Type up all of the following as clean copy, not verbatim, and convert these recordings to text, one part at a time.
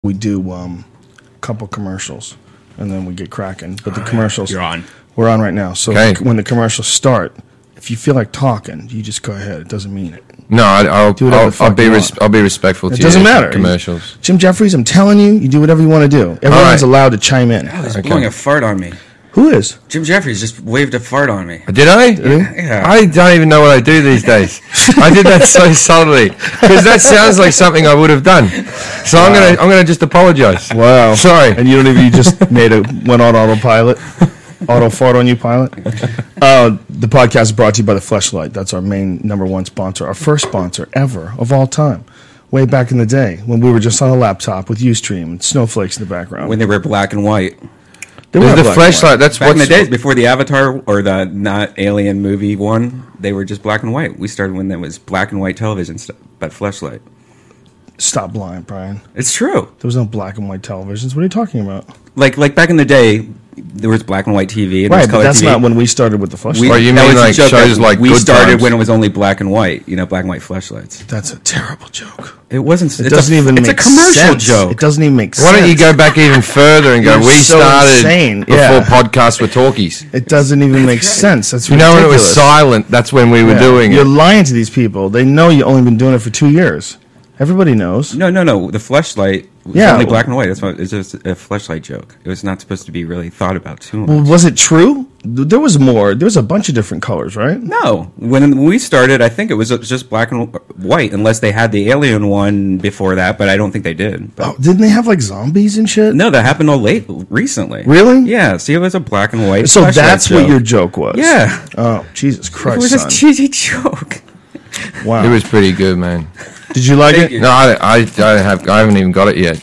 we do a couple commercials, and then we get cracking. But the commercials, You're on. we're on right now. So Okay. when the commercials start, if you feel like talking, you just go ahead. It doesn't mean it. No, I'll Do whatever the fuck you want. I'll be respectful It to doesn't you. matter. Commercials. Jim Jeffries, I'm telling you, you do whatever you want to do. Everyone's right. allowed to chime in. Oh, he's Okay. blowing a fart on me. Who is? Jim Jeffries just waved a fart on me. Did I? Yeah. I don't even know what I do these days. I did that so subtly because that sounds like something I would have done. So I'm gonna just apologize. Wow. Sorry. And you just went on autopilot. Auto fart on you, pilot. The podcast is brought to you by the Fleshlight. That's our main number one sponsor, our first sponsor ever of all time. Way back in the day when we were just on a laptop with Ustream and snowflakes in the background. When they were black and white. They There's were the black and white. flashlight. That's Back in the what's days before the Avatar or the not Alien movie one, they were just black and white. We started when there was black and white television, but Fleshlight. Stop lying, Brian. It's true. There was no black and white televisions. What are you talking about? Like back in the day, there was black and white TV. And there was Right, but color that's TV. not when we started with the Fleshlight. Well, you that mean was the like joke shows that like we Good started Times? when it was only black and white. Black and white flashlights. That's a terrible joke. It wasn't. It doesn't even It's make a commercial sense. joke. It doesn't even make sense. Why don't you go back even further and go? You're We so started insane. before Yeah. podcasts were talkies. It doesn't even make sense. That's You know when it was ridiculous. silent? That's when we were Yeah. doing You're it. lying to these people. They know you've only been doing it for 2 years. Everybody knows. No. The flashlight was Yeah. only black and white. That's why it's just a flashlight joke. It was not supposed to be really thought about too much. Well, was it true? There was more. There was a bunch of different colors, right? No, when we started, I think it was just black and white, unless they had the Alien one before that. But I don't think they did. But Oh, didn't they have like zombies and shit? no, that happened recently. Really? Yeah. See, it was a black and white. So flashlight that's what joke. your joke was. Yeah. Oh, Jesus It Christ, was a son. cheesy joke. Wow. It was pretty good, man. Did you like Thank it? you. No, I haven't even got it yet.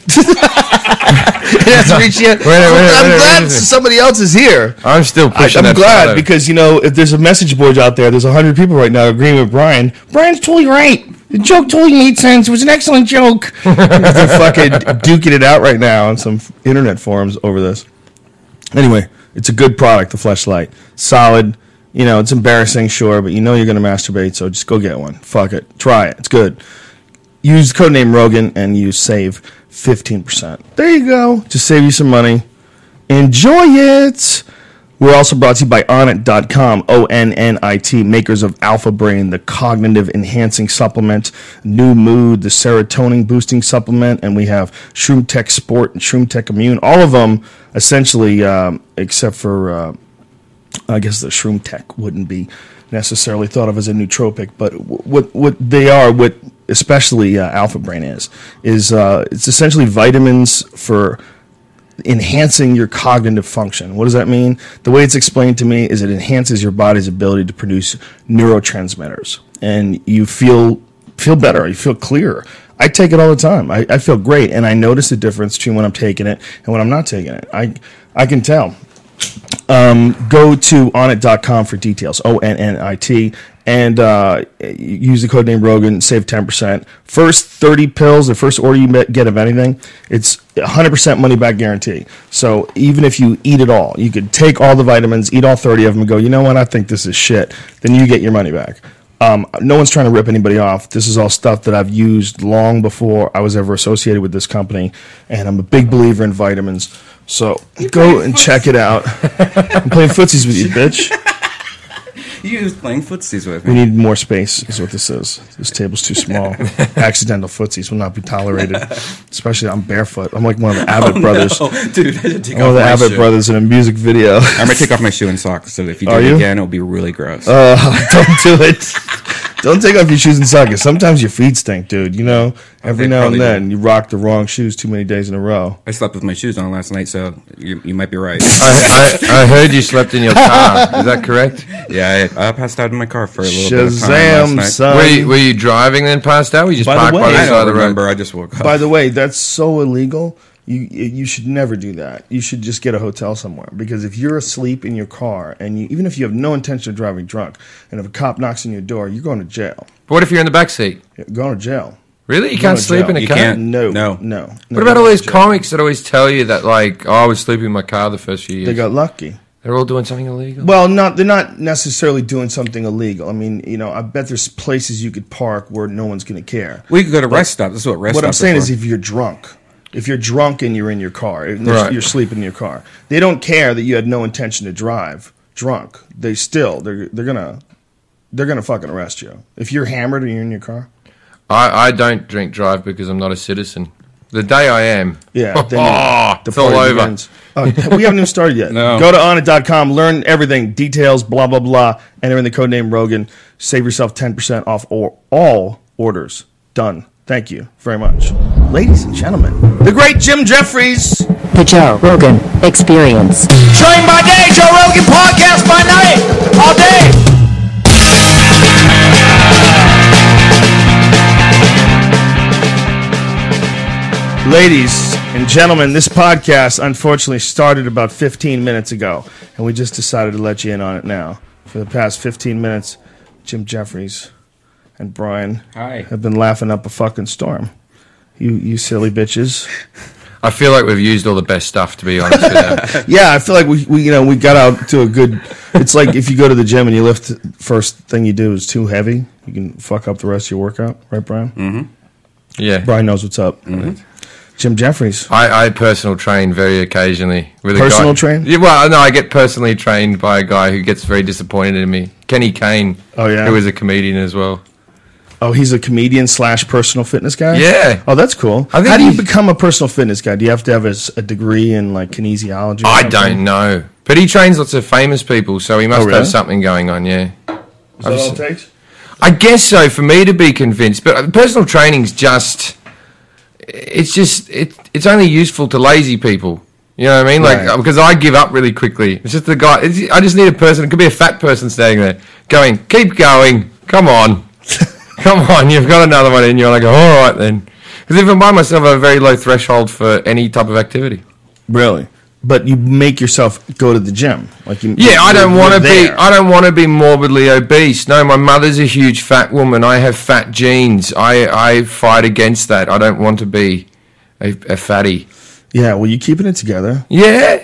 It hasn't reached yet. Wait, I'm glad wait. somebody else is here. I'm still pushing I'm that glad photo. because, if there's a message board out there, there's 100 people right now agreeing with Brian. Brian's totally right. The joke totally made sense. It was an excellent joke. They're fucking duking it out right now on some internet forums over this. Anyway, it's a good product, the Fleshlight. Solid. It's embarrassing, sure, but you're going to masturbate, so just go get one. Fuck it. Try it. It's good. Use the codename Rogan and you save 15%. There you go. Just save you some money. Enjoy it. We're also brought to you by Onnit.com, ONNIT, makers of Alpha Brain, the cognitive enhancing supplement, New Mood, the serotonin boosting supplement, and we have Shroom Tech Sport and Shroom Tech Immune. All of them, essentially, except for, I guess the Shroom Tech wouldn't be necessarily thought of as a nootropic, but what they are, what especially Alpha Brain is it's essentially vitamins for enhancing your cognitive function. What does that mean? The way it's explained to me is it enhances your body's ability to produce neurotransmitters, and you feel better. You feel clearer. I take it all the time. I feel great, and I notice the difference between when I'm taking it and when I'm not taking it. I can tell. Go to Onnit.com for details, ONNIT, and use the code name Rogan, save 10%. First 30 pills, the first order you get of anything, it's 100% money back guarantee. So even if you eat it all, you could take all the vitamins, eat all 30 of them, and go, you know what, I think this is shit. Then you get your money back. No one's trying to rip anybody off. This is all stuff that I've used long before I was ever associated with this company, and I'm a big believer in vitamins. So go and check it out. I'm playing footsies with you, bitch. You was playing footsies with We me. need more space, is what this is. This table's too small. Accidental footsies will not be tolerated. Especially I'm barefoot. I'm like one of the Abbott brothers. No, dude, I should take One of off the my Abbott shoe. brothers in a music video. I'm gonna take off my shoe and socks. So if you do Are it you? again, it'll be really gross. Don't do it. Don't take off your shoes and socks. Sometimes your feet stink, dude. Every They now and probably then you rock the wrong shoes too many days in a row. I slept with my shoes on last night, so you might be right. I heard you slept in your car. Is that correct? Yeah, I passed out in my car for a little bit of time Shazam, last son. Were you driving then passed out? Or you just By the parked way- by the night. I side of don't the road? remember. I just woke up. By the way, that's so illegal. You should never do that. You should just get a hotel somewhere, because if you're asleep in your car and even if you have no intention of driving drunk, and if a cop knocks on your door, you're going to jail. But what if you're in the back seat? You're going to jail. Really? You Go can't to sleep jail. in a You car? can't. No. No. What about all these comics that always tell you that, like, oh, I was sleeping in my car the first few years? They got lucky. They're all doing something illegal? Well, they're not necessarily doing something illegal. I mean, I bet there's places you could park where no one's going to care. We could go to rest stop. This is what rest What I'm stops saying are is, for. if you're drunk, If you're drunk and you're in your car, and you're sleeping in your car, they don't care that you had no intention to drive drunk. They're gonna fucking arrest you if you're hammered and you're in your car. I don't drink drive because I'm not a citizen. The day I am, then it's all over. Begins. We haven't even started yet. No. Go to onnit.com, learn everything, details, blah blah blah. Enter in the code name Rogan. Save yourself 10% off all orders. Done. Thank you very much. Ladies and gentlemen, the great Jim Jeffries. The Joe Rogan Experience. Train by day, Joe Rogan podcast by night, all day. Ladies and gentlemen, this podcast unfortunately started about 15 minutes ago, and we just decided to let you in on it now. For the past 15 minutes, Jim Jeffries and Brian have been laughing up a fucking storm. You silly bitches. I feel like we've used all the best stuff, to be honest with you. Yeah, I feel like we got out to a good. It's like if you go to the gym and you lift, first thing you do is too heavy, you can fuck up the rest of your workout, right, Brian? Mm-hmm. Yeah. Brian knows what's up. Mm-hmm. Jim Jeffries. I personal train very occasionally with a Personal guy. train? Yeah, well, no, I get personally trained by a guy who gets very disappointed in me. Kenny Kane. Oh, yeah? Who is a comedian as well. Oh, he's a comedian / personal fitness guy? Yeah. Oh, that's cool. I think How do you he- become a personal fitness guy? Do you have to have a degree in like kinesiology? or I something? don't know. But he trains lots of famous people, so he must really? have something going on, yeah. Is that all it takes? I guess so, for me to be convinced. But personal training's just... It's only useful to lazy people. You know what I mean? Like, Right. because I give up really quickly. It's just the guy. I just need a person. It could be a fat person standing there going, keep going. Come on. Come on. You've got another one in you. And I go, all right then. Because if I'm by myself, I have a very low threshold for any type of activity. Really? But you make yourself go to the gym, like you. Yeah, I don't want to be. there. I don't want to be morbidly obese. No, my mother's a huge fat woman. I have fat genes. I fight against that. I don't want to be a fatty. Yeah, well, you keeping it together. Yeah.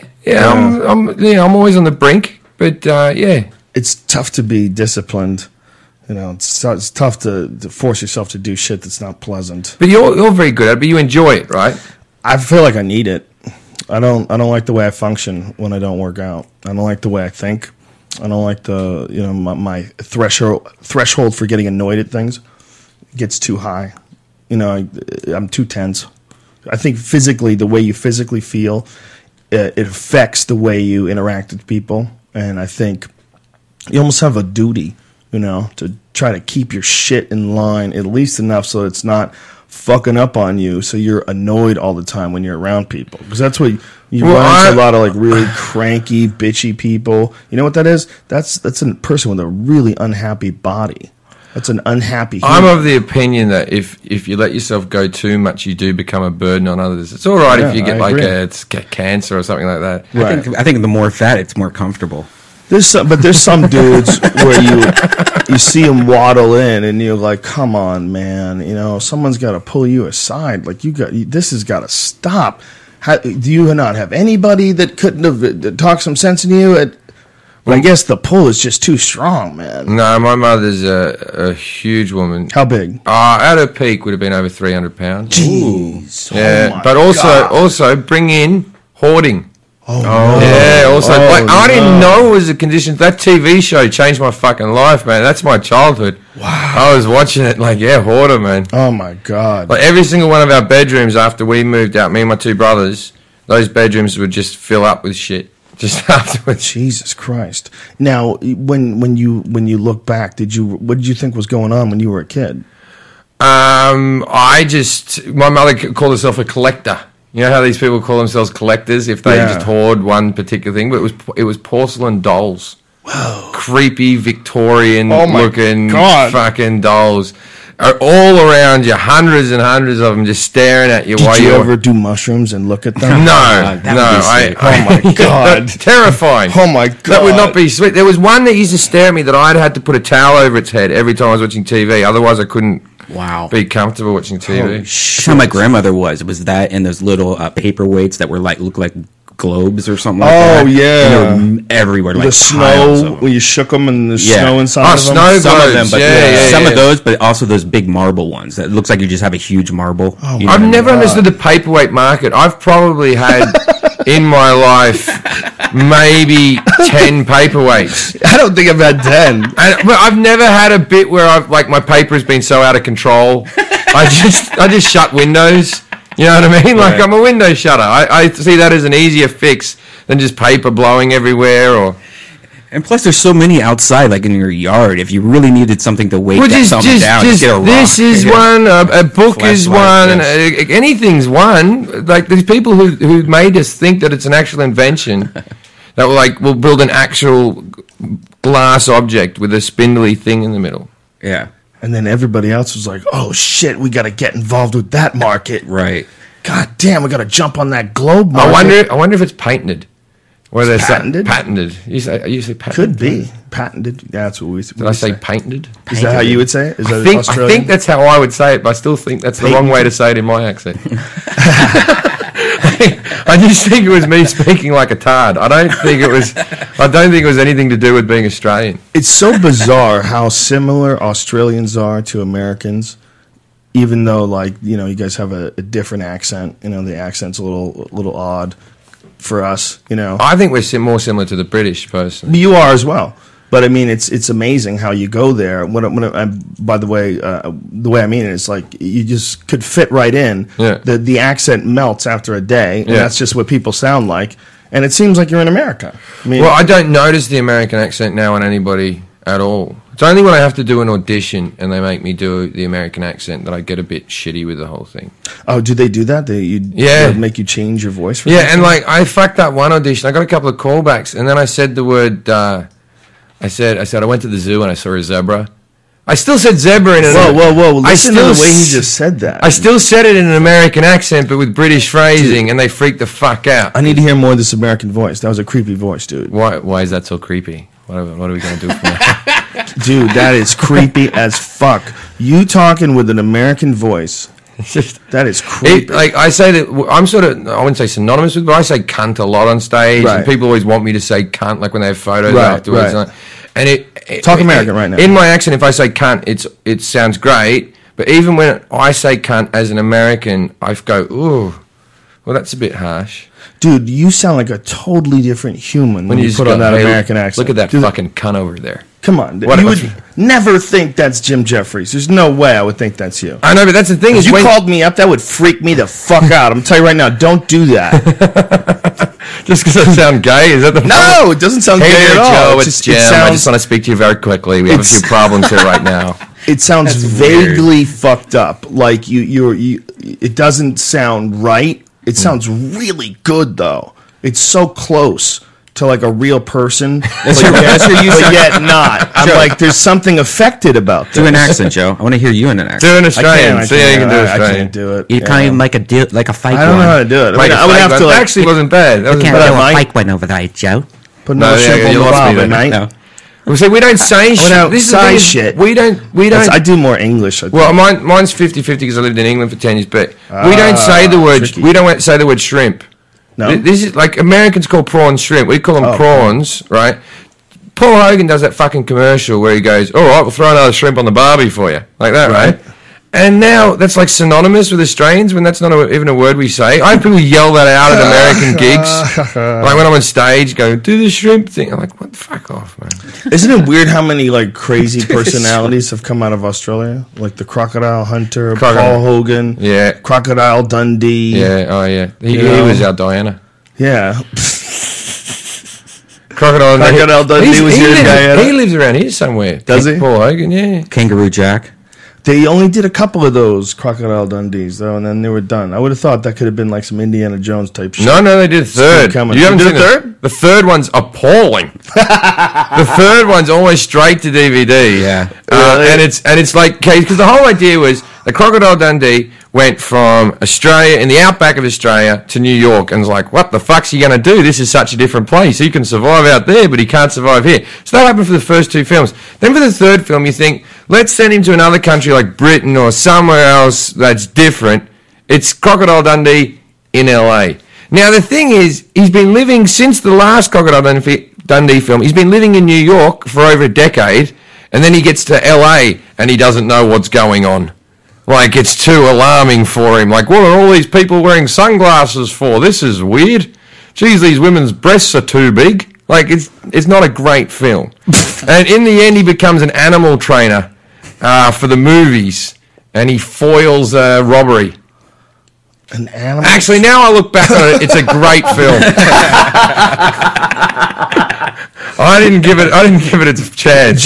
I'm always on the brink, but yeah. It's tough to be disciplined. You know, it's tough to force yourself to do shit that's not pleasant. But you're very good at it. But you enjoy it, right? I feel like I need it. I don't like the way I function when I don't work out. I don't like the way I think. I don't like my threshold for getting annoyed at things gets too high. You know, I'm too tense. I think physically, the way you physically feel, it affects the way you interact with people. And I think you almost have a duty, to try to keep your shit in line at least enough so it's not fucking up on you, so you're annoyed all the time when you're around people. Because that's what you run into a lot of like really cranky, bitchy people. You know what that is? That's a person with a really unhappy body. That's an unhappy human. I'm of the opinion that if you let yourself go too much, you do become a burden on others. It's all right if you get cancer or something like that. Right. I think the more fat, it's more comfortable. There's some dudes where you see them waddle in and you're like, come on, man, someone's got to pull you aside. Like this has got to stop. Do you not have anybody that couldn't have talked some sense into you? But I guess the pull is just too strong, man. No, my mother's a huge woman. How big? At her peak would have been over 300 pounds. Jeez. Yeah, Oh my but God. also bring in hoarding. Oh, no. Yeah, also, I didn't no. know it was a condition. That TV show changed my fucking life, man. That's my childhood. Wow. I was watching it hoarder, man. Oh, my God. Like every single one of our bedrooms after we moved out, me and my two brothers, those bedrooms would just fill up with shit. Just afterwards. Jesus Christ. Now, when you look back, what did you think was going on when you were a kid? My mother called herself a collector. You know how these people call themselves collectors if they just hoard one particular thing? But it was porcelain dolls. Whoa. Creepy Victorian looking fucking dolls. Are all around you, hundreds and hundreds of them just staring at you. Did you ever do mushrooms and look at them? No. Oh my God. Terrifying. Oh my God. That would not be sweet. There was one that used to stare at me that I'd had to put a towel over its head every time I was watching TV. Otherwise, I couldn't be comfortable watching TV. That's how my grandmother was. It was that and those little paperweights that were look like globes or something like that. Oh, yeah. And they were everywhere, like The piles snow, of when you shook them and the Yeah. snow inside of them. snow some of them, globes. but Yeah, some yeah. of those, but also those big marble ones. That looks like you just have a huge marble. Oh, You know I've what I never mean? understood the paperweight market. I've probably had in my life maybe 10 paperweights. I don't think I've had 10. But I've never had a bit where I've like my paper has been so out of control. I just shut windows. You know what I mean? Like Right. I'm a window shutter. I see that as an easier fix than just paper blowing everywhere or. And plus, there's so many outside, like in your yard. If you really needed something to weight Well, something down, just get a rock. this is Yeah. one, a book is Flashlight, one, yes. and anything's one. Like these people who made us think that it's an actual invention, that will build an actual glass object with a spindly thing in the middle. Yeah, And then everybody else was like, oh, shit, we got to get involved with that market. right. God damn, we got to jump on that globe market. I wonder if it's patented. Or there's patented? Patented. You say patented? Could be. Patented. That's what we Did I say patented? Is that how you would say it? Is that I Australian? think that's how I would say it, but I still think that's the wrong way to say it in my accent. I just think it was me speaking like a tard. I don't think it was anything to do with being Australian. It's so bizarre how similar Australians are to Americans, even though, like, you know, you guys have a different accent. You know, the accent's a little odd for us, you know. I think we're more similar to the British, personally. You are as well. But I mean, it's amazing how you go there. By the way I mean it is like you just could fit right in. Yeah. The accent melts after a day, and Yeah. that's just what people sound like. And it seems like you're in America. I mean, Well, I don't notice the American accent now on anybody at all. It's only when I have to do an audition and they make me do the American accent that I get a bit shitty with the whole thing. oh, do they do that? Yeah. They make you change your voice. For Yeah, something? and like I fucked up one audition. I got a couple of callbacks, and then I said the word. I said I went to the zoo and I saw a zebra. I still said zebra in an. Whoa! I Listen to the way he s- just said that. I still said it in an American accent, but with British phrasing, and they freaked the fuck out. I need to hear more of this American voice. That was a creepy voice, dude. Why is that so creepy? What are we going to do from that? Dude, that is creepy as fuck. You talking with an American voice. It's just. That is creepy. Like I say that I'm sort of, I wouldn't say synonymous with, but I say cunt a lot on stage, Right. and people always want me to say cunt, like when they have photos Right, afterwards. right. And Talk American right now. In my accent, if I say cunt, it sounds great, but even when I say cunt as an American, I go, ooh, well, that's a bit harsh. Dude, you sound like a totally different human when you just put go, on that "Hey, American accent. Look at that Dude, fucking cunt over there. Come on. What- you what- would never think that's Jim Jeffries. There's no way I would think that's you. I know, but that's the thing If is you when called me up, that would freak me the fuck out. I'm telling you right now, don't do that. just because I sound gay, is that the problem? No, it doesn't sound Hey gay there, at all. Joe, It's it's just- Jim. it I sounds- just want to speak to you very quickly. We have a few problems here right now. It sounds vaguely fucked up. Like you. It doesn't sound right. It sounds really good though. It's so close to like a real person, but yet not. I'm like, there's something affected about this. Do an accent, Joe. I want to hear you in an accent. Do an I Australian. can't. See how you can do I Australian. can't do it. You Yeah. can't even make like a fake I don't know how one. to do it. Like I would have to It like actually wasn't bad. That You was can't But do I a might- fake one over there, Joe. put No, no shrimp yeah, on you the lost me bob there. at night. No. We say we don't say shit. don't This is the say thing is, shit. We don't. I do more English. I think. Well, mine's 50-50 because I lived in England for 10 years. But we don't say the word. tricky. We don't say the word shrimp. No? This is like Americans call prawns shrimp. We call them Oh, prawns, right? Paul Hogan does that fucking commercial where he goes, "All right, we'll throw another shrimp on the barbie for you," like that, right? And now that's like synonymous with Australians when that's not even a word we say. I have people yell that out at American gigs, like when I'm on stage, go do the shrimp thing. I'm like, what the fuck off, man? Isn't it weird how many like crazy personalities have come out of Australia? Like the Crocodile Hunter, Crocodile. Paul Hogan, Yeah. Crocodile Dundee. Yeah, oh yeah, he know? was our Diana. Yeah. Crocodile Dundee was your Diana. He lives around here somewhere. Does he? Paul Hogan, yeah. Kangaroo Jack. They only did a couple of those Crocodile Dundees though, and then they were done. I would have thought that could have been like some Indiana Jones type shit. No, they did a third. coming. You haven't They seen did a third? The third one's appalling. The third one's almost straight to DVD. Yeah. Really? And it's like because the whole idea was the Crocodile Dundee went from Australia in the outback of Australia to New York, and was like, what the fuck's he going to do? This is such a different place. He can survive out there, but he can't survive here. So that happened for the first two films. Then for the third film, you think, let's send him to another country like Britain or somewhere else that's different. It's Crocodile Dundee in LA. Now, the thing is, he's been living since the last Crocodile Dundee film. He's been living in New York for over a decade, and then he gets to LA and he doesn't know what's going on. Like, it's too alarming for him. Like, what are all these people wearing sunglasses for? This is weird. Geez, these women's breasts are too big. Like, it's not a great film. And in the end, he becomes an animal trainer for the movies, and he foils robbery. An animal. Actually, now I look back on it, it's a great film. I didn't give it its chance.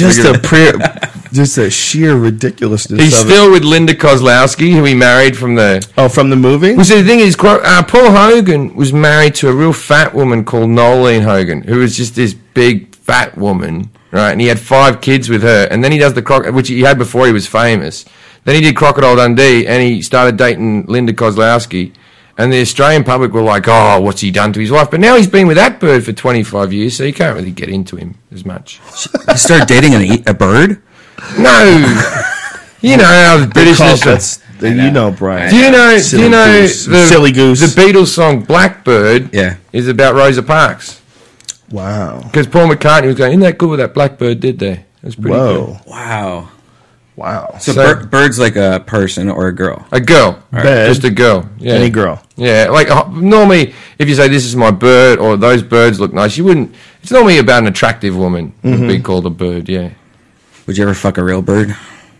Just a sheer ridiculousness. He's of still with Linda Kozlowski, who he married from the... Oh, from the movie? Well, see, the thing is, Paul Hogan was married to a real fat woman called Nolene Hogan, who was just this big, fat woman, right? And he had 5 kids with her. And then he does the which he had before he was famous. Then he did Crocodile Dundee, and he started dating Linda Kozlowski. And the Australian public were like, oh, what's he done to his wife? But now he's been with that bird for 25 years, so you can't really get into him as much. You started dating a bird? No. You know how the Britishness... You know, Brian. Do you know Silly Goose. The Beatles song Blackbird Yeah. is about Rosa Parks. Wow. Because Paul McCartney was going, isn't that good what that Blackbird did there? It was pretty good. Wow. Wow. So bird's like a person or a girl? A girl. Bird. Just a girl. Yeah. Any girl. Yeah. Like, normally, if you say, this is my bird, or those birds look nice, you wouldn't... It's normally about an attractive woman would be called a bird, yeah. Would you ever fuck a real bird?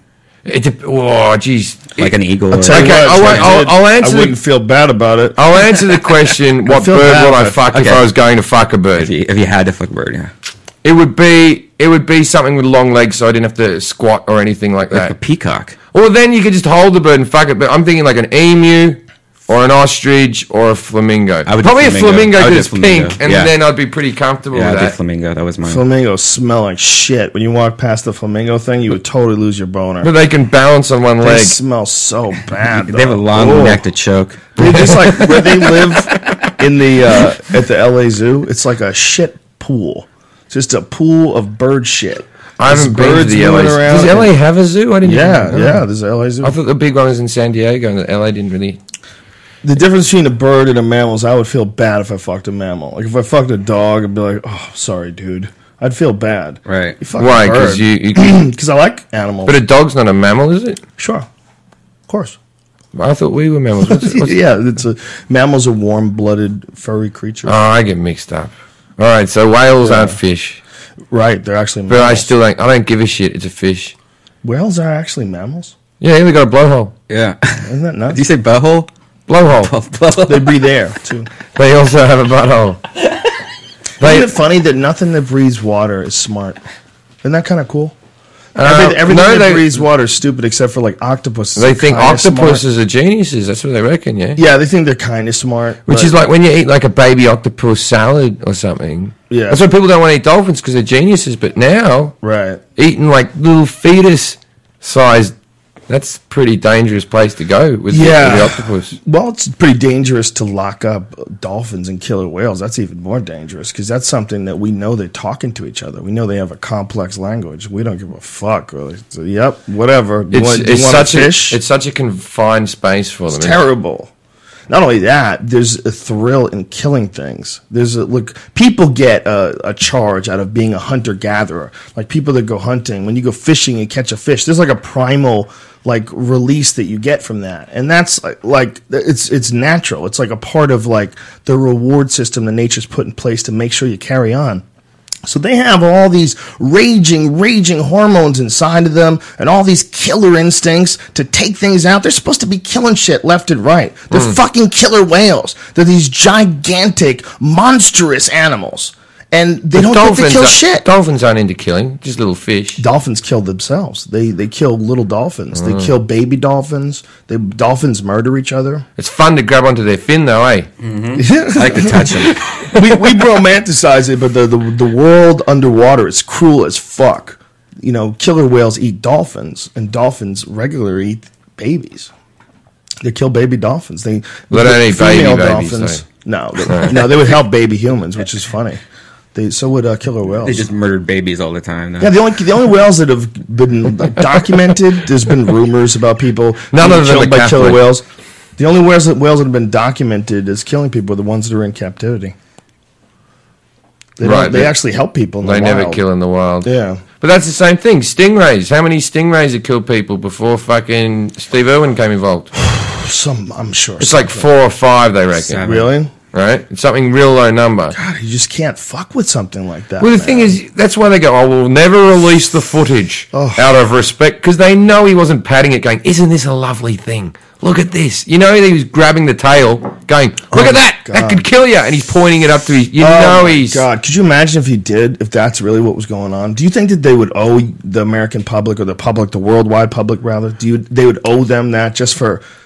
Oh, jeez. Like an eagle? I'll tell you Okay, what, I'll answer I wouldn't feel bad about it. I'll answer the question, what feel bird bad would I about it. fuck if Okay. I was going to fuck a bird? If you had to fuck a bird, yeah. It would be something with long legs, so I didn't have to squat or anything like Like a that. peacock. Or then you could just hold the bird and fuck it. But I'm thinking like an emu, or an ostrich, or a flamingo. I would do Probably a flamingo. flamingo I would because do it's flamingo. pink, and Yeah. then I'd be pretty comfortable Yeah, with I did that. flamingo. That was mine. Flamingos smell like shit. When you walk past the flamingo thing, you would totally lose your boner. But they can balance on one They leg. smell so bad. They have a though. long Oh. neck to choke. They're just like where they live in the at the LA Zoo. It's like a shit pool. Just a pool of bird shit. I haven't been to birds the LA. moving around Does LA and- have a zoo? I didn't. Yeah, even know. yeah. There's an LA Zoo. I thought the big one was in San Diego, and the LA didn't really. The difference between a bird and a mammal is I would feel bad if I fucked a mammal. Like if I fucked a dog, I'd be like, "Oh, sorry, dude." I'd feel bad. Right. You fuck Why? a Because bird. you Because I like animals. But a dog's not a mammal, is it? Sure, of course. I thought we were mammals. What's Yeah, mammals are warm-blooded, furry creatures. Oh, I get mixed up. All right, so whales aren't fish, Right, they're actually but mammals. I don't give a shit. It's a fish. Whales are actually mammals. Yeah, they got a blowhole. Yeah. Isn't that nuts? Did you say butthole? Blowhole. They breathe air too. They also have a butthole. Isn't it funny that nothing that breathes water is smart? Isn't that kind of cool? Everything no, that breathes water is stupid except for like octopuses. They are think kinda octopuses smart. are geniuses. That's what they reckon. Yeah. Yeah, they think they're kind of smart. Which but- is like when you eat like a baby octopus salad or something. Yeah. That's why people don't want to eat dolphins because they're geniuses. But now right. eating like little fetus sized, that's a pretty dangerous place to go with the octopus. Well, it's pretty dangerous to lock up dolphins and killer whales. That's even more dangerous because that's something that we know they're talking to each other. We know they have a complex language. We don't give a fuck. Really. So, yep, whatever. Do you want a fish? It's such a confined space for them. It's terrible. Not only that, there's a thrill in killing things. People get a charge out of being a hunter-gatherer. Like people that go hunting, when you go fishing and catch a fish, there's like a primal release that you get from that. And that's like it's natural. It's like a part of like the reward system that nature's put in place to make sure you carry on. So they have all these raging hormones inside of them and all these killer instincts to take things out. They're supposed to be killing shit left and right. They're fucking killer whales. They're these gigantic, monstrous animals. And they don't get to kill shit. Dolphins aren't into killing, just little fish. Dolphins kill themselves. They kill little dolphins. They kill baby dolphins. Dolphins murder each other. It's fun to grab onto their fin though, eh? I like to touch them. we romanticize it, but the world underwater is cruel as fuck. You know, killer whales eat dolphins, and dolphins regularly eat babies. They kill baby dolphins. They don't eat female baby babies, though. No, they would help baby humans, which is funny. So would killer whales. They just murdered babies all the time. Though. Yeah, the only whales that have been documented, there's been rumors about people None being of them killed are by killer Catholic. whales. The only whales that have been documented as killing people are the ones that are in captivity. They actually help people in the wild. They never kill in the wild. Yeah. But that's the same thing. Stingrays. How many stingrays have killed people before fucking Steve Irwin came involved? I'm sure. It's like 4 or 5, they reckon. 7. Really? Right? It's something real low number. God, you just can't fuck with something like that. Well, the thing is, that's why they go, we'll never release the footage out of respect, because they know he wasn't patting it going, isn't this a lovely thing? Look at this. You know, he was grabbing the tail, going, look at that. God. That could kill you. And he's pointing it up to his, God, could you imagine if he did, if that's really what was going on? Do you think that they would owe the American public, or the worldwide public rather, they would owe them that just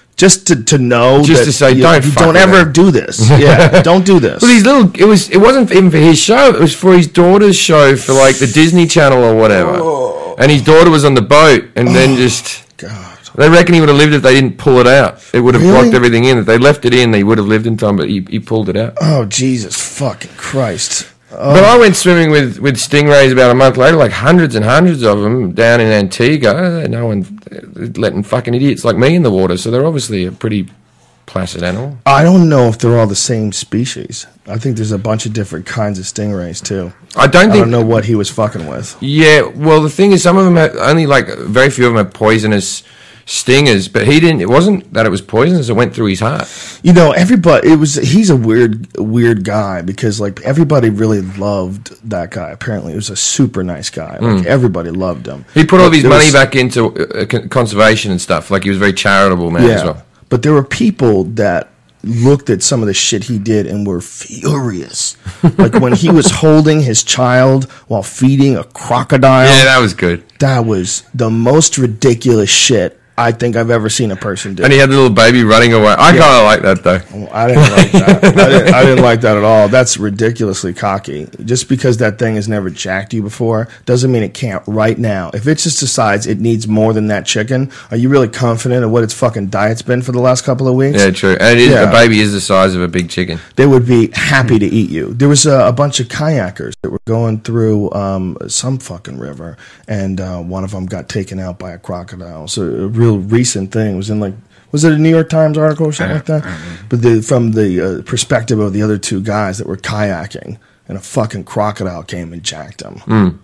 to know, just that, to say, don't ever do this. Yeah, don't do this. Well, it wasn't even for his show. It was for his daughter's show for like the Disney Channel or whatever. And his daughter was on the boat, and then just God. They reckon he would have lived if they didn't pull it out. It would have blocked everything in. If they left it in, they would have lived in time. But he pulled it out. Oh, Jesus fucking Christ! But I went swimming with stingrays about a month later, like hundreds and hundreds of them down in Antigua. No one letting fucking idiots like me in the water, so they're obviously a pretty placid animal. I don't know if they're all the same species. I think there's a bunch of different kinds of stingrays too. I don't know what he was fucking with. Yeah, well, the thing is, some of them only very few of them have poisonous stingers, but he didn't. It wasn't that it was poisonous; it went through his heart. You know, he's a weird guy because like everybody really loved that guy. Apparently, he was a super nice guy. Like everybody loved him. He put all of his money back into conservation and stuff. Like he was a very charitable man as well. But there were people that looked at some of the shit he did and were furious. Like when he was holding his child while feeding a crocodile. Yeah, that was good. That was the most ridiculous shit I think I've ever seen a person do. And he had the little baby running away. I kind of like that, though. I didn't like that. I didn't like that at all. That's ridiculously cocky. Just because that thing has never jacked you before doesn't mean it can't right now. If it just decides it needs more than that chicken, are you really confident of what its fucking diet's been for the last couple of weeks? Yeah, true. And a baby is the size of a big chicken. They would be happy to eat you. There was a bunch of kayakers that were going through some fucking river, and one of them got taken out by a crocodile. So a real recent thing. Was it a New York Times article or something like that? But from the perspective of the other two guys that were kayaking, and a fucking crocodile came and jacked them.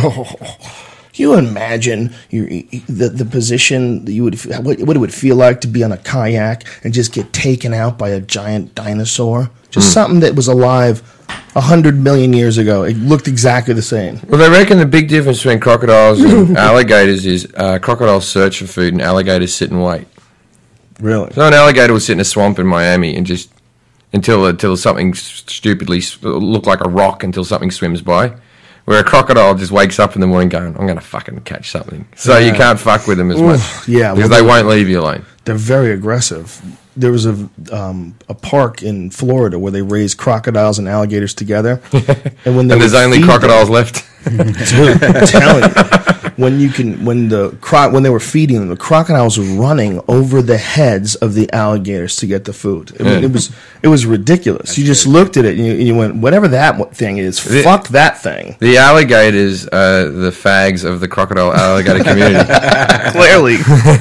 You imagine the position that you would, what it would feel like to be on a kayak and just get taken out by a giant dinosaur? Just something that was alive 100 million years ago. It looked exactly the same. Well, they reckon the big difference between crocodiles and alligators is crocodiles search for food and alligators sit and wait. Really? So an alligator will sit in a swamp in Miami and just until something stupidly look like a rock until something swims by. Where a crocodile just wakes up in the morning going, I'm going to fucking catch something. So you can't fuck with them as much. Yeah. Because they won't leave you alone. They're very aggressive. There was a park in Florida where they raised crocodiles and alligators together. And there's only crocodiles left. Dude, I'm telling you. When they were feeding them, the crocodiles were running over the heads of the alligators to get the food. I mean, it was ridiculous. That's you just looked at it and you went, whatever that thing is, fuck that thing. The alligators are the fags of the crocodile alligator community. Clearly.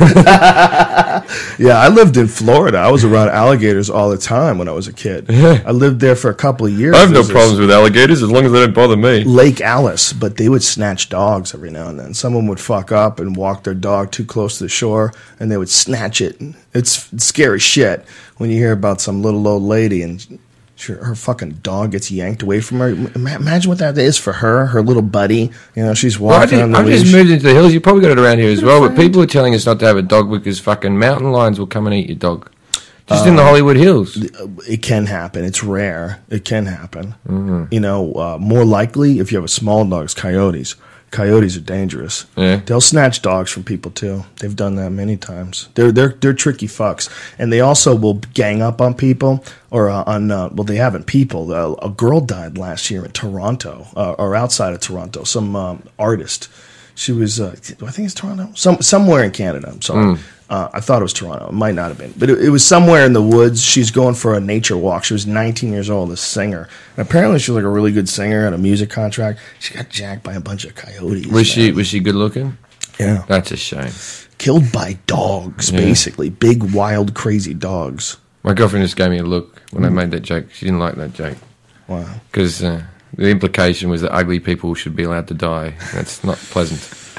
Yeah, I lived in Florida. I was around alligators all the time when I was a kid. I lived there for a couple of years. I have no problems with alligators as long as they don't bother me. Lake Alice, but they would snatch dogs every now and then. Someone would fuck up and walk their dog too close to the shore, and they would snatch it. It's scary shit when you hear about some little old lady and her fucking dog gets yanked away from her. Imagine what that is for her little buddy. You know, she's walking on the leash. I've just moved into the hills. You probably got it around here as well, but people are telling us not to have a dog because fucking mountain lions will come and eat your dog. Just in the Hollywood Hills. It can happen. It's rare. It can happen. Mm-hmm. You know, more likely if you have a small dog, it's coyotes. Coyotes are dangerous. Yeah. They'll snatch dogs from people too. They've done that many times. They're tricky fucks, and they also will gang up on people or they haven't people. A girl died last year in Toronto or outside of Toronto. Some artist. She was I think it's Toronto. Somewhere in Canada. I'm sorry. I thought it was Toronto. It might not have been. But it was somewhere in the woods. She's going for a nature walk. She was 19 years old, a singer. And apparently she was like a really good singer, had a music contract. She got jacked by a bunch of coyotes. Was she good looking? Yeah. That's a shame. Killed by dogs, basically. Big, wild, crazy dogs. My girlfriend just gave me a look when I made that joke. She didn't like that joke. Wow. Because the implication was that ugly people should be allowed to die. That's not pleasant.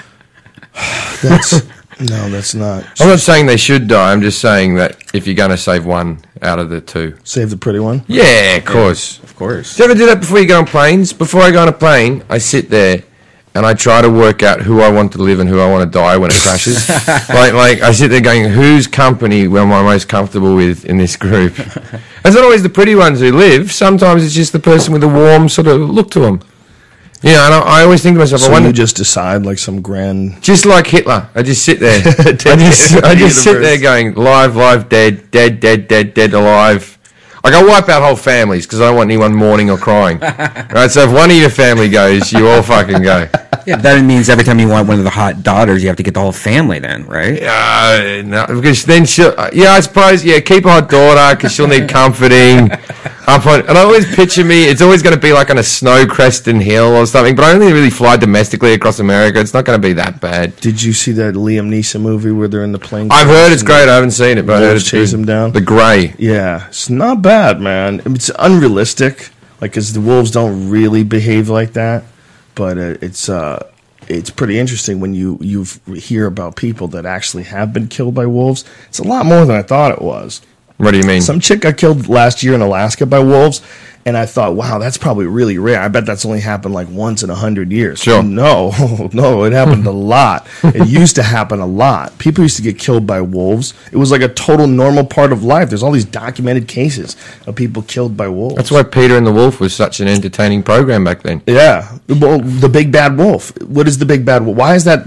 No, that's not. I'm not saying they should die. I'm just saying that if you're going to save one out of the two. Save the pretty one? Yeah, of course. Of course. Do you ever do that before you go on planes? Before I go on a plane, I sit there and I try to work out who I want to live and who I want to die when it crashes. like I sit there going, whose company am I most comfortable with in this group? It's not always the pretty ones who live. Sometimes it's just the person with a warm sort of look to them. Yeah, and I always think to myself, So I wonder, you just decide like some grand... just like Hitler, I just sit there. I just sit there going, live, dead, alive. Like, I wipe out whole families because I don't want anyone mourning or crying. Right, so if one of your family goes, you all fucking go. Yeah, that means every time you want one of the hot daughters, you have to get the whole family then, right? No, because then she'll... I suppose, keep a hot daughter because she'll need comforting. And I always picture it's always going to be like on a snow-crested hill or something, but I only really fly domestically across America. It's not going to be that bad. Did you see that Liam Neeson movie where they're in the plane? I've heard it's great. I haven't seen it, but I heard it's chase good. him down. The Grey. Yeah, it's not bad, man. It's unrealistic, like, because the wolves don't really behave like that. But it's pretty interesting when you hear about people that actually have been killed by wolves. It's a lot more than I thought it was. What do you mean? Some chick got killed last year in Alaska by wolves, and I thought, wow, that's probably really rare. I bet that's only happened like once in 100 years. Sure. No, it happened a lot. It used to happen a lot. People used to get killed by wolves. It was like a total normal part of life. There's all these documented cases of people killed by wolves. That's why Peter and the Wolf was such an entertaining program back then. Yeah, well, the big bad wolf. What is the big bad wolf? Why is that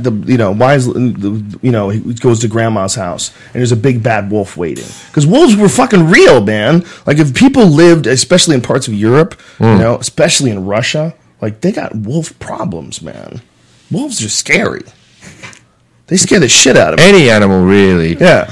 he goes to grandma's house and there's a big bad wolf waiting? Because wolves were fucking real, man. Like, if people lived, especially in parts of Europe, especially in Russia, like, they got wolf problems, man. Wolves are scary. They scare the shit out of me. Any animal, really. Yeah.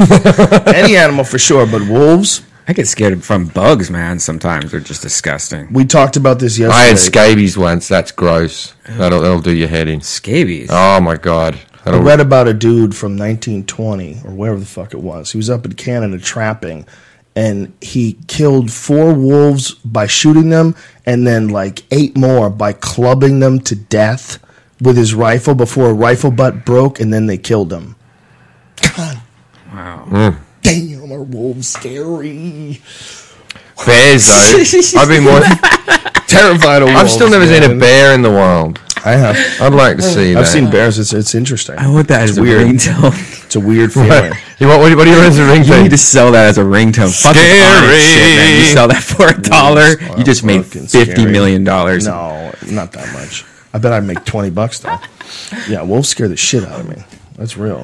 Any animal for sure, but wolves. I get scared from bugs, man. Sometimes they're just disgusting. We talked about this yesterday. I had scabies once. That's gross. That'll do your head in. Scabies? Oh, my God. I read about a dude from 1920 or wherever the fuck it was. He was up in Canada trapping, and he killed 4 wolves by shooting them and then like 8 more by clubbing them to death with his rifle before a rifle butt broke, and then they killed him. God. Wow. Damn, are wolves scary? Bears, though. I've been more terrified of wolves. I've still never seen a bear in the wild. I have. I'd like to see that. I've seen bears. It's interesting. I want that as a ringtone. It's a weird feeling. What do you want as a ringtone? You need to sell that as a ringtone. Fucking shit, man. You sell that for $1. You just made $50 million. No, not that much. I bet I'd make $20 though. Yeah, wolves scare the shit out of me. That's real.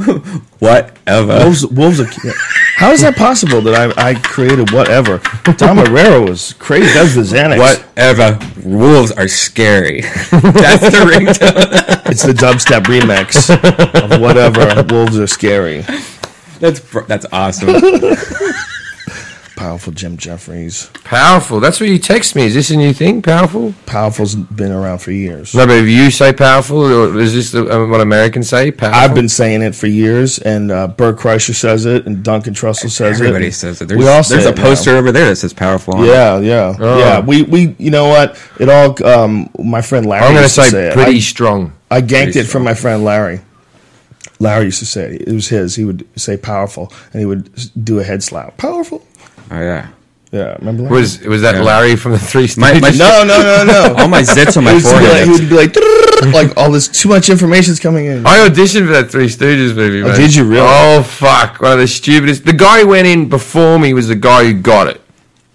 Whatever. Wolves are. How is that possible that I created whatever? Tom Herrera was crazy. That was the Xanax. Whatever. Wolves are scary. That's the ringtone. It's the dubstep remix of whatever. Wolves are scary. That's awesome. Powerful Jim Jeffries. Powerful. That's what you text me. Is this a new thing? Powerful? Powerful's been around for years. No, but if you say powerful, or is this what Americans say? Powerful? I've been saying it for years, and Bert Kreischer says it, and Duncan Trussell says Everybody it. says it. There's a poster over there that says powerful on it. Yeah. We you know what? It all, my friend Larry I'm going to used to say it. pretty strong. I ganked it from my friend Larry. Larry used to say it. It was his. He would say powerful, and he would do a head slap. Powerful. Oh, yeah. Yeah, remember that? Was that Larry from the Three Stooges? No. All my zits on my forehead. He would be like all this too much information's coming in. I auditioned for that Three Stooges movie, man. Oh, did you really? Oh, fuck. One of the stupidest. The guy who went in before me was the guy who got it.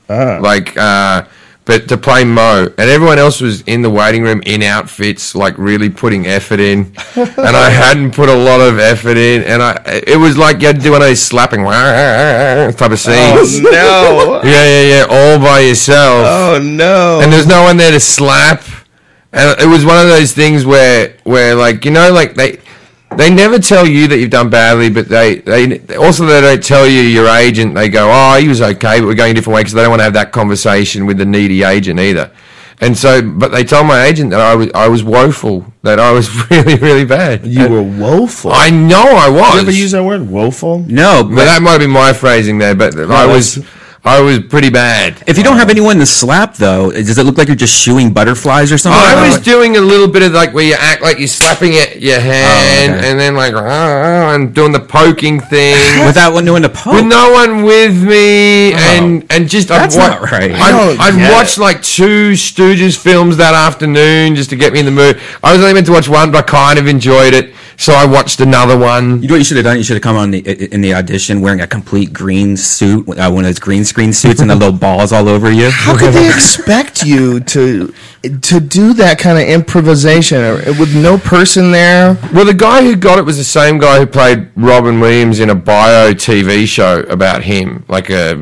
But to play Mo, and everyone else was in the waiting room in outfits, like really putting effort in, and I hadn't put a lot of effort in, and it was like you had to do one of those slapping type of scenes. Oh no! Yeah, all by yourself. Oh no! And there's no one there to slap, and it was one of those things where like, you know, like they never tell you that you've done badly, but they also they don't tell you your agent. They go, oh, he was okay, but we're going a different way because they don't want to have that conversation with the needy agent either. And so, but they told my agent that I was woeful, that I was really, really bad. You were woeful. I know I was. You ever use that word, woeful? No, But that might have been my phrasing there, but I was pretty bad. if you don't have anyone to slap, though, does it look like you're just shooing butterflies or something? I was doing a little bit of like where you act like you're slapping at your hand okay. and then like and doing the poking thing without knowing to poke. with no one with me and just That's not right. I'd watch like 2 Stooges films that afternoon just to get me in the mood. I was only meant to watch one, but I kind of enjoyed it, so I watched another one. You know what you should have done? You should have come on in the audition wearing a complete green suit, one of those green screen suits, and the little balls all over you. How could they expect you to do that kind of improvisation with no person there? Well, the guy who got it was the same guy who played Robin Williams in a bio TV show about him, like a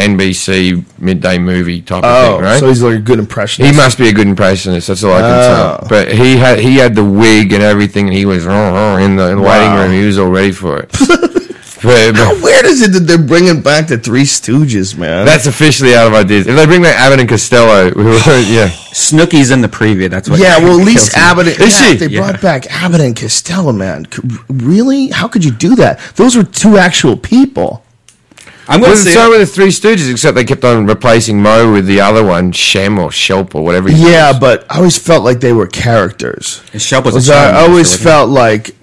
NBC midday movie type of thing, right? So he's like a good impressionist. He must be a good impressionist. That's all I can tell. But he had the wig and everything, and he was in the waiting room. He was all ready for it. but How weird is it that they're bringing back the Three Stooges, man? that's officially out of ideas. If they bring back Abbott and Costello, yeah. Snooki's in the preview. That's what. yeah, well, at least kills me. Abbott. Is she? They brought back Abbott and Costello, man. Really? How could you do that? Those were 2 actual people. I'm going Well, to say. so were the Three Stooges, except they kept on replacing Mo with the other one, Shem or Shelp or whatever. Yeah, but I always felt like they were characters. Shelp was a I child always minister, felt like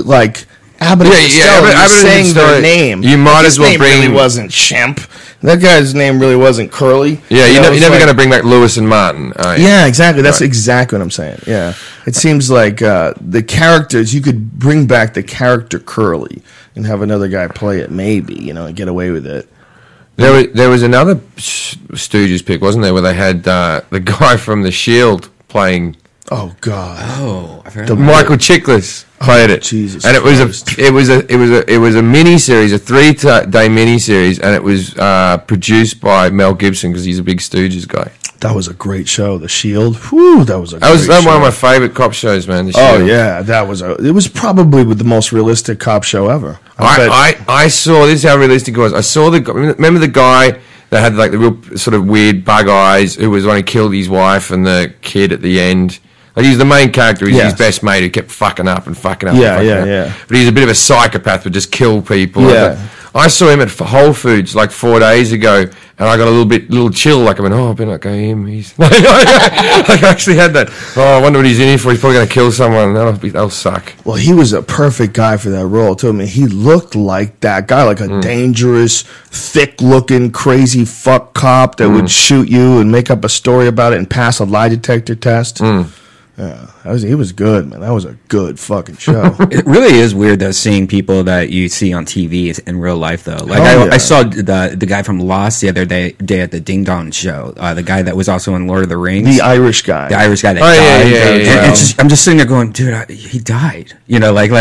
Abbott and Costello Abbott and saying their Costello, name. you might His as well name bring- really wasn't Shemp. That guy's name really wasn't Curly. Yeah, You know, you're it's never like- going to bring back Lewis and Martin, are you? Yeah, exactly. That's Right. exactly what I'm saying. Yeah, it seems like the characters, you could bring back the character Curly and have another guy play it, maybe, and get away with it. There was another Stooges pick, wasn't there, where they had the guy from The Shield playing. Oh God. Oh, I forgot. Michael Chiklis played it. Jesus and it was Christ. a mini series, a 3-day mini series, and it was produced by Mel Gibson because he's a big Stooges guy. That was a great show. The Shield. Whew, that was a. That was great one of show. my favorite cop shows, man. The Oh Shield. yeah, it was probably the most realistic cop show ever. I saw, this is how realistic it was. I saw remember the guy that had like the real sort of weird bug eyes who was when he killed his wife and the kid at the end. Like he's the main character. He's Yes. his best mate who kept fucking up and fucking up. Yeah, and fucking yeah, up. yeah. But he's a bit of a psychopath, would just kill people. Yeah. I saw him at Whole Foods like 4 days ago, and I got a little chill. Like I went, I better not go him. He's like I actually had that. Oh, I wonder what he's in here for. He's probably going to kill someone. That'll suck. Well, he was a perfect guy for that role too. I mean, he looked like that guy, like a dangerous, thick-looking, crazy fuck cop that would shoot you and make up a story about it and pass a lie detector test. Yeah, he was good, man. That was a good fucking show. It really is weird though seeing people that you see on TV in real life though. Like Oh, yeah. I saw the guy from Lost the other day at the Ding Dong show. The guy that was also in Lord of the Rings. The Irish guy. The Irish guy that Oh, yeah, died. yeah, And yeah. it's I'm just sitting there going, dude, he died. He's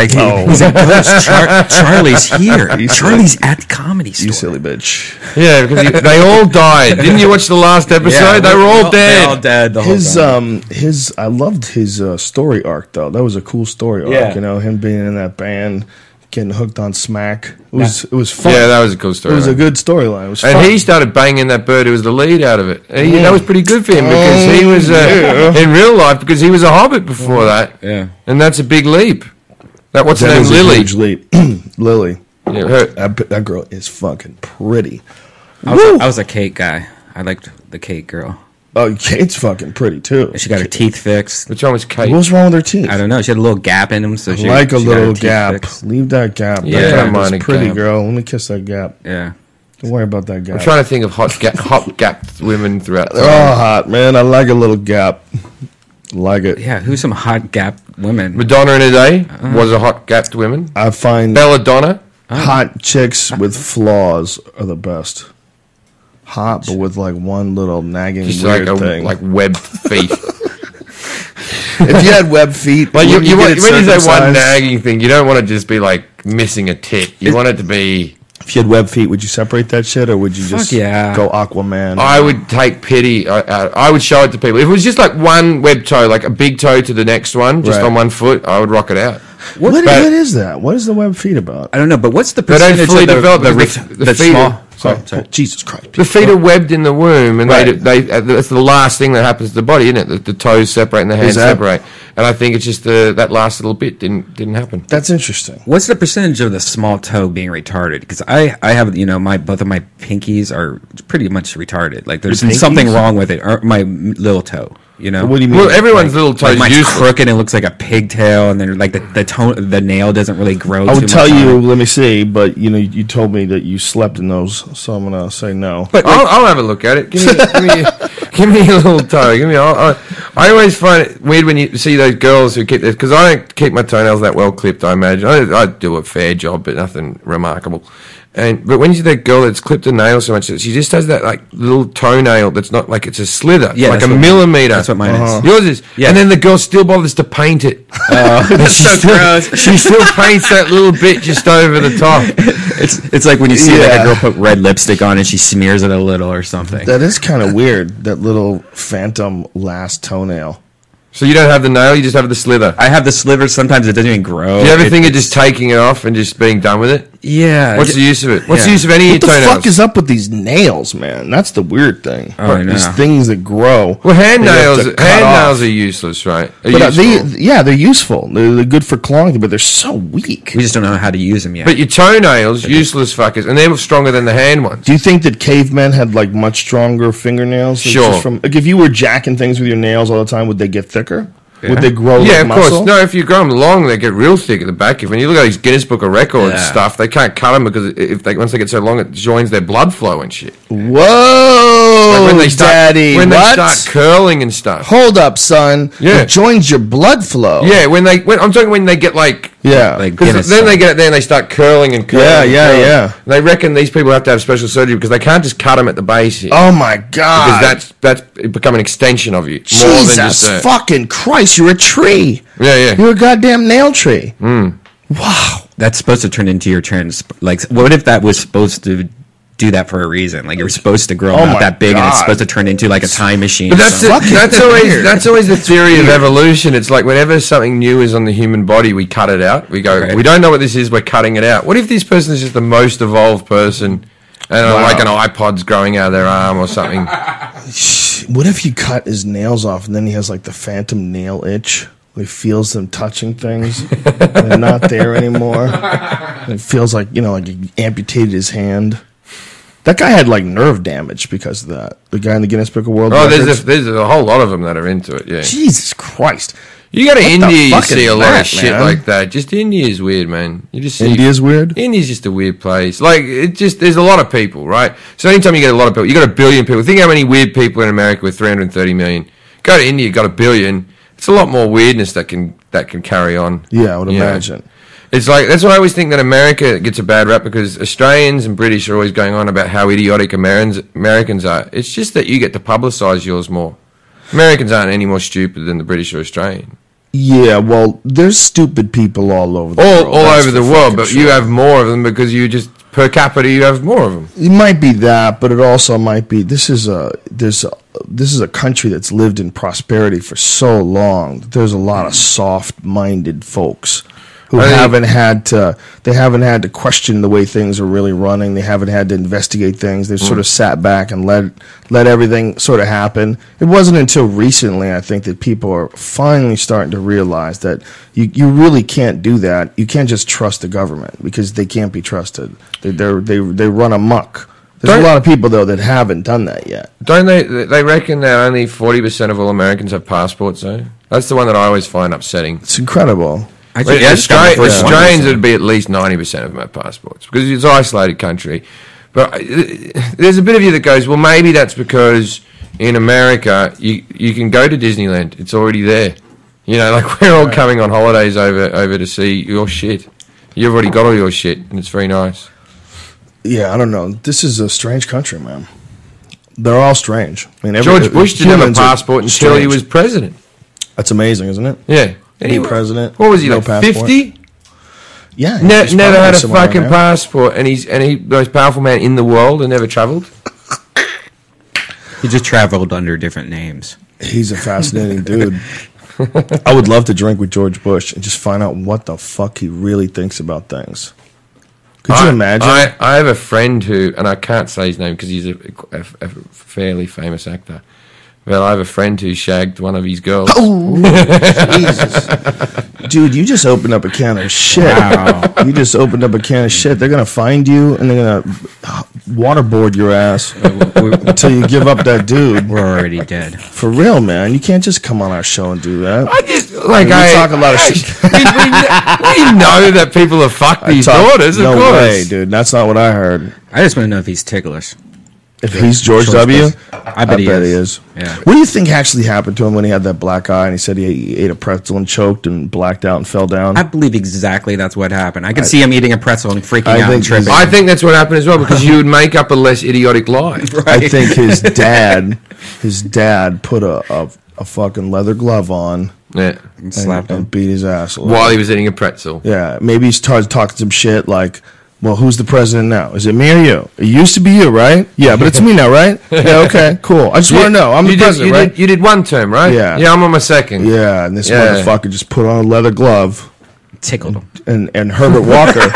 Oh. a ghost. Charlie's here. Charlie's at the Comedy Store. You silly bitch. Yeah, because they all died. Didn't you watch the last episode? They were all dead. They're all dead. The whole time. I loved his story arc though. That was a cool story arc. Yeah. Him being in that band, getting hooked on smack. It was fun. Yeah, that was a cool story. It was a good storyline. It was And fun. he started banging that bird who was the lead out of it. And that was pretty good for him because he was in real life because he was a hobbit before that. Yeah. And that's a big leap. What's her That name? was a Lily. huge leap. Lily. Yeah, her- That girl is fucking pretty. I was a Kate guy. I liked the Kate girl. Oh, Kate's fucking pretty too. She got her teeth fixed. which one was Kate? What's wrong with her teeth? I don't know. She had a little gap in them, so she like a she got her little teeth gap. fixed. Leave that gap. Yeah. That I gap don't mind is a pretty, gap. girl. Let me kiss that gap. Yeah. Don't worry about that gap. I'm trying to think of hot gapped women throughout. They're all hot, man. I like a little gap. Like it. Yeah, who's some hot gap women? Madonna in her day was a hot gapped woman. I find Belladonna. hot chicks with flaws are the best. Hot, but with like one little nagging Just weird like thing. like webbed feet. If you had web feet, Like wouldn't you get want, it when you say one circumcised? nagging thing, you don't want to just be like missing a tit. You want it to be. If you had web feet, would you separate that shit, or would you just yeah. go Aquaman? I would take pity. I would show it to people. If it was just like one web toe, like a big toe to the next one, just Right. on one foot, I would rock it out. what but- is that? What is the web feet about? I don't know, but what's the They don't percentage fully of the, develop the, because the feet small? are Oh, sorry. Jesus Christ. The feet are webbed in the womb, and Right. that's the last thing that happens to the body, isn't it? The toes separate and the hands Exactly. separate. And I think it's just that last little bit didn't happen. That's interesting. What's the percentage of the small toe being retarded? Because I have, both of my pinkies are pretty much retarded. Like there's Your pinkies? something wrong with it. Or my little toe, What do you mean? Well, everyone's little toes Like mine's useless. crooked and it looks like a pigtail, and then like the nail doesn't really grow. I too would tell much on you, it. let me see, but you told me that you slept in those, so I'm gonna say no. But I'll have a look at it. Give me a little toe. I always find it weird when you see those girls who keep because I don't keep my toenails that well clipped. I imagine I do a fair job, but nothing remarkable. But when you see that girl that's clipped a nail so much, she just has that like little toenail that's not like it's a slither, Yeah, like a that's what- millimeter. that's what mine is. Yours is, Yeah. and then the girl still bothers to paint it. That's she so still, gross. She still paints that little bit just over the top. It's like when you see like Yeah. a girl put red lipstick on and she smears it a little or something. That is kind of weird. That little phantom last toenail. So you don't have the nail, you just have the slither. I have the slivers. Sometimes it doesn't even grow. Do you ever think of it's- just taking it off and just being done with it? Yeah. What's the use of it? What's the Yeah. use of any What of the your toenails? fuck is up with these nails, man? That's the weird thing. Oh, I know. These things that grow. Well, hand that you have nails, to cut off. are useless, right? But they're useful. They're good for clawing, but they're so weak. We just don't know how to use them yet. But your toenails, useless fuckers, and they're stronger than the hand ones. Do you think that cavemen had like much stronger fingernails? Like, Sure. just like if you were jacking things with your nails all the time, would they get thicker? Would they grow Yeah, like of muscle? course. No, if you grow them long, they get real thick at the back. When you look at these Guinness Book of Records Yeah. stuff, they can't cut them because once they get so long, it joins their blood flow and shit. Whoa, Like when they start, Daddy, when what? they start curling and stuff. Hold up, son. Yeah. It joins your blood flow. Yeah, when I'm talking when they get like. Yeah. Like Because Guinness then they style. get it there and they start curling and curling. Yeah, and yeah, curling. yeah. And they reckon these people have to have special surgery because they can't just cut them at the base here. Oh my God. Because that's become an extension of you. More than Jesus just a, fucking Christ, you're a tree. yeah. You're a goddamn nail tree. Wow. That's supposed to turn into your trans. Like, what if that was supposed to do that for a reason? Like, you're supposed to grow Oh them my out that big, and it's God. supposed to turn into like a time machine. But or that's something. that's always the theory of evolution. It's like whenever something new is on the human body, we cut it out. We go, Right. we don't know what this is. We're cutting it out. What if this person is just the most evolved person, and like an iPod's growing out of their arm or something? What if you cut his nails off and then he has like the phantom nail itch? He feels them touching things. They're not there anymore. And it feels like, like he amputated his hand. That guy had like nerve damage because of that. The guy in the Guinness Book of World Oh, Records. there's a whole lot of them that are into it. Yeah, Jesus Christ. you go to What the India, you fuck see is a lot that, of shit man? like that. Just India is weird, man. You just see India's weird? India's just a weird place. Like there's a lot of people, right? So anytime you get a lot of people, you got 1 billion people. Think how many weird people in America with 330 million. Go to India, got 1 billion. It's a lot more weirdness that can carry on. Yeah, I would You know? imagine. It's like that's why I always think that America gets a bad rap because Australians and British are always going on about how idiotic Americans are. It's just that you get to publicise yours more. Americans aren't any more stupid than the British or Australian. Yeah, well, there's stupid people all over the world. All that's over the for world, fucking but sure. you have more of them because you just per capita you have more of them. It might be that, but it also might be this is a country that's lived in prosperity for so long. That there's a lot of soft-minded folks who I think- haven't had to question the way things are really running. They haven't had to investigate things. They've sort of sat back and let everything sort of happen. It wasn't until recently, I think, that people are finally starting to realize that you really can't do that. You can't just trust the government because they can't be trusted. They run amok. There's Don't- a lot of people though that haven't done that yet. Don't they reckon that only 40% of all Americans have passports though? That's the one that I always find upsetting. It's incredible. I Well, think that's got the first one. Australians would be at least 90% of them have passports because it's an isolated country. But there's a bit of you that goes, well, maybe that's because in America you can go to Disneyland. It's already there. Like we're all coming on holidays over to see your shit. You've already got all your shit, and it's very nice. Yeah, I don't know. This is a strange country, man. They're all strange. I mean, George Bush didn't have a humans are passport until he strange. was president. That's amazing, isn't it? Yeah. Any president, What was he, no like passport. 50? Yeah, he's Never probably had a somewhere fucking around there. passport, and he's the most powerful man in the world and never travelled. He just traveled under different names. He's a fascinating dude. I would love to drink with George Bush and just find out what the fuck he really thinks about things. Could you imagine? I have a friend who, and I can't say his name because he's a fairly famous actor. Well, I have a friend who shagged one of his girls. Oh, Jesus. Dude, you just opened up a can of shit. Wow. You just opened up a can of shit. They're going to find you, and they're going to waterboard your ass until you give up that dude. We're already dead. For real, man. You can't just come on our show and do that. I just, talk a lot of shit. we know that people have fucked these daughters, of course. No way, dude. That's not what I heard. I just want to know if he's ticklish. If he's George W., I bet he is. Yeah. What do you think actually happened to him when he had that black eye and he said he ate a pretzel and choked and blacked out and fell down? I believe exactly that's what happened. I can see him eating a pretzel and freaking out and tripping. I think that's what happened as well, because you would make up a less idiotic lie. Right. I think his dad put a fucking leather glove on. Yeah. And slapped him. And beat his ass while he was eating a pretzel. Yeah. Maybe he started talking some shit like, well, who's the president now? Is it me or you? It used to be you, right? Yeah, but it's me now, right? Yeah, okay, cool. I just want to know. I'm the president, right? You did one term, right? Yeah. Yeah, I'm on my second. Yeah, and this motherfucker just put on a leather glove. Tickled him. And Herbert Walker.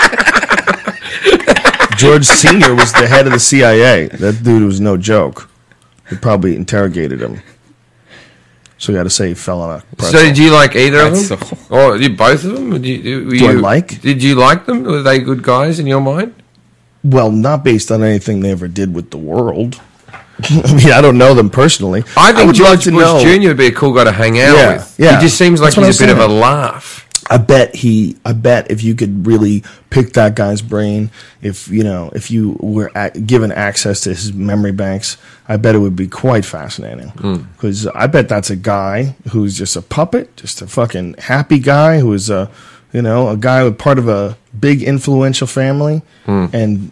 George Sr. was the head of the CIA. That dude was no joke. They probably interrogated him. So you got to say he fell on a pretzel. So did you like either of them? So... Or you both of them? Do I like? Did you like them? Were they good guys in your mind? Well, not based on anything they ever did with the world. I mean, I don't know them personally. I think George Bush Jr. would be a cool guy to hang out with. Yeah. He just seems like he's a bit of a laugh. I bet if you could really pick that guy's brain, if you were given access to his memory banks, I bet it would be quite fascinating. Because I bet that's a guy who's just a puppet, just a fucking happy guy who is a guy with part of a big influential family, and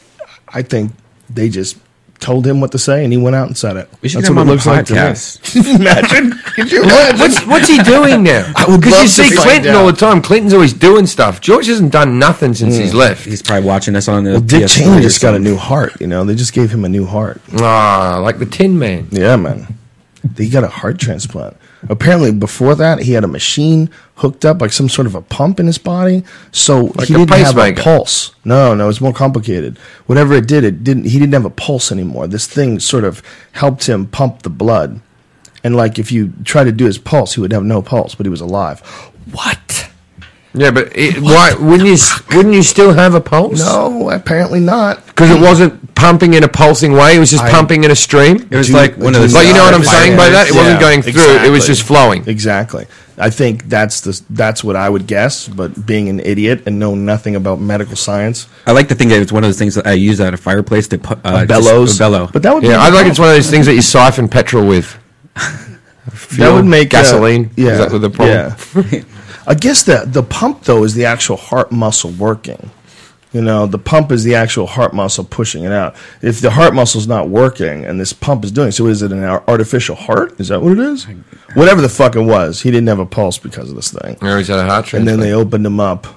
I think they just told him what to say, and he went out and said it. We should have him on the podcast. Imagine. Could you imagine? What's he doing now? Because you see Clinton all the time. Clinton's always doing stuff. George hasn't done nothing since he's left. He's probably watching us on the Well, Dick Cheney just got a new heart. They just gave him a new heart. Ah, like the Tin Man. Yeah, man. He got a heart transplant. Apparently, before that, he had a machine hooked up, like some sort of a pump in his body, so like he didn't have a pulse. No, it's more complicated. Whatever it did, he didn't have a pulse anymore. This thing sort of helped him pump the blood, and like if you try to do his pulse, he would have no pulse, but he was alive. What? Yeah, but why wouldn't you still have a pulse? No, apparently not. Because it wasn't pumping in a pulsing way; it was just pumping in a stream. It was like one of those. Like, you know what I'm saying by that? It wasn't going through; exactly. It was just flowing. Exactly. I think that's what I would guess. But being an idiot and know nothing about medical science, I like to think that it's one of those things that I use at a fireplace to put bellows. Bellow. But that would I like it's one of those things that you siphon petrol with. That would make gasoline. Yeah, is that the problem? Yeah. I guess the pump though is the actual heart muscle working. The pump is the actual heart muscle pushing it out. If the heart muscle's not working and this pump is doing, so is it an artificial heart? Is that what it is? Whatever the fuck it was, he didn't have a pulse because of this thing. Or he's had a heart transplant. And then they opened him up.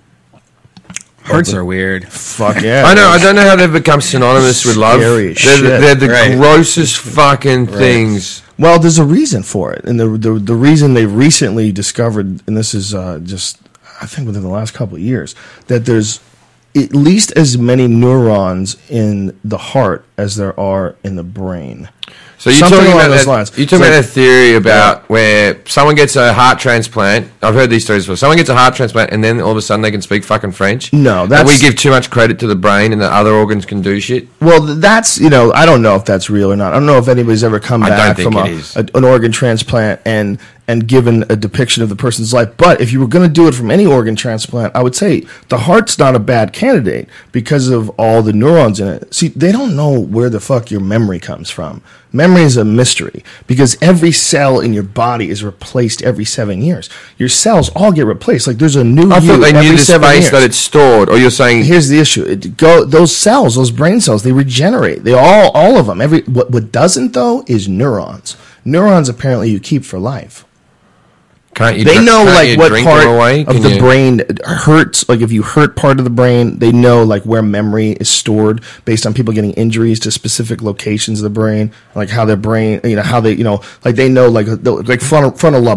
Hearts are weird. Fuck yeah. I know. I don't know how they've become synonymous with love. They're the grossest fucking things. Well, there's a reason for it, and the reason they recently discovered, and this is just I think within the last couple of years, that there's at least as many neurons in the heart as there are in the brain. So you're talking about those lines. You're talking about a theory about where someone gets a heart transplant. I've heard these stories before. Someone gets a heart transplant, and then all of a sudden they can speak fucking French. No, that's we give too much credit to the brain, and the other organs can do shit. Well, that's I don't know if that's real or not. I don't know if anybody's ever come back from an organ transplant and given a depiction of the person's life. But if you were going to do it from any organ transplant, I would say the heart's not a bad candidate because of all the neurons in it. See, they don't know where the fuck your memory comes from. Memory is a mystery because every cell in your body is replaced every 7 years. Your cells all get replaced. Like there's a new I thought they knew the space that it's stored. Or you're saying here's the issue: those cells, those brain cells, they regenerate. They all of them. What doesn't though is neurons. Neurons apparently you keep for life. They know like what part of the brain hurts. Like if you hurt part of the brain, they know like where memory is stored based on people getting injuries to specific locations of the brain, like how their brain, how they, like they know like frontal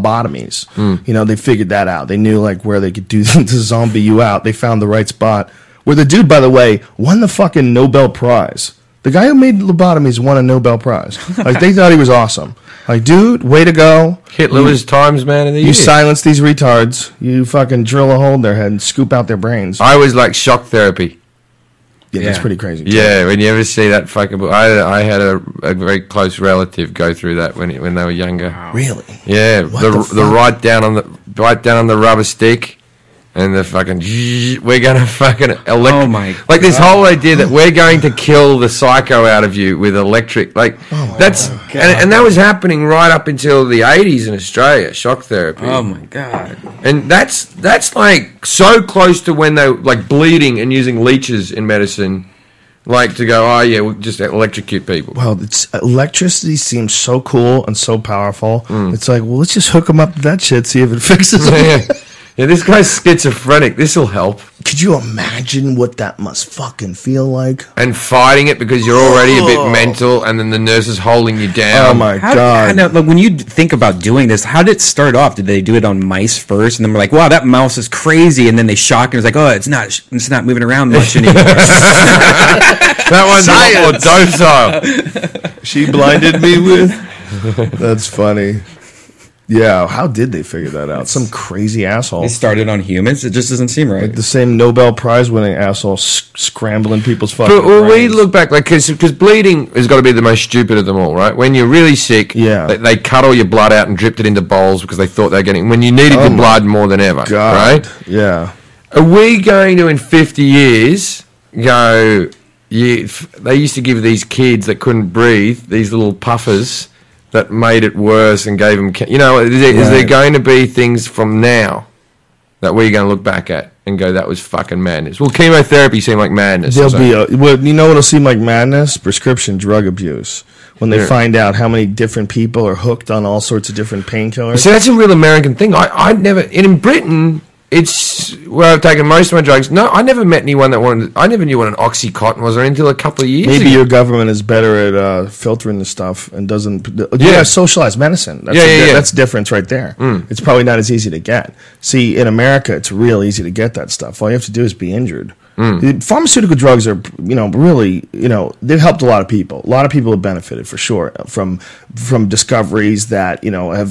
lobotomies. They figured that out. They knew like where they could do to zombie you out. They found the right spot where the dude, by the way, won the fucking Nobel Prize. The guy who made lobotomies won a Nobel Prize. Like, they thought he was awesome. Like, dude, way to go. Hitler was Times Man of the Year. You silence these retards. You fucking drill a hole in their head and scoop out their brains. I always like shock therapy. Yeah, that's pretty crazy. Yeah, when you ever see that fucking book. I had a very close relative go through that when they were younger. Really? Yeah, What the right down on the rubber stick. And the fucking, we're going to fucking Oh my like this whole idea that we're going to kill the psycho out of you with electric, like that's, and that was happening right up until the 80s in Australia, shock therapy. Oh my God. And that's like so close to when they like bleeding and using leeches in medicine, like to go, oh yeah, we'll just electrocute people. Well, electricity seems so cool and so powerful. It's like, well, let's just hook them up to that shit, see if it fixes it. Yeah, this guy's schizophrenic. This will help. Could you imagine what that must fucking feel like? And fighting it because you're already a bit mental, and then the nurse is holding you down. Oh my God! Now, like, when you think about doing this, how did it start off? Did they do it on mice first, and then we're like, "Wow, that mouse is crazy," and then they shock and it's like, "Oh, it's not moving around much anymore." That one's a lot more docile. She blinded me with. That's funny. Yeah, how did they figure that out? Some crazy asshole. They started on humans. It just doesn't seem right. Like the same Nobel Prize winning asshole scrambling people's fucking But when we brains. look back, like, because bleeding has got to be the most stupid of them all, right? When you're really sick, Yeah. they cut all your blood out and dripped it into bowls because they thought they were getting, when you needed your blood more than ever, God. right? Yeah. Are we going to, in 50 years, go, they used to give these kids that couldn't breathe, these little puffers, that made it worse and gave them, is there going to be things from now that we're going to look back at and go, that was fucking madness? Well, chemotherapy seemed like madness. There'll be you know what'll seem like madness? Prescription drug abuse. When they find out how many different people are hooked on all sorts of different painkillers. So that's a real American thing. I'd never, in Britain, it's where I've taken most of my drugs. No, I never met anyone that wanted, I never knew what an Oxycontin was until a couple of years Maybe ago. your government is better at filtering the stuff and doesn't. Yeah, socialized medicine. That's that's the difference right there. It's probably not as easy to get. See, in America, it's real easy to get that stuff. All you have to do is be injured. The pharmaceutical drugs are, really, they've helped a lot of people. A lot of people have benefited for sure from discoveries that,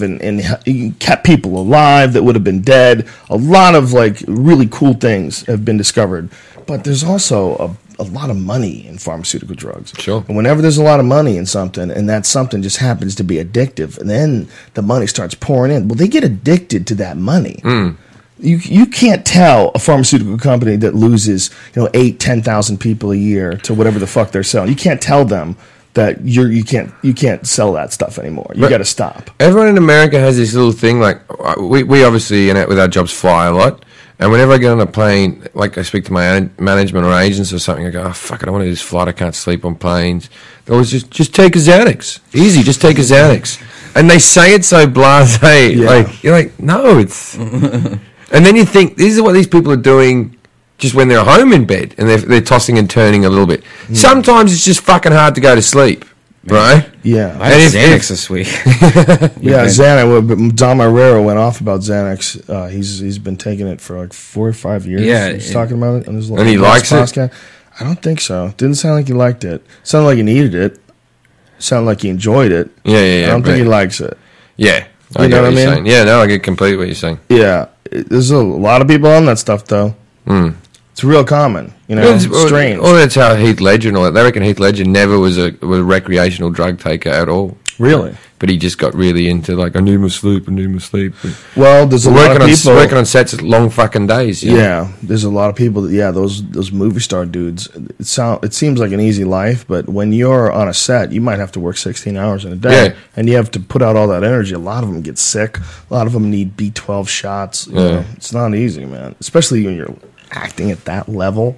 have kept people alive that would have been dead. A lot of like really cool things have been discovered. But there's also a lot of money in pharmaceutical drugs. Sure. And whenever there's a lot of money in something and that something just happens to be addictive and then the money starts pouring in, well, they get addicted to that money. You can't tell a pharmaceutical company that loses 8,000-10,000 people a year to whatever the fuck they're selling. You can't tell them that you can't sell that stuff anymore. You got to stop. Everyone in America has this little thing, like we obviously with our jobs fly a lot, and whenever I get on a plane, like I speak to my management or agents or something, I go, oh fuck it, I want to do this flight, I can't sleep on planes. They always just take a Xanax, easy, just take a Xanax, and they say it so blasé, like you're like, no, it's. And then you think, this is what these people are doing just when they're home in bed and they're tossing and turning a little bit. Sometimes it's just fucking hard to go to sleep, right? Yeah. I had Xanax this week. Yeah, Xanax. Dom Herrera went off about Xanax. He's been taking it for like 4 or 5 years. Yeah, he's talking about it on his and he likes podcast. I don't think so. Didn't sound like he liked it. Sounded like he needed it. Sounded like he enjoyed it. Yeah. I don't think he likes it. Yeah. You know what I mean? Saying. Yeah, no, I get completely what you're saying. Yeah. There's a lot of people on that stuff, though. It's real common. It's strange. Well, that's how Heath Ledger and all that. They reckon Heath Ledger never was a recreational drug taker at all. Really? But he just got really into, like, I need my sleep. Well, there's a lot of people working on sets at long fucking days. Yeah, there's a lot of people that, those movie star dudes, it seems like an easy life, but when you're on a set, you might have to work 16 hours in a day, and you have to put out all that energy. A lot of them get sick. A lot of them need B12 shots. You know, it's not easy, man, especially when you're acting at that level.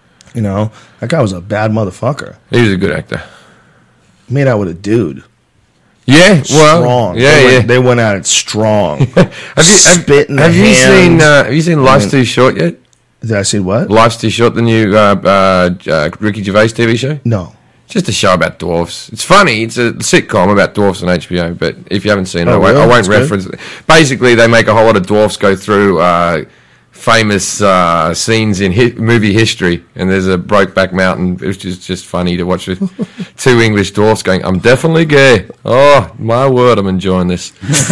That guy was a bad motherfucker. He was a good actor. Made out with a dude. Yeah, well, strong. They went at it strong. Have you seen Life's Too Short yet? Did I see what? Life's Too Short, the new Ricky Gervais TV show? No. It's just a show about dwarfs. It's funny. It's a sitcom about dwarfs on HBO. But if you haven't seen it, really? I won't That's reference it. Basically, they make a whole lot of dwarfs go through famous scenes in movie history, and there's a Brokeback Mountain, which is just funny to watch with two English dwarfs going, "I'm definitely gay." Oh, my word, I'm enjoying this.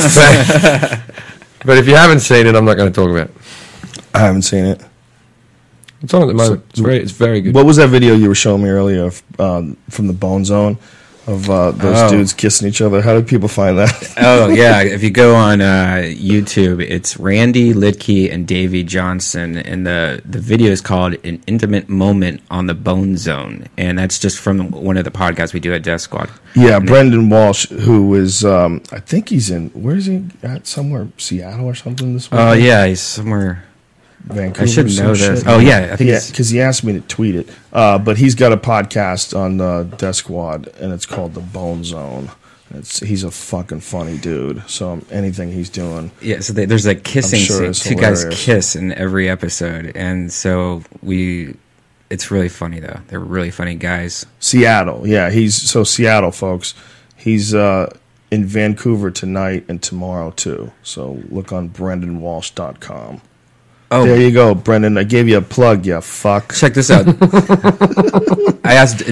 But if you haven't seen it, I'm not going to talk about it. I haven't seen it. It's on at the moment. It's very good. What was that video you were showing me earlier of, from the Bone Zone of those dudes kissing each other? How did people find that? Oh, yeah. If you go on YouTube, it's Randy Lidke and Davey Johnson, and the video is called An Intimate Moment on the Bone Zone, and that's just from one of the podcasts we do at Death Squad. Yeah, Brendan Walsh, who is, I think he's in, where is he at? Somewhere, Seattle or something this week? Oh, yeah, he's somewhere. Vancouver. I should know this. Shit. Oh, yeah. I think because he asked me to tweet it. But he's got a podcast on Death Squad, and it's called The Bone Zone. He's a fucking funny dude. So anything he's doing. Yeah, so there's a kissing sure scene. Two hilarious. guys kiss in every episode. And so it's really funny, though. They're really funny guys. Seattle. Yeah, Seattle, folks. He's in Vancouver tonight and tomorrow, too. So look on BrendanWalsh.com. Oh, There you go, Brendan. I gave you a plug, you fuck. check this out. I asked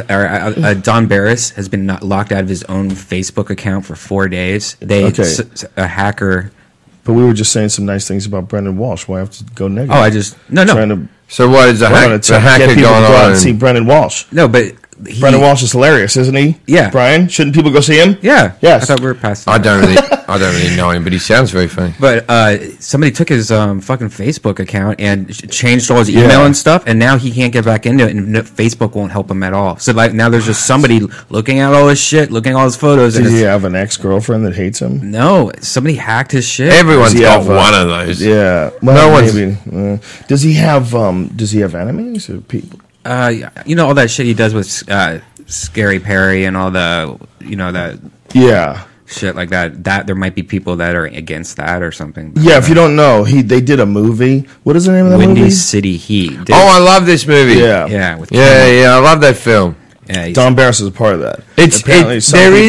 Don Barris has been locked out of his own Facebook account for 4 days. Okay. A hacker. But we were just saying some nice things about Brendan Walsh. Why have to go negative? No. Trying to, So what is the get hacker people going to go out on? and see Brendan Walsh. No, but Brendan Walsh is hilarious, isn't he? Yeah. Brian, shouldn't people go see him? Yeah. Yes. I thought we were past that. I don't really know him, but he sounds very funny. But somebody took his fucking Facebook account and changed all his email and stuff, and now he can't get back into it, and Facebook won't help him at all. So like now there's just somebody looking at all his shit, looking at all his photos. Does and he it's, have an ex-girlfriend that hates him? no, somebody hacked his shit. Everyone's Does he got have, one of those. Yeah. No Well, one's- maybe. Does he have enemies or people? You know all that shit he does with Scary Perry and all the that Yeah. shit like that. That there might be people that are against that or something. Yeah, if you don't know, they did a movie. What is the name of the Windy movie? City Heat. Dude. Oh, I love this movie. Yeah. yeah, with Yeah, I love that film. yeah, Don Barris is a part of that. It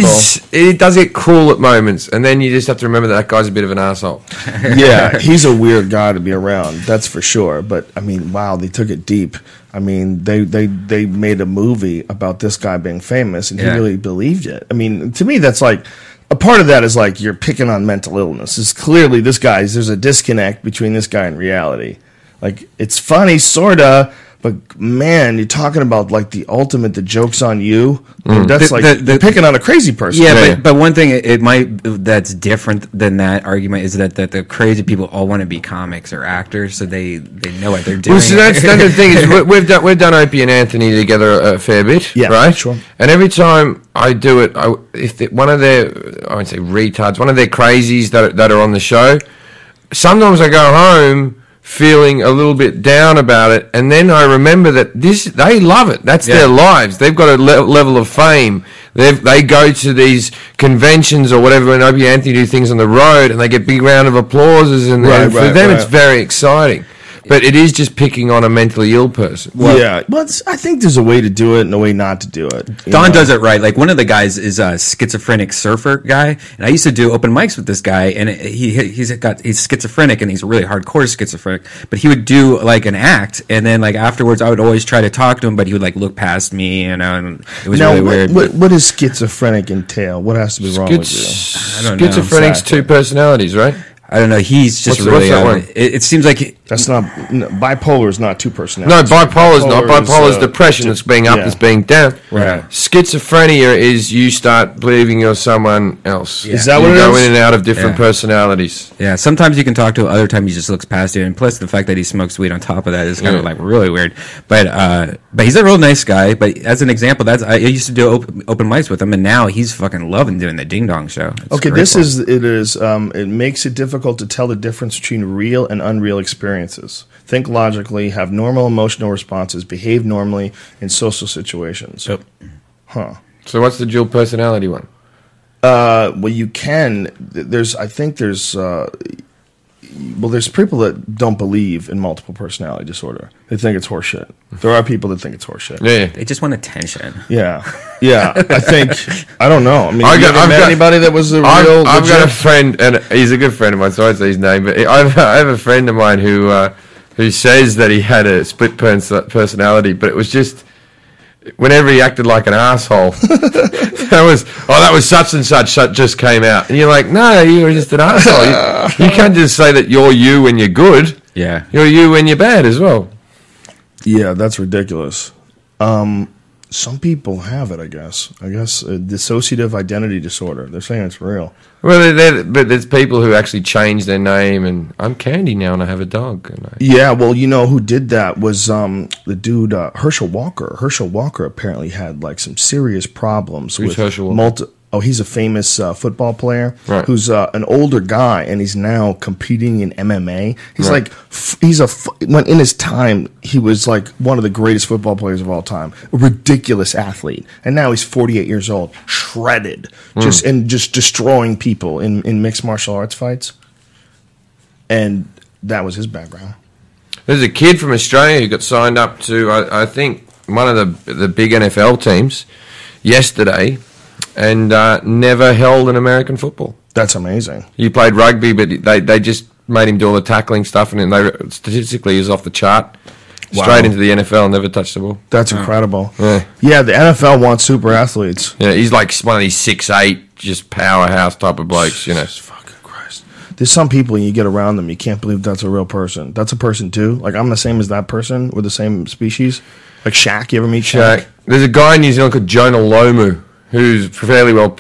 does get cruel at moments, and then you just have to remember that guy's a bit of an asshole. Yeah, he's a weird guy to be around. That's for sure. But I mean, wow, they took it deep. I mean, they made a movie about this guy being famous, and he Yeah. really believed it. I mean, to me, that's like a part of that is like you're picking on mental illness. It's clearly there's a disconnect between this guy and reality. Like it's funny, sorta. But man, you're talking about like the joke's on you. That's you're picking on a crazy person. Yeah, but one thing that's different than that argument is that the crazy people all want to be comics or actors, so they know what they're doing. Well, so that's the thing is we've done Opie and Anthony together a fair bit, Yeah, right? sure. And every time I do it, one of their I won't say retards, one of their crazies that are on the show, sometimes I go home feeling a little bit down about it, and then I remember that they love it. That's their lives. They've got a level of fame. They go to these conventions or whatever, and Opie and Anthony do things on the road, and they get big round of applauses, and for them it's very exciting. But it is just picking on a mentally ill person. Yeah. Well, I think there's a way to do it and a way not to do it. Don does it right. Like one of the guys is a schizophrenic surfer guy, and I used to do open mics with this guy, and he's schizophrenic and he's really hardcore schizophrenic. But he would do like an act, and then like afterwards, I would always try to talk to him, but he would like look past me, and it was really weird. What does schizophrenic entail? What has to be wrong with you? I don't know. Schizophrenic's two personalities, right? I don't know. He's just What's really. that one? It seems like That's not bipolar. Is not two No, personalities. bipolar is not. Bipolar is uh, depression. It's being up, yeah. it's being down. Right. Schizophrenia is you start believing you're someone else. Is that you what it go is? in and out of different Yeah. personalities. Yeah, sometimes you can talk to him, other times he just looks past you. And plus, the fact that he smokes weed on top of that is kind of like really weird. But he's a real nice guy. But as an example, I used to do open mics with him, and now he's fucking loving doing the Ding Dong show. It's Okay, great for him. it makes it difficult to tell the difference between real and unreal experiences. Think logically, have normal emotional responses, behave normally in social situations. Yep. Huh. So what's the dual personality one? Well, you can. I think there's. well, there's people that don't believe in multiple personality disorder. They think it's horseshit. There are people that think it's horseshit. Yeah. They just want attention. Yeah. I think, I don't know. I mean, I've you ever met got- anybody that was a real I've got a legit- friend, and he's a good friend of mine, so I won't say his name, but I have a friend of mine who says that he had a split personality, but it was just whenever he acted like an asshole. that was such and such just came out. And you're like, no, you were just an asshole. You can't just say that you're you when you're good. Yeah. You're you when you're bad as well. Yeah, that's ridiculous. Some people have it, I guess. Dissociative identity disorder. They're saying it's real. Well, but there's people who actually change their name, and I'm Candy now, and I have a dog. And Yeah, well, you know who did that was the dude Herschel Walker. Herschel Walker apparently had like some serious problems Who's with Herschel Walker? he's a famous football player Right. who's an older guy, and he's now competing in MMA. He's Right. when in his time he was like one of the greatest football players of all time, a ridiculous athlete, and now he's 48 years old, shredded, just destroying people in mixed martial arts fights, and that was his background. There's a kid from Australia who got signed up to, I think, one of the big NFL teams yesterday, and never held an American football. That's amazing. He played rugby, but they just made him do all the tackling stuff, and then statistically he was off the chart. Wow. Straight into the NFL, never touched the ball. That's incredible. Yeah. The NFL wants super athletes. Yeah, he's like one of these 6'8", just powerhouse type of blokes, you know. Jesus fucking Christ. There's some people, and you get around them, you can't believe that's a real person. That's a person too. Like, I'm the same as that person. We're the same species. Like Shaq. You ever meet Shaq? There's a guy in New Zealand called Jonah Lomu, who's fairly well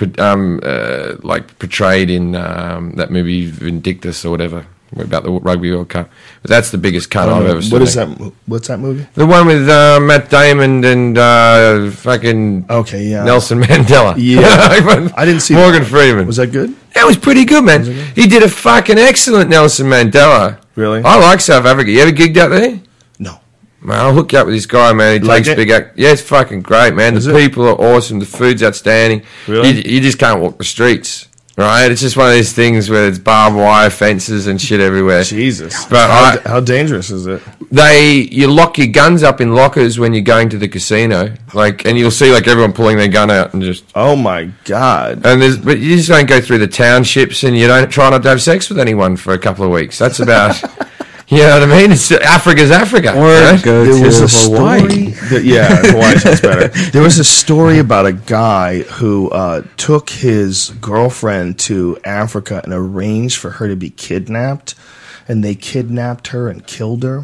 portrayed in that movie Vindictus or whatever about the Rugby World Cup. But that's the biggest cunt I've ever seen. What is that? What's that movie? The one with Matt Damon and fucking Nelson Mandela. Yeah, I didn't see Morgan that. Freeman. Was that good? That was pretty good, man. He did a fucking excellent Nelson Mandela. Really? I like South Africa. You ever gigged out there? No. Man, I'll hook you up with this guy, man. He Like takes it? big act. Yeah, it's fucking great, man. Is The it? people are awesome. The food's outstanding. Really? You just can't walk the streets, right? It's just one of these things where it's barbed wire fences and shit everywhere. Jesus. But how dangerous is it? You lock your guns up in lockers when you're going to the casino, and you'll see everyone pulling their gun out and just. Oh my God. But you just don't go through the townships, and you don't try not to have sex with anyone for a couple of weeks. That's about. You know what I mean? It's Africa's Africa. Or right? go There was to a Hawaii. story. Hawaii sounds better. There was a story about a guy who took his girlfriend to Africa and arranged for her to be kidnapped, and they kidnapped her and killed her.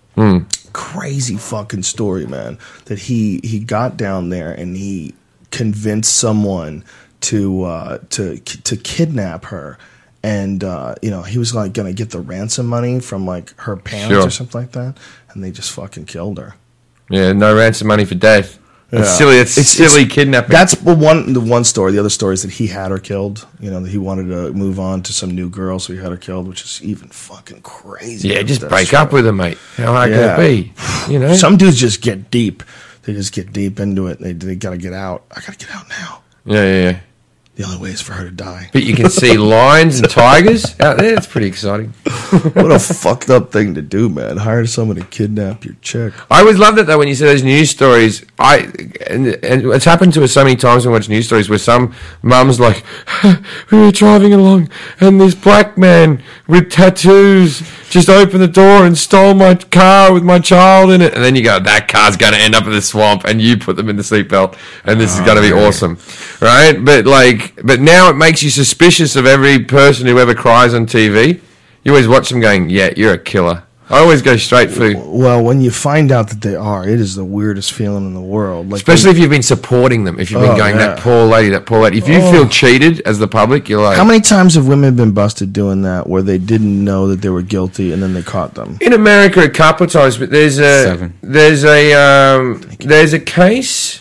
Crazy fucking story, man. That he got down there and he convinced someone to kidnap her. And he was going to get the ransom money from her parents or something like that, and they just fucking killed her. Yeah, no ransom money for death. It's silly. It's silly kidnapping. That's the one story. The other story is that he had her killed. That he wanted to move on to some new girl, so he had her killed, which is even fucking crazy. Yeah, just break up with her, mate. How hard can it be? Some dudes just get deep. They just get deep into it. They got to get out. I got to get out now. Yeah. The only way is for her to die. But you can see lions and tigers out there. It's pretty exciting. What a fucked up thing to do, man. Hire someone to kidnap your chick. I always loved it, though, when you see those news stories. And it's happened to us so many times when we watch news stories where some mum's like, we were driving along and this black man with tattoos just opened the door and stole my car with my child in it. And then you go, that car's going to end up in the swamp, and you put them in the seatbelt, and this is going to be awesome. Right? But now it makes you suspicious of every person who ever cries on TV. You always watch them going, yeah, you're a killer. I always go straight for... Well, when you find out that they are, it is the weirdest feeling in the world. Especially if you've been supporting them. If you've been going, that poor lady. If you feel cheated as the public, you're like... How many times have women been busted doing that where they didn't know that they were guilty and then they caught them? In America, a couple of times, but there's a... 7. There's a case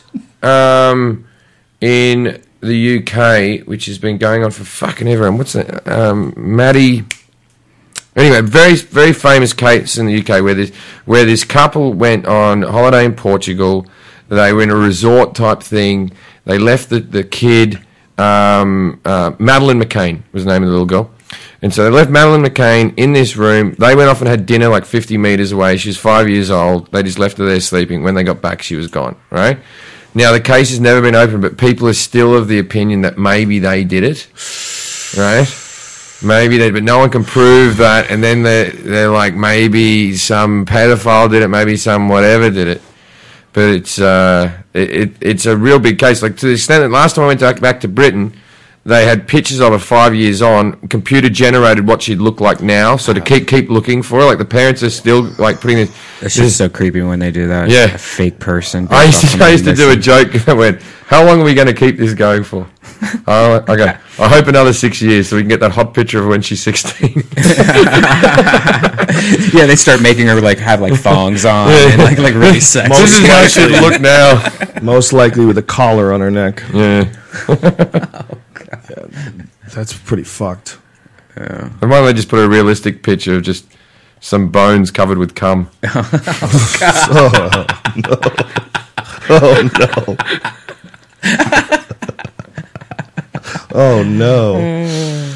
in the UK which has been going on for fucking ever. And what's that? Maddie... Anyway, very, very famous case in the UK where this couple went on holiday in Portugal. They were in a resort type thing. They left the kid, Madeline McCain was the name of the little girl. And so they left Madeleine McCann in this room. They went off and had dinner like 50 metres away. She was 5 years old. They just left her there sleeping. When they got back, she was gone, right? Now, the case has never been opened, but people are still of the opinion that maybe they did it, right? Maybe they, but no one can prove that. And then they're like, maybe some pedophile did it, maybe some whatever did it. But it's a real big case. Like, to the extent that last time I went back to Britain, they had pictures of her 5 years on, computer generated what she'd look like now. So to keep looking for her, like the parents are still like putting this. It's just so creepy when they do that. Yeah. A fake person. I used to do a joke that went, "How long are we going to keep this going for?" Oh, okay. I hope another 6 years so we can get that hot picture of when she's 16. Yeah, they start making her like have like thongs on and like really sexy. This is how she'd look now. Most likely with a collar on her neck. Yeah. That's pretty fucked. And why don't they just put a realistic picture of just some bones covered with cum? Oh, no. Oh, no. Oh, no.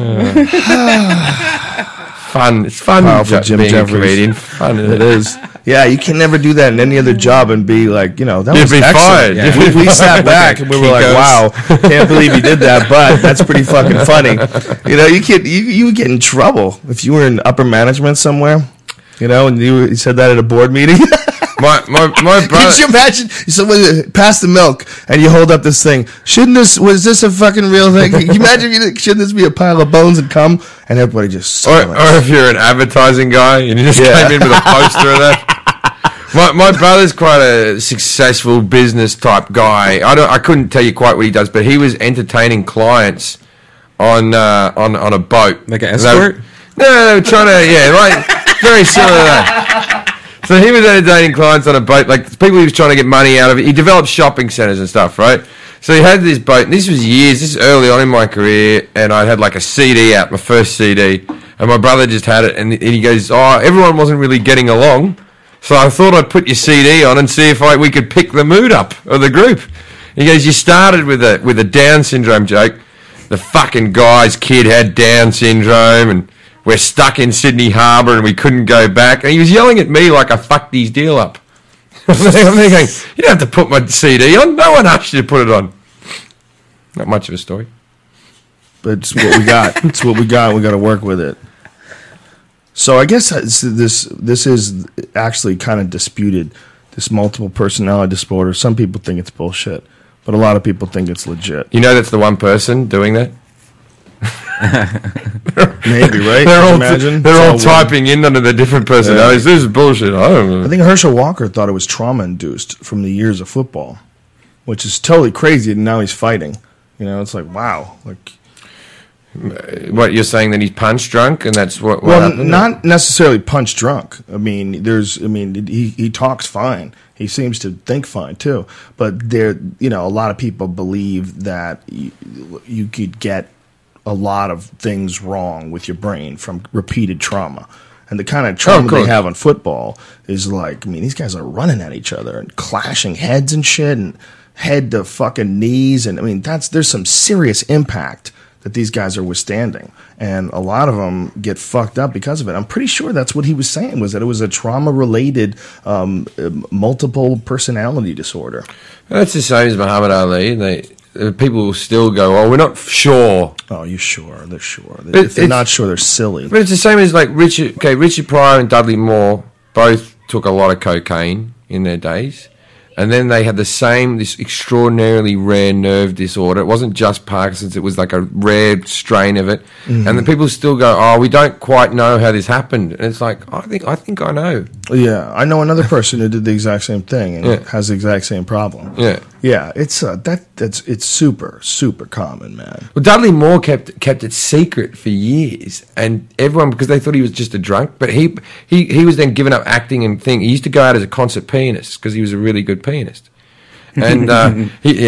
Fun. It's fun Powerful Jim being Jeffries. a comedian. Fun, isn't It it? is. Yeah, you can never do that in any other job and be like, that You'd was be excellent. fired. Yeah. We sat back and we were like, wow, can't believe you did that, but that's pretty fucking funny. You would get in trouble if you were in upper management somewhere, and you said that at a board meeting. My brother. Could you imagine someone pass the milk and you hold up this thing? Was this a fucking real thing? Can you imagine shouldn't this be a pile of bones and cum? And everybody just Or if you're an advertising guy and you just came in with a poster of that. My brother's quite a successful business type guy. I couldn't tell you quite what he does, but he was entertaining clients on a boat. Like an escort? No, they were trying to, like very similar to that. So he was entertaining clients on a boat, like people he was trying to get money out of. He developed shopping centers and stuff, right? So he had this boat, and this was years, this is early on in my career, and I had like a CD out, my first CD, and my brother just had it, and he goes, everyone wasn't really getting along, so I thought I'd put your CD on and see if we could pick the mood up of the group. He goes, you started with a Down syndrome joke. The fucking guy's kid had Down syndrome, and we're stuck in Sydney Harbour and we couldn't go back. And he was yelling at me like I fucked his deal up. I'm thinking, you don't have to put my CD on. No one asked you to put it on. Not much of a story. But it's what we got. It's what we got. We got to work with it. So I guess this is actually kind of disputed, this multiple personality disorder. Some people think it's bullshit, but a lot of people think it's legit. You know that's the one person doing that? Maybe, right? They're all typing in under their different personalities. This is bullshit. I don't know. I think Herschel Walker thought it was trauma-induced from the years of football, which is totally crazy, and now he's fighting. It's like, wow. Like, what, you're saying that he's punch drunk, and that's what happened? Not necessarily punch drunk. I mean, he talks fine. He seems to think fine too. But a lot of people believe that you could get a lot of things wrong with your brain from repeated trauma. And the kind of trauma they have on football is like, these guys are running at each other and clashing heads and shit, and head to fucking knees. And there's some serious impact that these guys are withstanding. And a lot of them get fucked up because of it. I'm pretty sure that's what he was saying, was that it was a trauma-related multiple personality disorder. That's the same as Muhammad Ali. People will still go, we're not sure. Oh, you're sure? They're sure. If they're not sure, they're silly. But it's the same as like Richard Pryor and Dudley Moore both took a lot of cocaine in their days. And then they had this extraordinarily rare nerve disorder. It wasn't just Parkinson's, it was like a rare strain of it. Mm-hmm. And the people still go, we don't quite know how this happened. And it's like, I think I know. Yeah, I know another person who did the exact same thing and has the exact same problem. Yeah, it's it's super, super common, man. Well, Dudley Moore kept it secret for years, and everyone, because they thought he was just a drunk, but he was then given up acting and thing. He used to go out as a concert pianist because he was a really good pianist, and he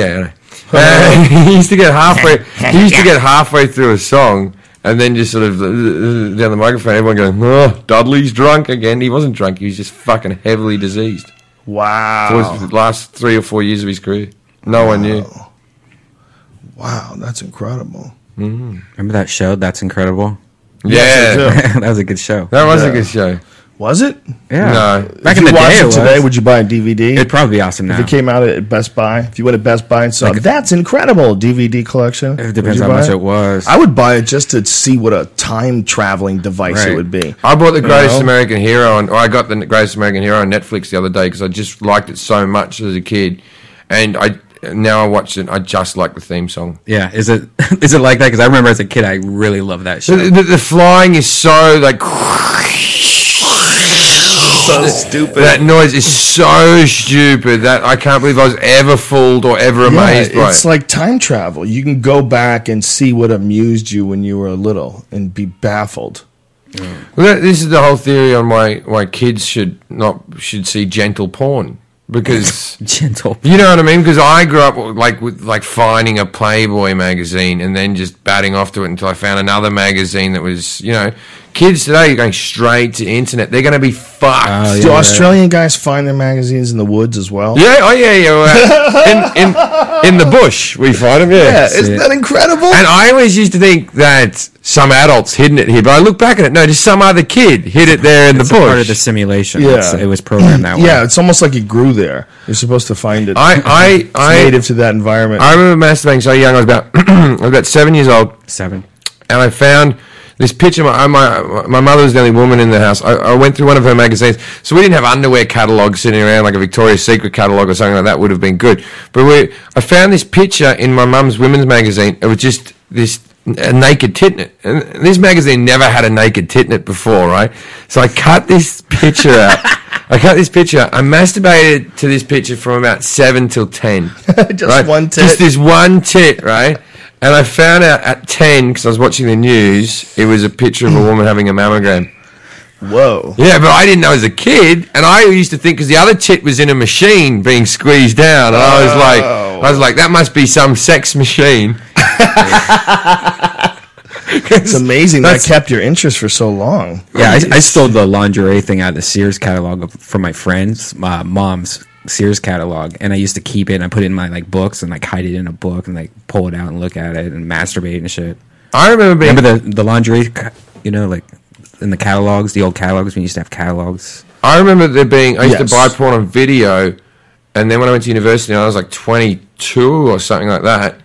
used to get halfway through a song. And then just sort of down the microphone, everyone going, Dudley's drunk again. He wasn't drunk. He was just fucking heavily diseased. Wow. For the last 3 or 4 years of his career. No one knew. Wow, that's incredible. Mm-hmm. Remember that show, That's Incredible? Yeah, That was a good show. that was a good show. Was it? Yeah. No. Back If in you the watched day, it it today, was. would you buy a DVD? It'd probably be awesome now. If it came out at Best Buy, if you went to Best Buy and saw that's incredible DVD collection, It depends would how you much buy it was. I would buy it just to see what a time traveling device it Right. would be. I bought the Greatest know? American Hero, or I got the Greatest American Hero on Netflix the other day because I just liked it so much as a kid, and now I watch it. I just like the theme song. Yeah, is it like that? Because I remember as a kid, I really loved that show. The flying is so like. So stupid. That noise is so stupid that I can't believe I was ever fooled or ever amazed by it's it. like time travel. You can go back and see what amused you when you were little and be baffled. Well, this is the whole theory on why kids should see gentle porn because Gentle. you know what I mean. Because I grew up with finding a Playboy magazine and then just batting off to it until I found another magazine that was Kids today are going straight to internet. They're going to be fucked. Oh, Do yeah. Australian guys find their magazines in the woods as well? Yeah, oh yeah. Well, in the bush, we find them. Yeah. Yeah, isn't that incredible? And I always used to think that some adults hidden it here, but I look back at it. No, just some other kid hid it there in It's the a bush. part of the simulation. Yeah. It was programmed that way. Yeah, it's almost like it grew there. You're supposed to find it. I It's native to that environment. I remember masturbating so young. I was about 7 years old, 7. and I found this picture. My mother was the only woman in the house. I went through one of her magazines. So we didn't have underwear catalogs sitting around like a Victoria's Secret catalog or something like that would have been good. But I found this picture in my mum's women's magazine. It was just a naked tit in it. And this magazine never had a naked tit in it before, right? So I cut this picture out. I masturbated to this picture from about 7 till 10. Just right? one tit. Just this one tit, right? And I found out at 10, because I was watching the news, it was a picture of a woman having a mammogram. Whoa. Yeah, but I didn't know as a kid, and I used to think because the other tit was in a machine being squeezed down, and I was like, that must be some sex machine. It's amazing that kept your interest for so long. Yeah, I stole the lingerie thing out of the Sears catalog from my friend's mom's Sears catalog, and I used to keep it and I put it in my books and hide it in a book and pull it out and look at it and masturbate and shit. I remember the lingerie, in the catalogs, the old catalogs when you used to have catalogs. I remember there being. I used Yes. to buy porn on video, and then when I went to university, and I was like 22 or something like that.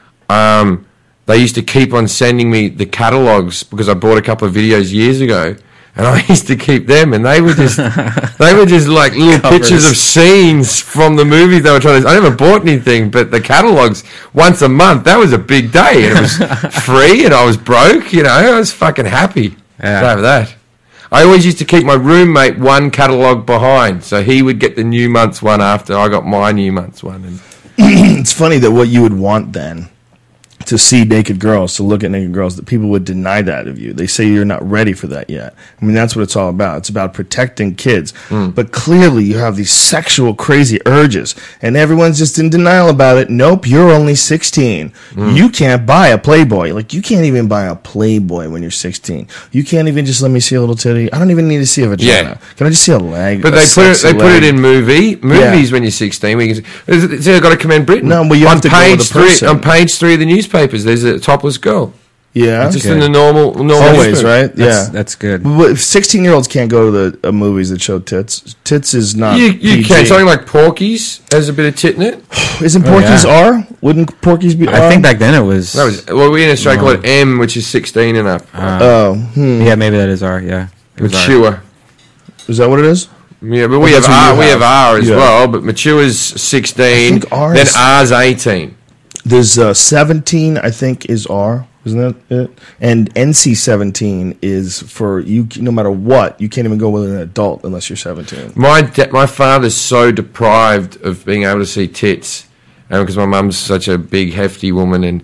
They used to keep on sending me the catalogs because I bought a couple of videos years ago, and I used to keep them, and they were just like little pictures of scenes from the movies they were trying to. I never bought anything, but the catalogs once a month, that was a big day, and it was free, and I was broke. I was fucking happy to have that. I always used to keep my roommate one catalog behind, so he would get the new month's one after I got my new month's one. And It's funny that what you would want then to see naked girls, to look at naked girls, that people would deny that of you. They say you're not ready for that yet. I mean, that's what it's all about. It's about protecting kids. But clearly you have these sexual crazy urges, and everyone's just in denial about it. Nope, you're only 16. You can't buy a Playboy. You can't even buy a Playboy when you're 16. You can't even just let me see a little titty. I don't even need to see a vagina. Yeah. Can I just see a leg? But they put it in movies when you're 16. Where you can see, I've got to commend Britain. No, but you have to go with the person. On page 3 of the newspapers, there's a topless girl. Yeah. Just Okay. in the normal Always, newspaper. right? Yeah. That's good. But 16-year-olds can't go to the movies that show tits. Tits is not You PG. can. Something like Porky's has a bit of tit in it. Isn't Porky's yeah. R? Wouldn't Porky's be R? I think back then it was. We in Australia call it M, which is 16 and up. Yeah, maybe that is R. Yeah, it was R. Mature. Is that what it is? Yeah, but we have that's what R. you We have have. R as Yeah. well, but mature is 16. I think R then is- R's 18. There's 17, I think, is R. Isn't that it? And NC-17 is for you. No matter what, you can't even go with an adult unless you're 17. My father's so deprived of being able to see tits, because my mum's such a big, hefty woman, and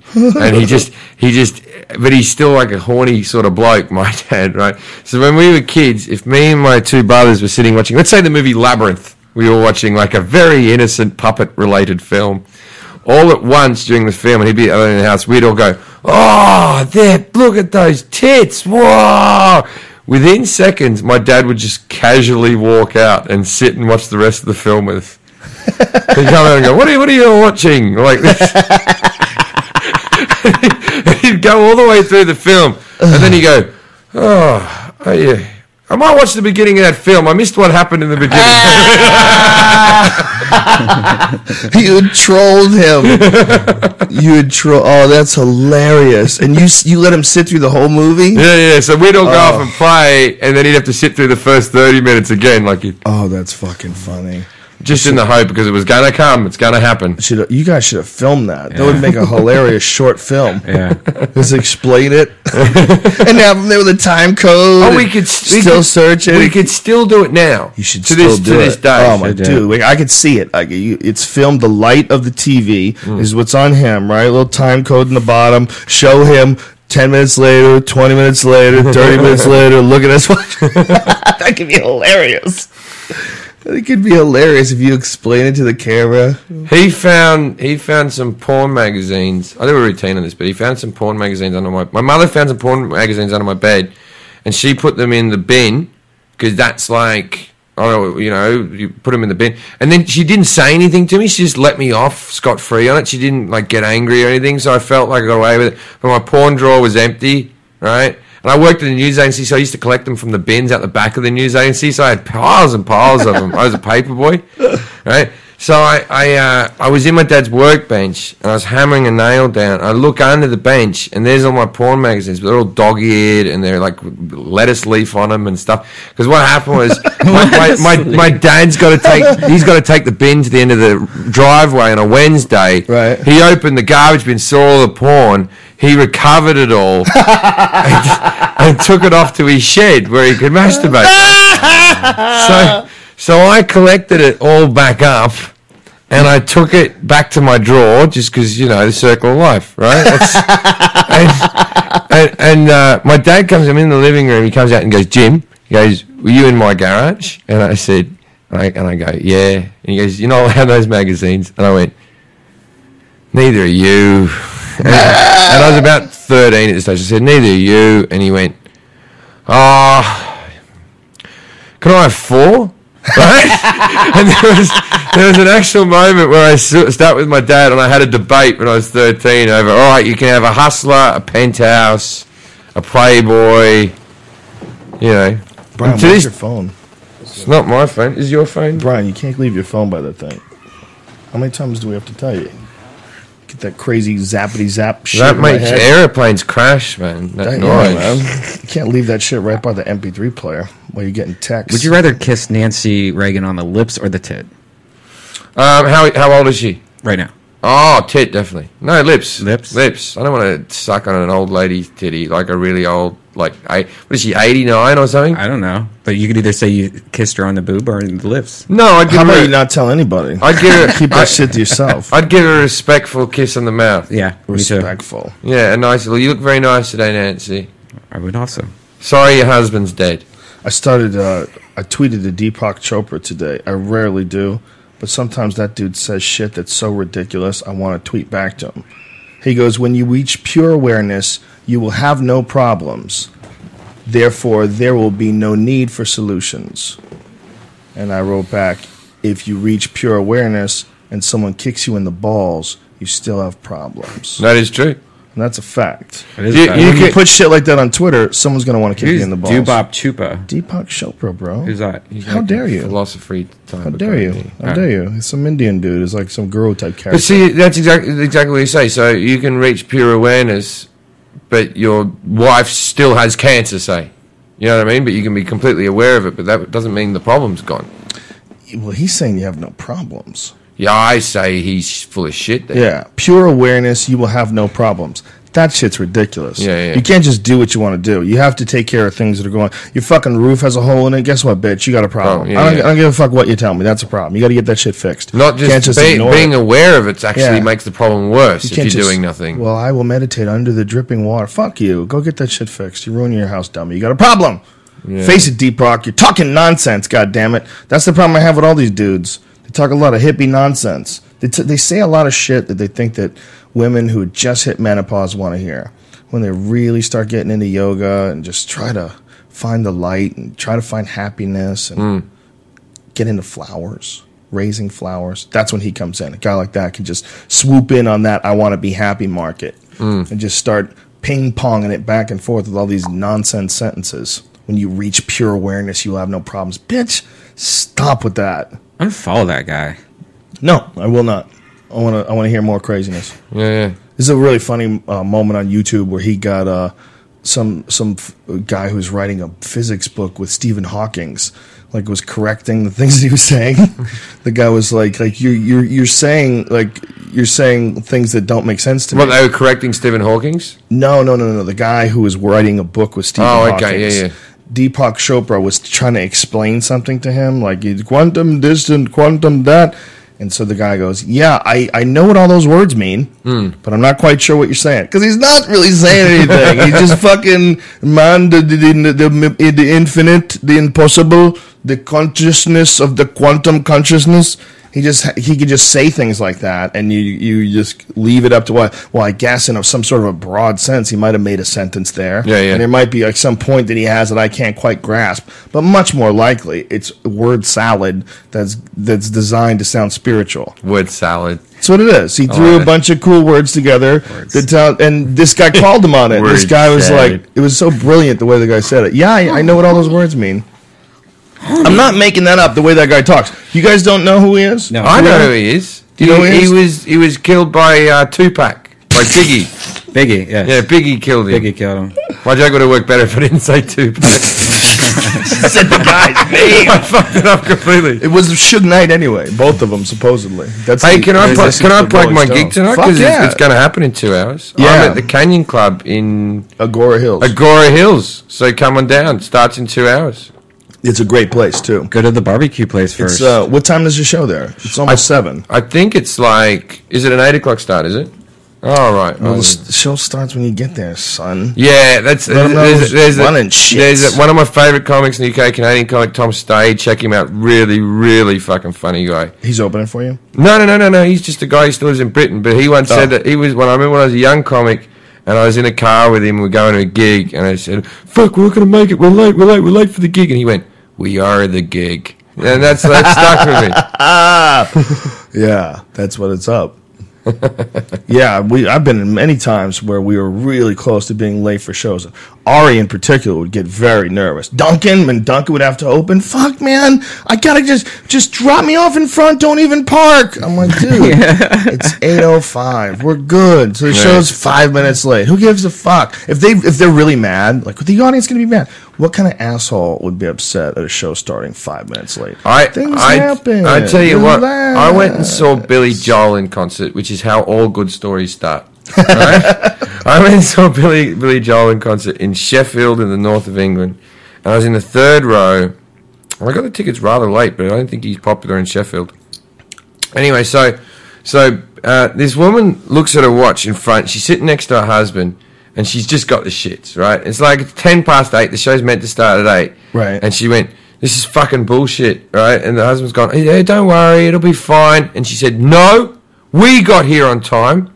but he's still like a horny sort of bloke, my dad, right? So when we were kids, if me and my two brothers were sitting watching, let's say the movie Labyrinth, we were watching like a very innocent puppet-related film. All at once during the film, and he'd be in the house, we'd all go, "Oh, there! Look at those tits! Whoa!" Within seconds, my dad would just casually walk out and sit and watch the rest of the film with us. He'd come out and go, "What are you watching?" Like this. He'd go all the way through the film, and then he'd go, Oh, yeah. I might watch the beginning of that film. I missed what happened in the beginning. You had trolled him. You had trolled. Oh, that's hilarious. And you let him sit through the whole movie? Yeah. So we'd all go off and play, and then he'd have to sit through the first 30 minutes again. Oh, that's fucking funny. Just in the hope, because it was going to come. It's going to happen. You guys should have filmed that. That would make a hilarious short film. Yeah. Just explain it. And have them there with a time code. Oh, we could still search it. We could still do it now. You should to still this, do to it. this day. Oh, my dude. I could see it. It's filmed. The light of the TV is what's on him, right? A little time code in the bottom. Show him 10 minutes later, 20 minutes later, 30 minutes later. Look at us. That could be hilarious. It could be hilarious if you explain it to the camera. He found some porn magazines. I do a routine on this, but he found some porn magazines under my mother found some porn magazines under my bed, and she put them in the bin because that's like, I don't know, you put them in the bin, and then she didn't say anything to me. She just let me off scot free on it. She didn't get angry or anything, so I felt like I got away with it. But my porn drawer was empty, right? And I worked at a news agency, so I used to collect them from the bins out the back of the news agency. So I had piles and piles of them. I was a paper boy, right? So I was in my dad's workbench, and I was hammering a nail down. I look under the bench, and there's all my porn magazines, but they're all dog-eared, and they're like lettuce leaf on them and stuff. Because what happened was my dad's got to take the bin to the end of the driveway on a Wednesday. Right. He opened the garbage bin, saw all the porn. He recovered it all and took it off to his shed where he could masturbate. So I collected it all back up, and I took it back to my drawer just because, the circle of life, right? And my dad comes, I'm in the living room, he comes out and goes, Jim, he goes, were you in my garage? And I said, and I go, yeah. And he goes, you're not allowed those magazines. And I went, neither are you. And I was about 13 at this stage. I said, neither are you. And he went, can I have 4? Right? And there was an actual moment where I start with my dad, and I had a debate when I was 13 over, all right, you can have a Hustler, a Penthouse, a Playboy, Brian, where's your phone? It's not my phone. Is your phone? Brian, you can't leave your phone by that thing. How many times do we have to tell you? Get that crazy zappity zap shit. That makes airplanes crash, man. That noise. Man. You can't leave that shit right by the MP3 player while you're getting text. Would you rather kiss Nancy Reagan on the lips or the tit? How old is she? Right now. Oh, tit, definitely. No, lips. Lips? I don't want to suck on an old lady's titty, like a really old, what is she, 89 or something? I don't know. But you could either say you kissed her on the boob or in the lips. No, I'd give How her... about you not tell anybody? I'd give her... Keep that shit to yourself. I'd give her a respectful kiss on the mouth. Yeah, Respectful. Yeah, a nice... Well, you look very nice today, Nancy. I would also. Sorry your husband's dead. I tweeted to Deepak Chopra today. I rarely do, but sometimes that dude says shit that's so ridiculous, I want to tweet back to him. He goes, when you reach pure awareness, you will have no problems. Therefore, there will be no need for solutions. And I wrote back, if you reach pure awareness and someone kicks you in the balls, you still have problems. That is true. And that's a fact. It is When you put shit like that on Twitter, someone's going to want to kick you in the balls. Dubop Chupa. Deepak Chopra, bro. Who's that? How dare you? Philosophy type. How dare you? How dare you? He's some Indian dude. He's like some guru type character. But see, that's exactly what you say. So you can reach pure awareness, but your wife still has cancer, say. You know what I mean? But you can be completely aware of it, but that doesn't mean the problem's gone. Well, he's saying you have no problems. Yeah, I say he's full of shit there. Yeah. Pure awareness, you will have no problems. That shit's ridiculous. Yeah. You can't just do what you want to do. You have to take care of things that are going. Your fucking roof has a hole in it. Guess what, bitch? You got a problem. I don't give a fuck what you tell me. That's a problem. You got to get that shit fixed. Not just being aware of it actually makes the problem worse if you're doing nothing. Well, I will meditate under the dripping water. Fuck you. Go get that shit fixed. You're ruining your house, dummy. You got a problem. Yeah. Face it, Deepak. You're talking nonsense, goddammit. That's the problem I have with all these dudes. They talk a lot of hippie nonsense. They say a lot of shit that they think that women who just hit menopause want to hear. When they really start getting into yoga and just try to find the light and try to find happiness and get into flowers, raising flowers, that's when he comes in. A guy like that can just swoop in on that I want to be happy market and just start ping-ponging it back and forth with all these nonsense sentences. When you reach pure awareness, you will have no problems. Bitch, stop with that. Unfollow that guy. No, I will not. I want to hear more craziness. Yeah. This is a really funny moment on YouTube where he got some guy who was writing a physics book with Stephen Hawking's, like was correcting the things that he was saying. The guy was like you're saying things that don't make sense to me. Well, they were correcting Stephen Hawking's? No. The guy who was writing a book with Stephen Hawking. Oh, okay, yeah. Deepak Chopra was trying to explain something to him, like quantum distant, quantum that. And so the guy goes, yeah, I know what all those words mean, but I'm not quite sure what you're saying. Because he's not really saying anything. He's just fucking, man, the infinite, the impossible, the consciousness of the quantum consciousness. He could just say things like that, and you just leave it up to well, I guess in some sort of a broad sense, he might have made a sentence there. Yeah. And there might be like some point that he has that I can't quite grasp, but much more likely, it's word salad that's designed to sound spiritual. Word salad. That's what it is. He threw a bunch of cool words together, and this guy called him on it. This guy was like, it was so brilliant the way the guy said it. Yeah, I know what all those words mean. I'm not making that up the way that guy talks. You guys don't know who he is? No. I know who he is. Do you know who he is? He was killed by Tupac. By Biggie. Biggie, yeah. Yeah, Biggie killed him. Biggie killed him. My joke would have worked better if I didn't say Tupac. Said the guy's name. I fucked it up completely. It was Suge Knight anyway. Both of them, supposedly. Hey, can I plug my gig tonight? Because it's going to happen in 2 hours. Yeah. I'm at the Canyon Club in Agora Hills. So come on down. Starts in 2 hours. It's a great place, too. Go to the barbecue place first. It's, what time is your show there? It's almost 7. I think it's like... Is it an 8 o'clock start, is it? Oh, right. Well, the show starts when you get there, son. Yeah, there's one of my favourite comics in the UK, Canadian comic, Tom Stade. Check him out. Really, really fucking funny guy. He's opening for you? No. He's just a guy who still lives in Britain. But he once said that I remember when I was a young comic, and I was in a car with him, we were going to a gig, and I said, fuck, we're not going to make it. We're late for the gig. And he went, we are the gig. And that stuck with me. Yeah, that's what it's up. Yeah, I've been in many times where we were really close to being late for shows. Ari in particular would get very nervous. Duncan would have to open. Fuck, man, I gotta just drop me off in front. Don't even park. I'm like, dude, it's 8:05. We're good. So the show's 5 minutes late. Who gives a fuck? If they're really mad, like the audience gonna be mad. What kind of asshole would be upset at a show starting 5 minutes late? Things happen. I tell you what, I went and saw Billy Joel in concert, which is how all good stories start. Right? I went and saw Billy Joel in concert in Sheffield in the north of England. And I was in the third row. I got the tickets rather late, but I don't think he's popular in Sheffield. Anyway, so this woman looks at her watch in front. She's sitting next to her husband. And she's just got the shits, right? It's like 8:10. The show's meant to start at 8. Right. And she went, this is fucking bullshit, right? And the husband's gone, yeah, don't worry, it'll be fine. And she said, no, we got here on time.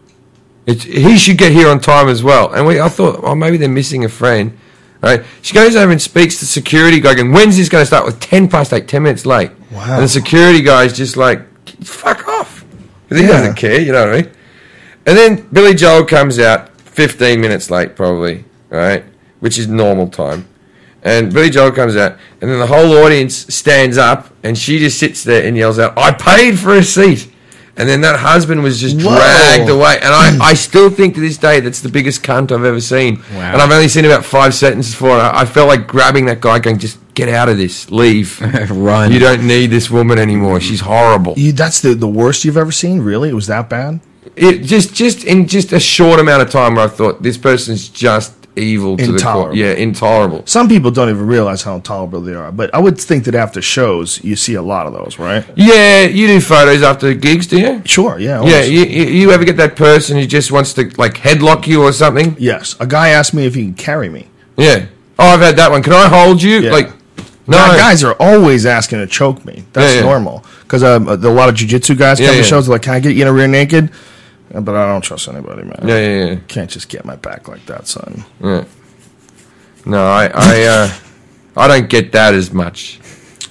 He should get here on time as well. And I thought, oh, maybe they're missing a friend, right? She goes over and speaks to the security guy, going, when's this going to start? With 8:10, 10 minutes late. Wow. And the security guy's just like, fuck off. Because he doesn't care, you know what I mean? And then Billy Joel comes out, 15 minutes late, probably, right? Which is normal time. And Billy Joel comes out, and then the whole audience stands up, and she just sits there and yells out, I paid for a seat. And then that husband was just dragged away. And I still think to this day that's the biggest cunt I've ever seen. Wow. And I've only seen about 5 sentences before. And I felt like grabbing that guy going, just get out of this. Leave. Run. You don't need this woman anymore. She's horrible. That's the worst you've ever seen? Really? It was that bad? It just in a short amount of time where I thought this person's just evil to the core. Yeah, intolerable. Some people don't even realize how intolerable they are, but I would think that after shows you see a lot of those, right? Yeah, you do photos after gigs, do you? Sure, yeah. Yeah, you ever get that person who just wants to like headlock you or something? Yes. A guy asked me if he can carry me. Yeah. Oh, I've had that one. Can I hold you? Yeah. Like, no. Guys are always asking to choke me. That's normal. Because a lot of jiu-jitsu guys come to shows like, can I get you in a rear naked? But I don't trust anybody, man. Yeah. Can't just get my back like that, son. Yeah. No, I don't get that as much.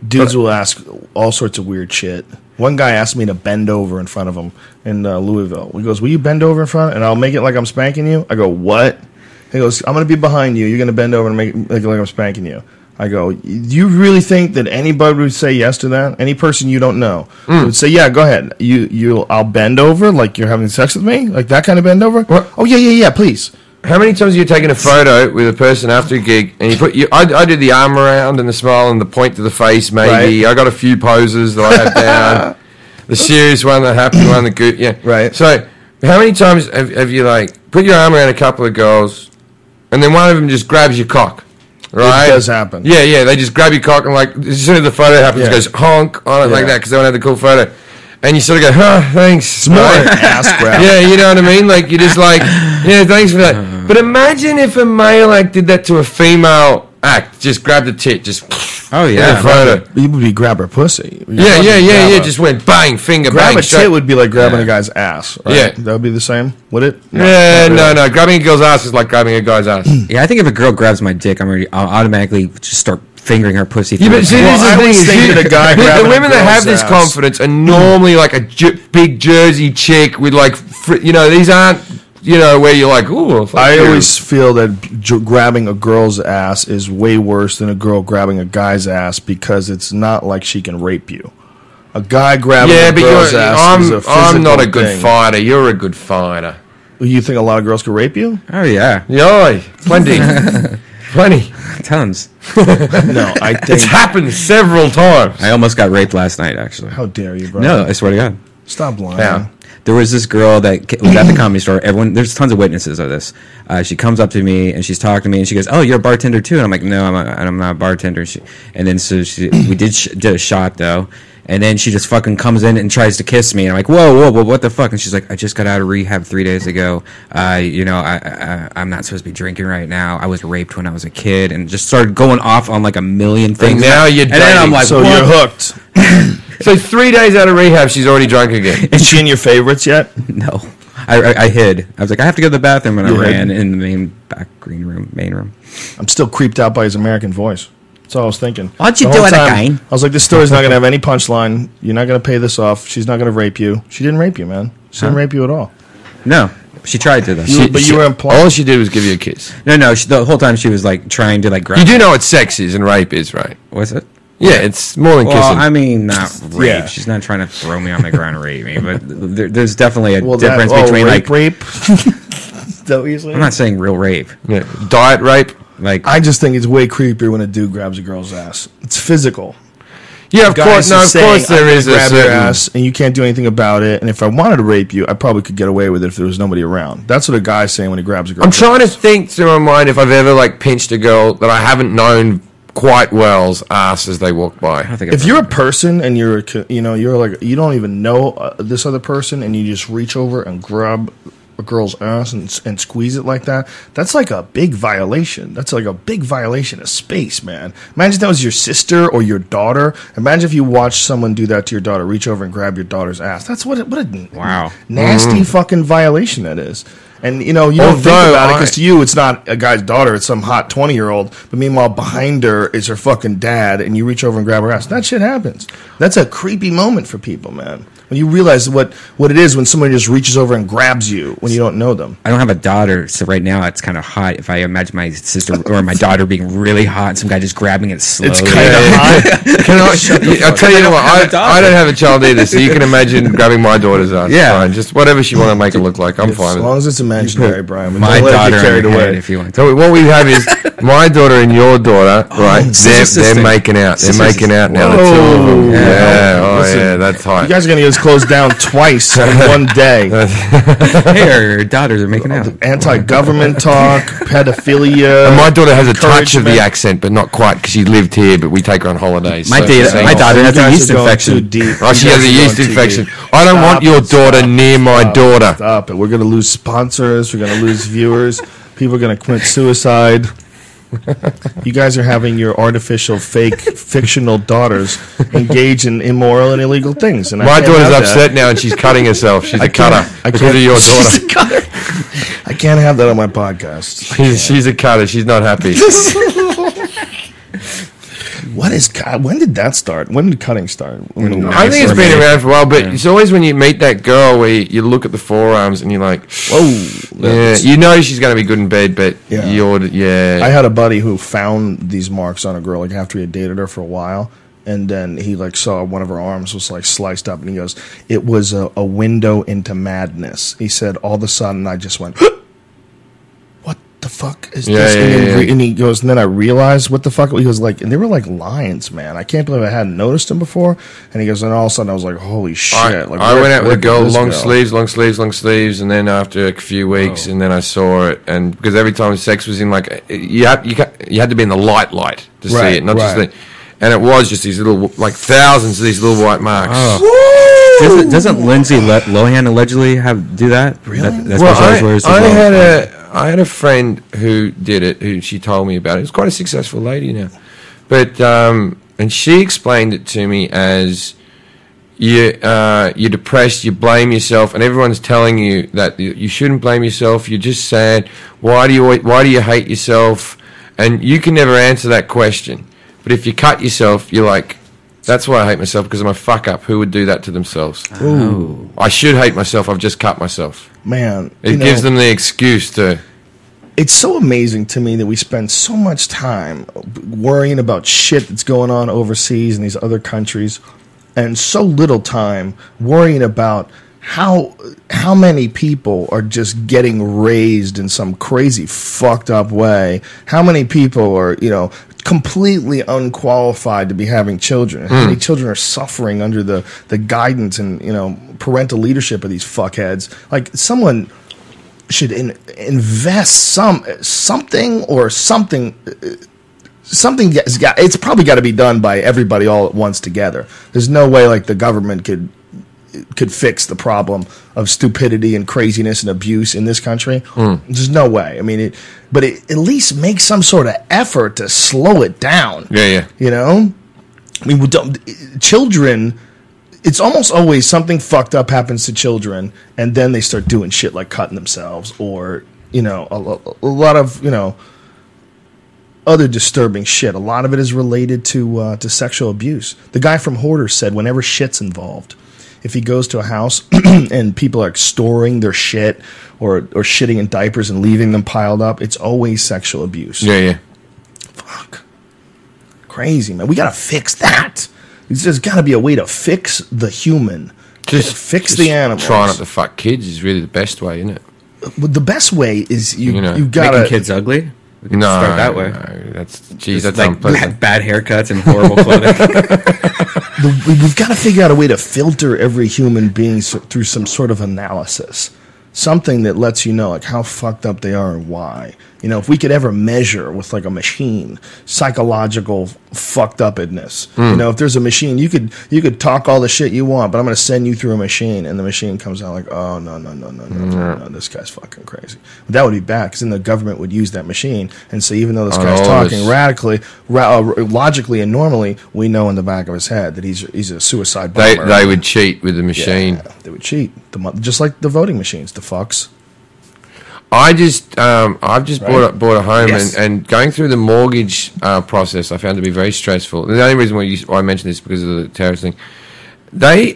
Dudes will ask all sorts of weird shit. One guy asked me to bend over in front of him in Louisville. He goes, "Will you bend over in front?" And I'll make it like I'm spanking you. I go, "What?" He goes, "I'm going to be behind you. You're going to bend over and make it like I'm spanking you." I go, "Do you really think that anybody would say yes to that? Any person you don't know would say, yeah, go ahead. I'll bend over like you're having sex with me? Like that kind of bend over? What? Oh, yeah, please." How many times have you taken a photo with a person after a gig and I did the arm around and the smile and the point to the face maybe. Right. I got a few poses that I had down. The serious one, the happy one, the good, yeah. Right. So how many times have you like put your arm around a couple of girls and then one of them just grabs your cock? Right? It does happen. Yeah, they just grab your cock and like as soon as the photo happens, Yeah. it goes honk on it like Yeah. that because they want to have the cool photo. And you sort of go, thanks. It's more an ass grab. Yeah, you know what I mean? Like, you're just like, yeah, thanks for that. But imagine if a male act did that to a female act. Just grabbed a tit, just Oh, in yeah. a photo. You would be grab her pussy. Yeah. Just went bang, finger Grab bang. a straight- tit would be like grabbing a guy's ass, right? Yeah. That would be the same, would it? Yeah, not really. no. Grabbing a girl's ass is like grabbing a guy's ass. Yeah, I think if a girl grabs my dick, I'll automatically just start fingering her pussy. Yeah, through but the see, pants. this is I the thing. always is think you- that a guy the grabbing a women that have girl's this ass- confidence are normally like a big Jersey chick with like, these aren't, where you're like, ooh. fuck I you. always feel that grabbing a girl's ass is way worse than a girl grabbing a guy's ass because it's not like she can rape you. A guy grabbing Yeah, a but girl's ass is a physical I'm not a good thing. fighter. You're a good fighter. You think a lot of girls could rape you? Oh, yeah. Yoy, plenty. Plenty. Tons. No, I It's think. happened several times. I almost got raped last night, actually. How dare you, bro? No, I swear to God. Stop lying. Yeah. There was this girl that was at the Comedy Store. There's tons of witnesses of this. She comes up to me and she's talking to me and she goes, "Oh, you're a bartender too?" And I'm like, "No, I'm not a bartender." And then we did a shot though, and then she just fucking comes in and tries to kiss me. And I'm like, whoa, what the fuck? And she's like, "I just got out of rehab 3 days ago. I'm not supposed to be drinking right now. I was raped when I was a kid," and just started going off on like a million things. now you're and then I'm dating. like, So what? you're hooked. So 3 days out of rehab, she's already drunk again. Is she in your favorites yet? No. I hid. I was like, I have to go to the bathroom, and I You hid? ran in the main room. I'm still creeped out by his American voice. That's all I was thinking. Why'd you The do whole it time, again? I was like, this story's not going to have any punchline. You're not going to pay this off. She's not going to rape you. She didn't rape you, man. She didn't rape you at all. No, she tried to though. You were implying. All she did was give you a kiss. No. The whole time she was like trying to like grab. You do know what sex is and rape is, right? What's it? Yeah, it's more than Well, kissing. I mean, not rape. Yeah. She's not trying to throw me on the ground and rape me, but there's definitely a Well, difference between rape, like. rape. Is that what you're saying? I'm not saying real rape. Yeah. Diet rape. Like I just think it's way creepier when a dude grabs a girl's ass. It's physical. Yeah, of Guys course. No, are of saying, course there "I'm gonna is a grab your certain. ass, and you can't do anything about it. And if I wanted to rape you, I probably could get away with it if there was nobody around." That's what a guy's saying when he grabs a girl. I'm trying to think through my mind if I've ever like pinched a girl that I haven't known quite well's ass as they walk I by. don't think If I've you're a ever- person and you're like you don't even know this other person, and you just reach over and grab a girl's ass and squeeze it like that, that's like a big violation. That's like a big violation of space, man. Imagine that was your sister or your daughter. Imagine if you watched someone do that to your daughter, reach over and grab your daughter's ass. That's what a Wow. nasty fucking violation that is. And you don't think Although about it because to you it's not a guy's daughter, it's some hot 20-year-old. But meanwhile, behind her is her fucking dad, and you reach over and grab her ass. That shit happens. That's a creepy moment for people, man. When you realize what it is when somebody just reaches over and grabs you when you don't know them. I don't have a daughter, so right now it's kind of hot. If I imagine my sister or my daughter being really hot, and some guy just grabbing it slowly. It's kind of hot. I'll tell you what, have a daughter. I don't have a child either, so you can imagine grabbing my daughter's ass. Yeah. Fine. Just whatever she want to make it look like. I'm fine As with long it. as it's imaginary, Brian. But my don't let it daughter get on carried your head away. if you want to. So what we have is my daughter and your daughter, right? They're Sister. making out. They're Sister. making out now. The two of them. Yeah. Oh Listen, yeah, that's hot. You guys are gonna get us closed down twice in one day. Hey, our daughters are making out. Anti-government talk, pedophilia. And my daughter has a touch of the encouragement. accent, but not quite because she lived here. But we take her on holidays. My so it's the daughter same. has a You guys yeast are going infection. too deep. Oh, she You has guys a are yeast going too infection. deep. I don't want your daughter near my daughter. Stop it. We're going to lose sponsors. We're going to lose viewers. People are going to commit suicide. You guys are having your artificial, fake, fictional daughters engage in immoral and illegal things. And I My can't daughter's have upset that. now, and she's cutting herself. She's a cutter I because can't- of your She's daughter. a cutter. I can't have that on my podcast. She's a cutter. She's not happy. When did that start? When did cutting start? I think it's been around for a while, but it's always when you meet that girl where you look at the forearms and you're like, whoa. Yeah, you know she's going to be good in bed, but I had a buddy who found these marks on a girl like after he had dated her for a while. And then he like saw one of her arms was like sliced up, and he goes, "It was a window into madness." He said, "All of a sudden, I just went, what the fuck is this?" And he goes, and then I realized what the fuck. He goes like, and they were like lions, man. I can't believe I hadn't noticed them before. And he goes, and all of a sudden, I was like, holy shit! I went out with a girl, long sleeves, and then after a few weeks, and then I saw it, and because every time sex was in like you had to be in the light to see it, not just the. And it was just these little, like thousands of these little white marks. Oh. Doesn't Lindsay Lohan allegedly do that? Really? I had a friend who did it, who she told me about it. It's quite a successful lady now. But, and she explained it to me as you're depressed, you blame yourself, and everyone's telling you that you shouldn't blame yourself, you're just sad. Why do you hate yourself? And you can never answer that question. But if you cut yourself, you're like, that's why I hate myself, because I'm a fuck up. Who would do that to themselves? Ooh. I should hate myself. I've just cut myself. Man. It gives them the excuse to... It's so amazing to me that we spend so much time worrying about shit that's going on overseas in these other countries, and so little time worrying about how many people are just getting raised in some crazy fucked up way. How many people are, completely unqualified to be having children. How many children are suffering under the guidance and parental leadership of these fuckheads? Like someone should invest something. It's probably got to be done by everybody all at once together. There's no way like the government could fix the problem of stupidity and craziness and abuse in this country. There's no way. I mean, but it at least makes some sort of effort to slow it down. Yeah. I mean, children, it's almost always something fucked up happens to children, and then they start doing shit like cutting themselves or, a lot of, other disturbing shit. A lot of it is related to sexual abuse. The guy from Hoarders said whenever shit's involved, if he goes to a house and people are storing their shit or shitting in diapers and leaving them piled up, it's always sexual abuse. Yeah. Fuck. Crazy, man. We got to fix that. There's got to be a way to fix the human. Just fix the animals. Trying not to fuck kids is really the best way, isn't it? Well, the best way is you got to... Making kids ugly? We can start that way. No, that's like unpleasant. Bad haircuts and horrible clothing. We've got to figure out a way to filter every human being through some sort of analysis. Something that lets you know like how fucked up they are and why. If we could ever measure with like a machine psychological fucked upness. If there's a machine, you could talk all the shit you want, but I'm going to send you through a machine, and the machine comes out like, oh no, this guy's fucking crazy. But that would be bad, because then the government would use that machine and say, even though this guy's talking logically and normally, we know in the back of his head that he's a suicide bomber. They would cheat with the machine. Yeah, they would cheat, just like the voting machines, the fucks. I've just bought a home, and going through the mortgage process, I found to be very stressful. The only reason why I mentioned this is because of the terrorist thing. They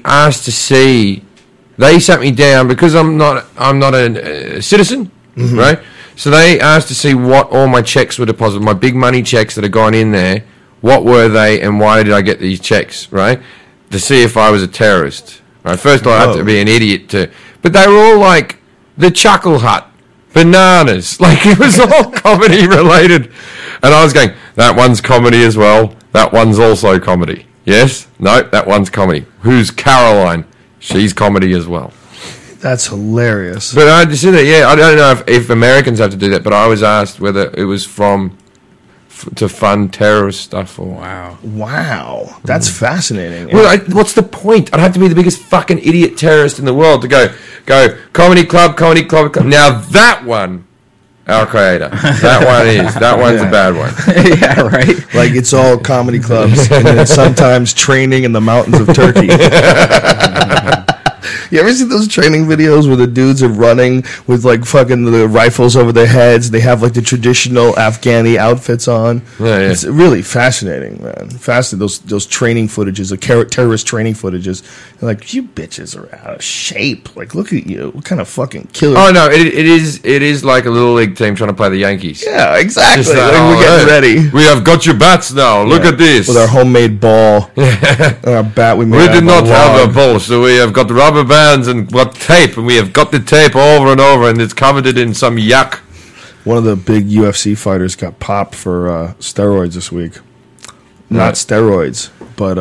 sat me down because I'm not a citizen, right? So they asked to see what all my checks were deposited, my big money checks that had gone in there. What were they, and why did I get these checks, right? To see if I was a terrorist. Right? First of all, I had to be an idiot but they were all like the Chuckle Hut. Bananas. Like, it was all comedy related. And I was going, that one's comedy as well. That one's also comedy. Yes? No, that one's comedy. Who's Caroline? She's comedy as well. That's hilarious. But I just said that, I don't know if Americans have to do that, but I was asked whether it was to fund terrorist stuff. Or Wow. That's fascinating. Well, what's the point? I'd have to be the biggest fucking idiot terrorist in the world to go comedy club. Now that one, Al Qaeda. That one's a bad one. Yeah, right. Like it's all comedy clubs and then sometimes training in the mountains of Turkey. You ever see those training videos where the dudes are running with like fucking the rifles over their heads? They have like the traditional Afghani outfits on. Yeah. It's really fascinating, man. Fascinating. Those training footages, the terrorist training footages. You're like, you bitches are out of shape. Like, look at you. What kind of fucking killer? Oh no, it is like a little league team trying to play the Yankees. Yeah, exactly. Just Like, like, we're getting ready. We have got your bats now. Look at this. With our homemade ball. And our bat we made. We out did of not have log. a ball, so we have got rubber bands and got tape, and we have got the tape over and over, and it's covered it in some yuck. One of the big UFC fighters got popped for steroids this week. Not Right. steroids, but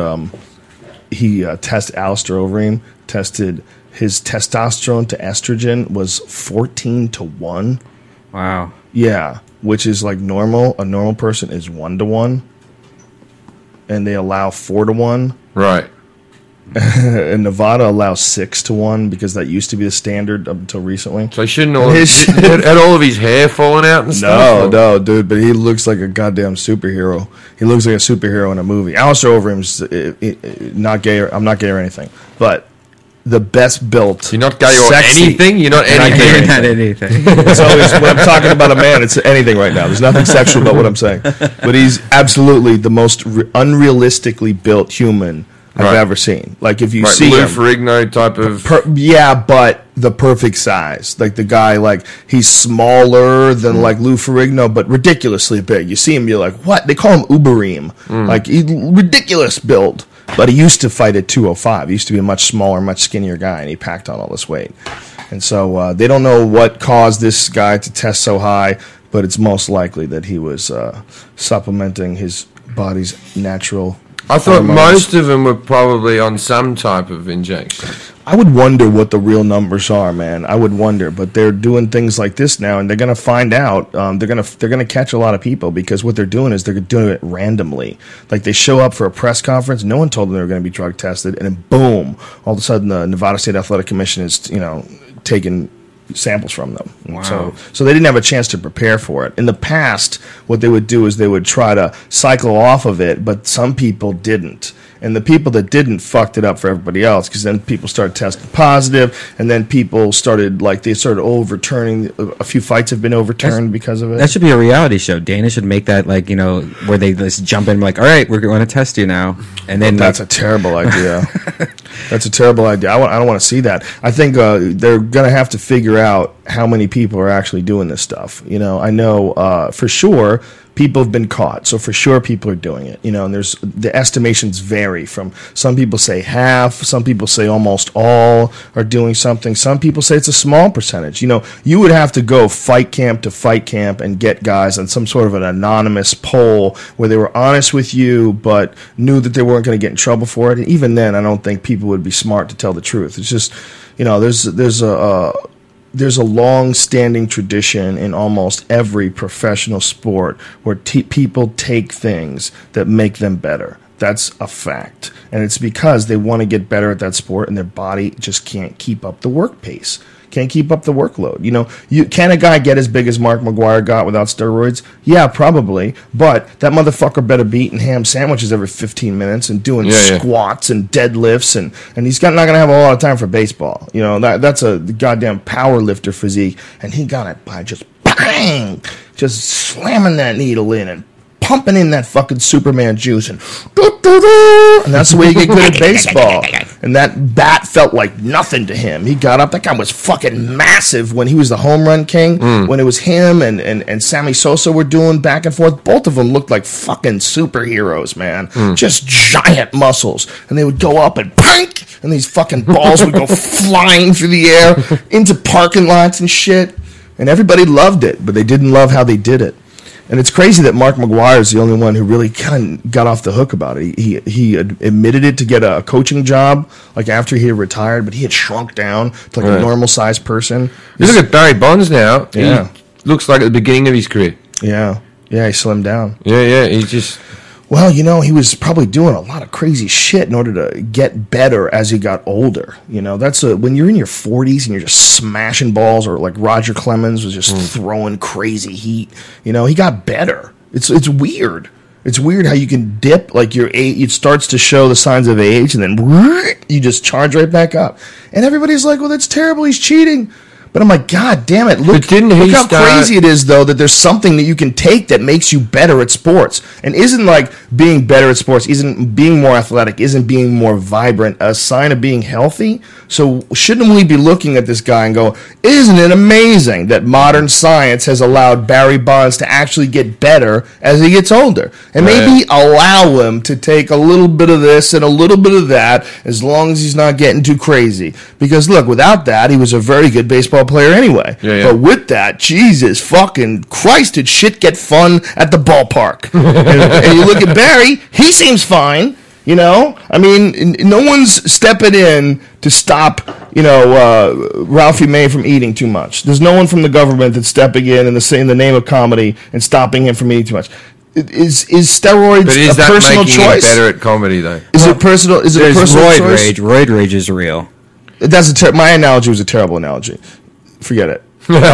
he tested Alistair Overeem, tested his testosterone to estrogen was 14-1. Wow. Yeah, which is like normal. A normal person is 1-1, and they allow 4-1. Right. And Nevada allows 6-1 because that used to be the standard up until recently. So he shouldn't all His- had all of his hair falling out and stuff. No, dude, but he looks like a goddamn superhero. He looks like a superhero in a movie. Alistair Overeem's not gay. I'm not gay or anything, but the best built. You're not gay or sexy- anything. You're not Not anything. gay. You're not anything. It's always when I'm talking about a man, it's anything right now. There's nothing sexual about what I'm saying, but he's absolutely the most unrealistically built human I've Right. ever seen. Like if you Right, see Lou him, Ferrigno type of. yeah, but the perfect size. Like the guy, like he's smaller than like Lou Ferrigno, but ridiculously big. You see him, you're like, what? They call him Ubereem. Like ridiculous build. But he used to fight at 205. He used to be a much smaller, much skinnier guy, and he packed on all this weight. And so they don't know what caused this guy to test so high, but it's most likely that he was supplementing his body's natural. I thought hormones. most of them were probably on some type of injection. I would wonder what the real numbers are, man. I would wonder, but they're doing things like this now, and they're going to find out. They're going to catch a lot of people because what they're doing is they're doing it randomly. Like they show up for a press conference, no one told them they were going to be drug tested, and then boom, all of a sudden the Nevada State Athletic Commission is taking samples from them. Wow. So they didn't have a chance to prepare for it. In the past, what they would do is they would try to cycle off of it, but some people didn't. And the people that didn't fucked it up for everybody else because then people started testing positive, and then people started they started overturning. A few fights have been overturned because of it. That should be a reality show. Dana should make that where they just jump in like, all right, we're going to test you now, and then That's a terrible idea. That's a terrible idea. I don't want to see that. I think they're going to have to figure out how many people are actually doing this stuff. I know for sure people have been caught, so for sure people are doing it. And the estimations vary from some people say half, some people say almost all are doing something. Some people say it's a small percentage. You would have to go fight camp to fight camp and get guys on some sort of an anonymous poll where they were honest with you but knew that they weren't going to get in trouble for it. And even then, I don't think people would be smart to tell the truth. It's just, there's a long-standing tradition in almost every professional sport where people take things that make them better. That's a fact. And it's because they want to get better at that sport and their body just can't keep up the work pace. Can't keep up the workload. Can a guy get as big as Mark McGuire got without steroids? Yeah, probably. But that motherfucker better be eating ham sandwiches every 15 minutes and doing squats and deadlifts, and he's not going to have a lot of time for baseball. That's a goddamn power lifter physique, and he got it by just bang, just slamming that needle in and pumping in that fucking Superman juice and that's the way you get good at baseball. And that bat felt like nothing to him. He got up. That guy was fucking massive when he was the home run king. When it was him and Sammy Sosa were doing back and forth, both of them looked like fucking superheroes, man. Just giant muscles. And they would go up and pink, and these fucking balls would go flying through the air into parking lots and shit. And everybody loved it, but they didn't love how they did it. And it's crazy that Mark McGuire is the only one who really kind of got off the hook about it. He admitted it to get a coaching job after he had retired, but he had shrunk down to a normal sized person. You look at Barry Bonds now. Yeah. He looks like at the beginning of his career. Yeah, he slimmed down. Yeah. He's just. Well, he was probably doing a lot of crazy shit in order to get better as he got older. That's when you're in your 40s and you're just smashing balls, or like Roger Clemens was just throwing crazy heat. He got better. It's weird. It's weird how you can dip, like your age, it starts to show the signs of age, and then you just charge right back up. And everybody's like, well, that's terrible, he's cheating. But I'm like, God damn it, look how crazy it is, though, that there's something that you can take that makes you better at sports. And isn't like being better at sports, isn't being more athletic, isn't being more vibrant a sign of being healthy? So shouldn't we be looking at this guy and go, isn't it amazing that modern science has allowed Barry Bonds to actually get better as he gets older? And maybe allow him to take a little bit of this and a little bit of that, as long as he's not getting too crazy. Because look, without that, he was a very good baseball player anyway. But with that, Jesus fucking Christ, did shit get fun at the ballpark. and you look at Barry, he seems fine. You know, I mean, no one's stepping in to stop, Ralphie May from eating too much. There's no one from the government that's stepping in the name of comedy and stopping him from eating too much. Is steroids a personal choice? Him better at comedy, though? Is it personal? Is it a personal choice? Rage. Roid rage is real. That's my analogy was a terrible analogy. Forget it.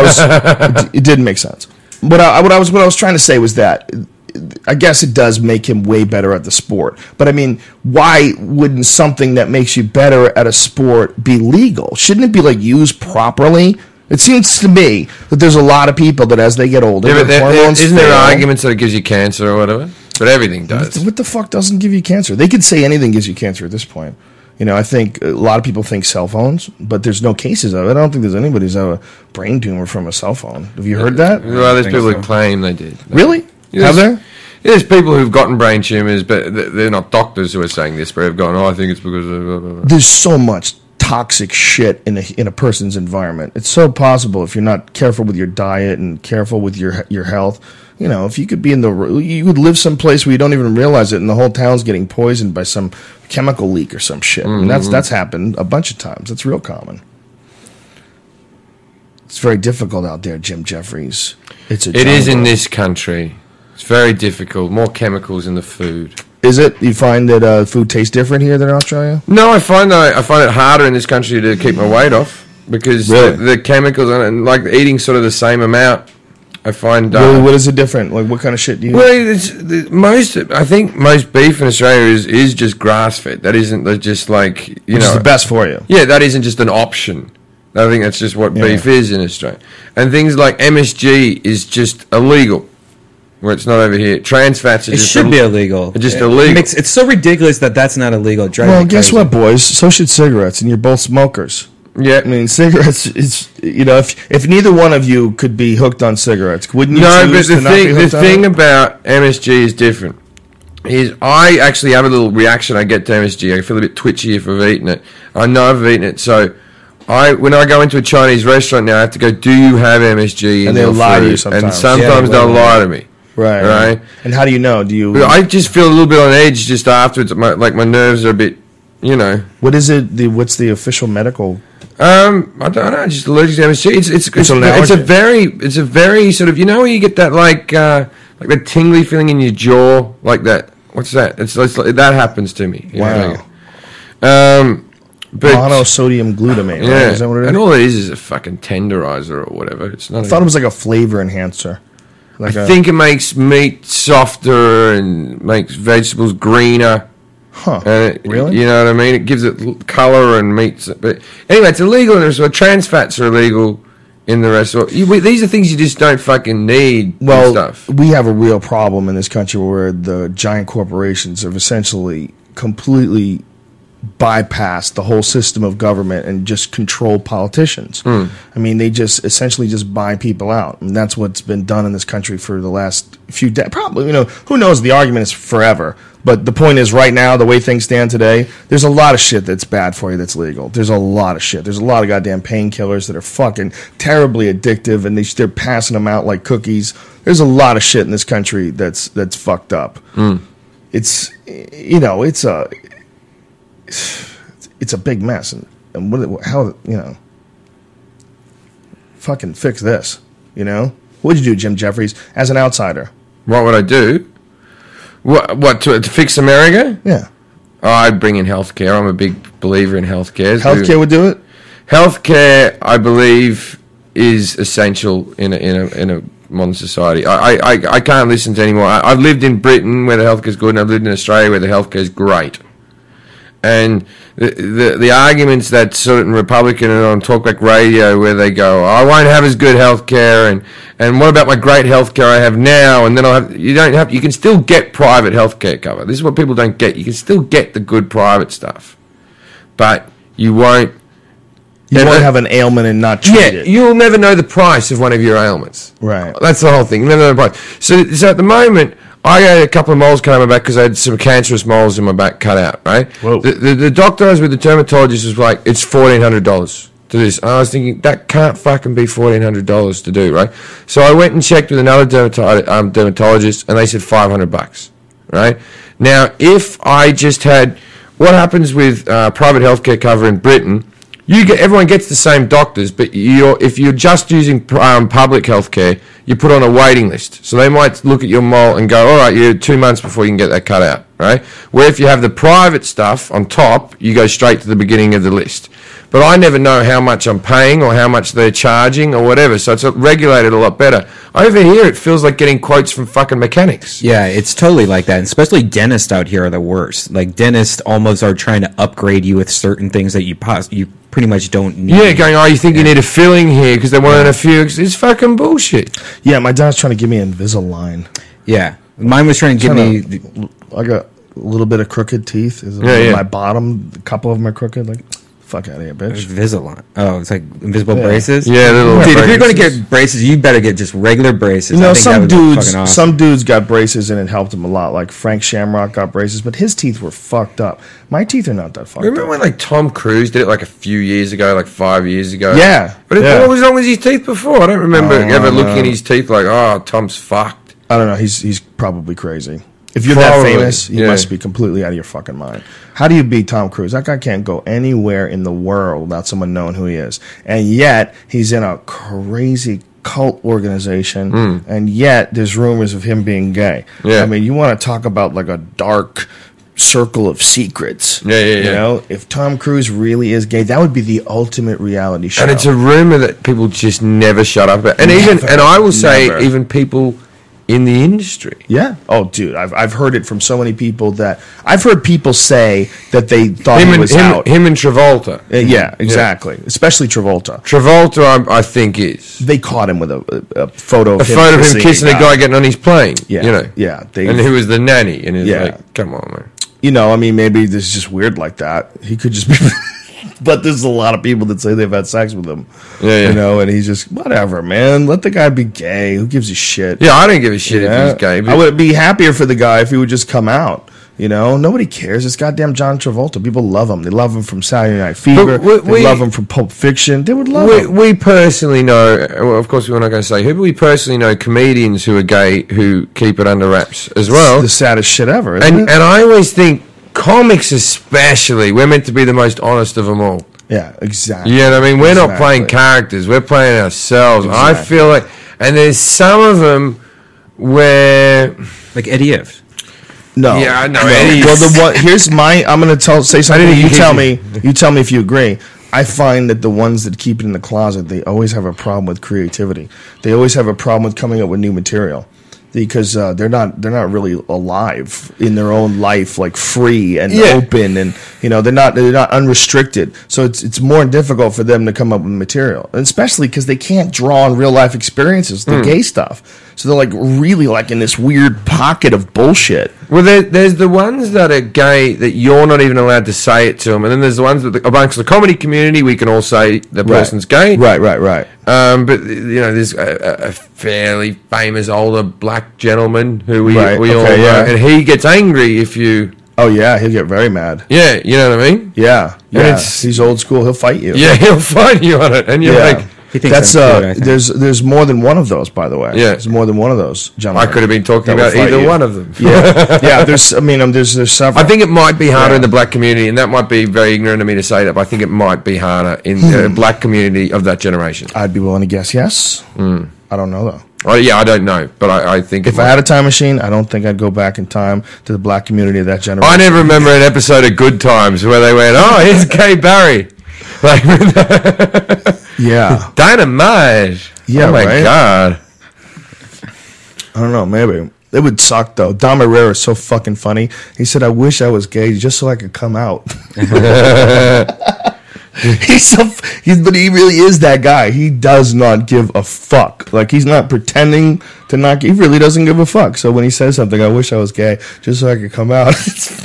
It didn't make sense. What I was trying to say was that I guess it does make him way better at the sport. But I mean, why wouldn't something that makes you better at a sport be legal? Shouldn't it be like used properly? It seems to me that there's a lot of people that as they get older, isn't there arguments that it gives you cancer or whatever? But everything does. What the fuck doesn't give you cancer? They could say anything gives you cancer at this point. I think a lot of people think cell phones, but there's no cases of it. I don't think there's anybody who's had a brain tumor from a cell phone. Have you heard that? Well, there's people who claim they did. Really? Have there? There's people who've gotten brain tumors, but they're not doctors who are saying this, but have gone, I think it's because of... Blah, blah, blah. There's so much toxic shit in a person's environment. It's so possible if you're not careful with your diet and careful with your health. If you could be you would live someplace where you don't even realize it, and the whole town's getting poisoned by some chemical leak or some shit. Mm-hmm. And that's happened a bunch of times. That's real common. It's very difficult out there, Jim Jeffries. It is in this country. It's very difficult. More chemicals in the food. Is it? You find that food tastes different here than in Australia? No, I find it harder in this country to keep my weight off because the chemicals and like eating sort of the same amount. I find. What is it different? Like, what kind of shit do you? Well, I think most beef in Australia is just grass fed. That isn't just like Which is the best for you. Yeah, that isn't just an option. I think that's just what beef is in Australia. And things like MSG is just illegal. Where it's not over here. Trans fats should be illegal. It's just illegal. It's so ridiculous that's not illegal. Well, guess what, boys? So should cigarettes, and you're both smokers. Yeah. I mean, cigarettes is, if neither one of you could be hooked on cigarettes, wouldn't you choose to not be hooked on it? The thing about MSG is different. I actually have a little reaction I get to MSG. I feel a bit twitchy if I've eaten it. I know I've eaten it, so... when I go into a Chinese restaurant now, I have to go, do you have MSG in your food? And they'll lie to you sometimes. And sometimes they'll lie to me. Right. And how do you know? I just feel a little bit on edge just afterwards. My nerves are a bit, What is it? What's the official medical? I don't know. Just allergic to MSG. It's a very sort of where you get that like the tingly feeling in your jaw, like that. What's that? It's that happens to me. Wow. But monosodium glutamate. Right? Yeah. Is that what it is? And all it is a fucking tenderizer or whatever. It's not. I thought it was like a flavor enhancer. I think it makes meat softer and makes vegetables greener. Huh. Really? You know what I mean? It gives it color and meats. But anyway, it's illegal in the restaurant. Trans fats are illegal in the restaurant. These are things you just don't fucking need. Well, stuff. We have a real problem in this country where the giant corporations have essentially completely bypass the whole system of government and just control politicians. I mean, they just essentially just buy people out, and that's what's been done in this country for the last few decades. Probably, who knows? The argument is forever, but the point is, right now, the way things stand today, there's a lot of shit that's bad for you that's legal. There's a lot of shit. There's a lot of goddamn painkillers that are fucking terribly addictive, and they're passing them out like cookies. There's a lot of shit in this country that's fucked up. It's it's a big mess, and how fucking fix this? What'd you do, Jim Jeffries, as an outsider? What would I do? What to fix America? Yeah, I'd bring in healthcare. I'm a big believer in healthcare. Healthcare would do it. Healthcare, I believe, is essential in a modern society. I can't listen to anymore. I've lived in Britain where the healthcare's good, and I've lived in Australia where the healthcare's great. And the arguments that certain Republican are on talkback radio where they go, I won't have as good healthcare, and what about my great healthcare I have now? And then you can still get private healthcare cover. This is what people don't get. You can still get the good private stuff, but you won't. You won't have an ailment and not treat it. You'll never know the price of one of your ailments. Right. That's the whole thing. You never know the price. So at the moment, I had a couple of moles cut on my back because I had some cancerous moles in my back cut out, right? Whoa. The doctor I was with, the dermatologist, was like, it's $1,400 to this. And I was thinking, that can't fucking be $1,400 to do, right? So I went and checked with another dermatologist, and they said $500, right? Now, if I just had... What happens with private healthcare cover in Britain... Everyone gets the same doctors, but if you're just using public healthcare, you're put on a waiting list. So they might look at your mole and go, all right, you're 2 months before you can get that cut out, right? Where if you have the private stuff on top, you go straight to the beginning of the list. But I never know how much I'm paying or how much they're charging or whatever, so it's regulated a lot better. Over here, it feels like getting quotes from fucking mechanics. Yeah, it's totally like that. And especially dentists out here are the worst. Like, dentists almost are trying to upgrade you with certain things that you pretty much don't need. Yeah, going, you think you need a filling here because they want a few. It's fucking bullshit. Yeah, my dentist trying to give me Invisalign. Yeah. Mine was trying to give me... I got a little bit of crooked teeth. My bottom, a couple of them are crooked. Like, fuck out of here, bitch. Invisalign. Oh, it's like invisible braces? Yeah, little Dude, braces. if you're going to get braces, you better get just regular braces. You know, I think that would be fucking awesome. some dudes got braces and it helped them a lot. Like Frank Shamrock got braces, but his teeth were fucked up. My teeth are not that fucked Remember up. when like Tom Cruise did it like a few years ago, like 5 years ago? Yeah. But yeah. what was wrong with his teeth before? I don't remember ever looking at his teeth like, Tom's fucked. I don't know. He's probably crazy. If you're Probably, that famous, you yeah. must be completely out of your fucking mind. How do you beat Tom Cruise? That guy can't go anywhere in the world without someone knowing who he is. And yet, he's in a crazy cult organization, and yet there's rumors of him being gay. Yeah. I mean, you want to talk about like a dark circle of secrets. Yeah. You know, if Tom Cruise really is gay, that would be the ultimate reality show. And it's a rumor that people just never shut up about. And I will say, even people in the industry. Yeah. Oh, dude, I've heard it from so many people that I've heard people say that they thought he was out. Him and Travolta. Yeah, exactly. Especially Travolta. Travolta, I think is. They caught him with a photo of A photo of him kissing a guy getting on his plane. Yeah, you know. yeah. And who was the nanny? And it's Yeah. like, come on, man. You know, I mean, maybe this is just weird like that. He could just be. But there's a lot of people that say they've had sex with him. Yeah. You know, and he's just, whatever, man. Let the guy be gay. Who gives a shit? Yeah, I don't give a shit if he's gay. But I would be happier for the guy if he would just come out. You know, nobody cares. It's goddamn John Travolta. People love him. They love him from Saturday Night Fever. They love him from Pulp Fiction. They would love him. We personally know, well, of course we're not going to say who, but we personally know comedians who are gay who keep it under wraps as well. It's the saddest shit ever, isn't And it? I always think comics especially, we're meant to be the most honest of them all. Yeah, exactly. You know what I mean? We're not Exactly. playing characters. We're playing ourselves. I Exactly. feel like, and there's some of them where, Like Eddie Ives. No. Yeah, I know. No. Eddie's- Well, the one here's my. I'm going to say something. didn't You hear tell you. me. You tell me if you agree. I find that the ones that keep it in the closet, they always have a problem with creativity. They always have a problem with coming up with new material because they're not really alive in their own life, like free and Yeah. open, and you know they're not unrestricted. So it's more difficult for them to come up with material, and especially because they can't draw on real life experiences, the gay stuff. So they're like really like in this weird pocket of bullshit. well, there's the ones that are gay that you're not even allowed to say it to them, and then there's the ones that amongst the comedy community we can all say the person's gay. Right. But you know, there's a fairly famous older black gentleman who we Right, all okay, know, yeah. and he gets angry if you. Oh yeah, he'll get very mad. Yeah, you know what I mean. Yeah. it's- He's old school. He'll fight you. Yeah, he'll fight you on it, and you're Yeah. like, He thinks That's that's good, I think. there's more than one of those, by the way. Yeah. There's more than one of those gentlemen. I could have been talking that will about fight either you. one of them. Yeah. There's there's several. I think it might be harder Yeah. in the black community, and that might be very ignorant of me to say that, but I think it might be harder in the black community of that generation. I'd be willing to guess yes. I don't know though. Oh, yeah, I don't know, but I think If I had a time machine, I don't think I'd go back in time to the black community of that generation. I never remember an episode of Good Times where they went, "Oh, here's Gay Barry." Like, Yeah. dynamite. Yeah, oh my right? god. I don't know, maybe. It would suck, though. Dom Herrera is so fucking funny. He said, I wish I was gay just so I could come out. But he really is that guy. He does not give a fuck. Like, he's not pretending to not. He really doesn't give a fuck. So when he says something, I wish I was gay just so I could come out.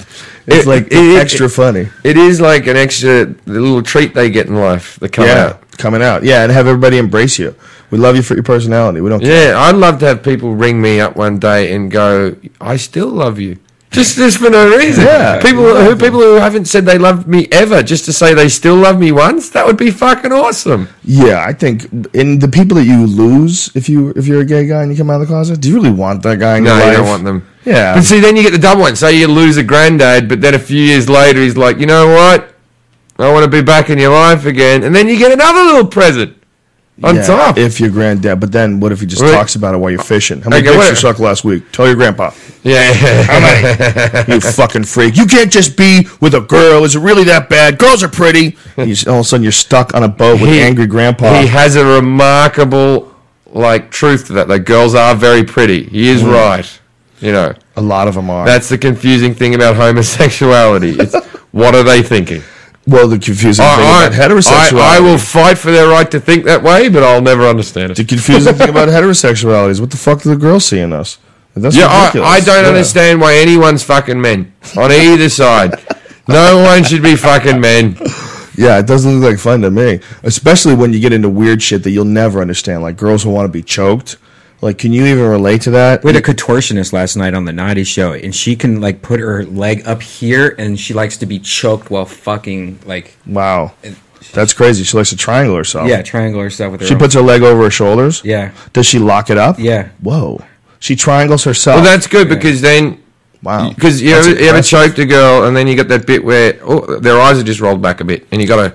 It's extra funny. It is like an extra little treat they get in life. They come out. Coming out. Yeah, and have everybody embrace you. We love you for your personality. We don't care. Yeah, I'd love to have people ring me up one day and go, I still love you. Just for no reason. Yeah. People who haven't said they loved me ever, just to say they still love me once, that would be fucking awesome. Yeah, I think in the people that you lose if you're a gay guy and you come out of the closet, do you really want that guy in your life? No, you don't want them. Yeah. But see, then you get the double one. Say you lose a granddad, but then a few years later he's like, you know what? I want to be back in your life again. And then you get another little present on top. If your granddad. But then what if he just Right. talks about it while you're fishing? How many Okay, dicks you what- sucked last week? Tell your grandpa. Yeah. How many? You fucking freak. You can't just be with a girl. Is it really that bad? Girls are pretty. All of a sudden you're stuck on a boat with angry grandpa. He has a remarkable, truth to that. Like, girls are very pretty. He is right. You know. A lot of them are. That's the confusing thing about homosexuality. It's, what are they thinking? well, the confusing thing about heterosexuality. I will fight for their right to think that way, but I'll never understand it. The confusing thing about heterosexuality is what the fuck do the girls see in us? That's Yeah, ridiculous. I don't understand why anyone's fucking men on either side. No one should be fucking men. Yeah, it doesn't look like fun to me. Especially when you get into weird shit that you'll never understand, like girls who want to be choked. Like, can you even relate to that? We had a contortionist last night on the Naughty Show, and she can like put her leg up here, and she likes to be choked while fucking like. Wow, that's crazy. She likes to triangle herself. Yeah, triangular stuff with her. She puts her leg over her shoulders. Yeah. Does she lock it up? Yeah. Whoa. She triangles herself. Well, that's good because then. Wow. Because you That's ever impressive. choked a girl and then you got that bit where their eyes are just rolled back a bit and you got to,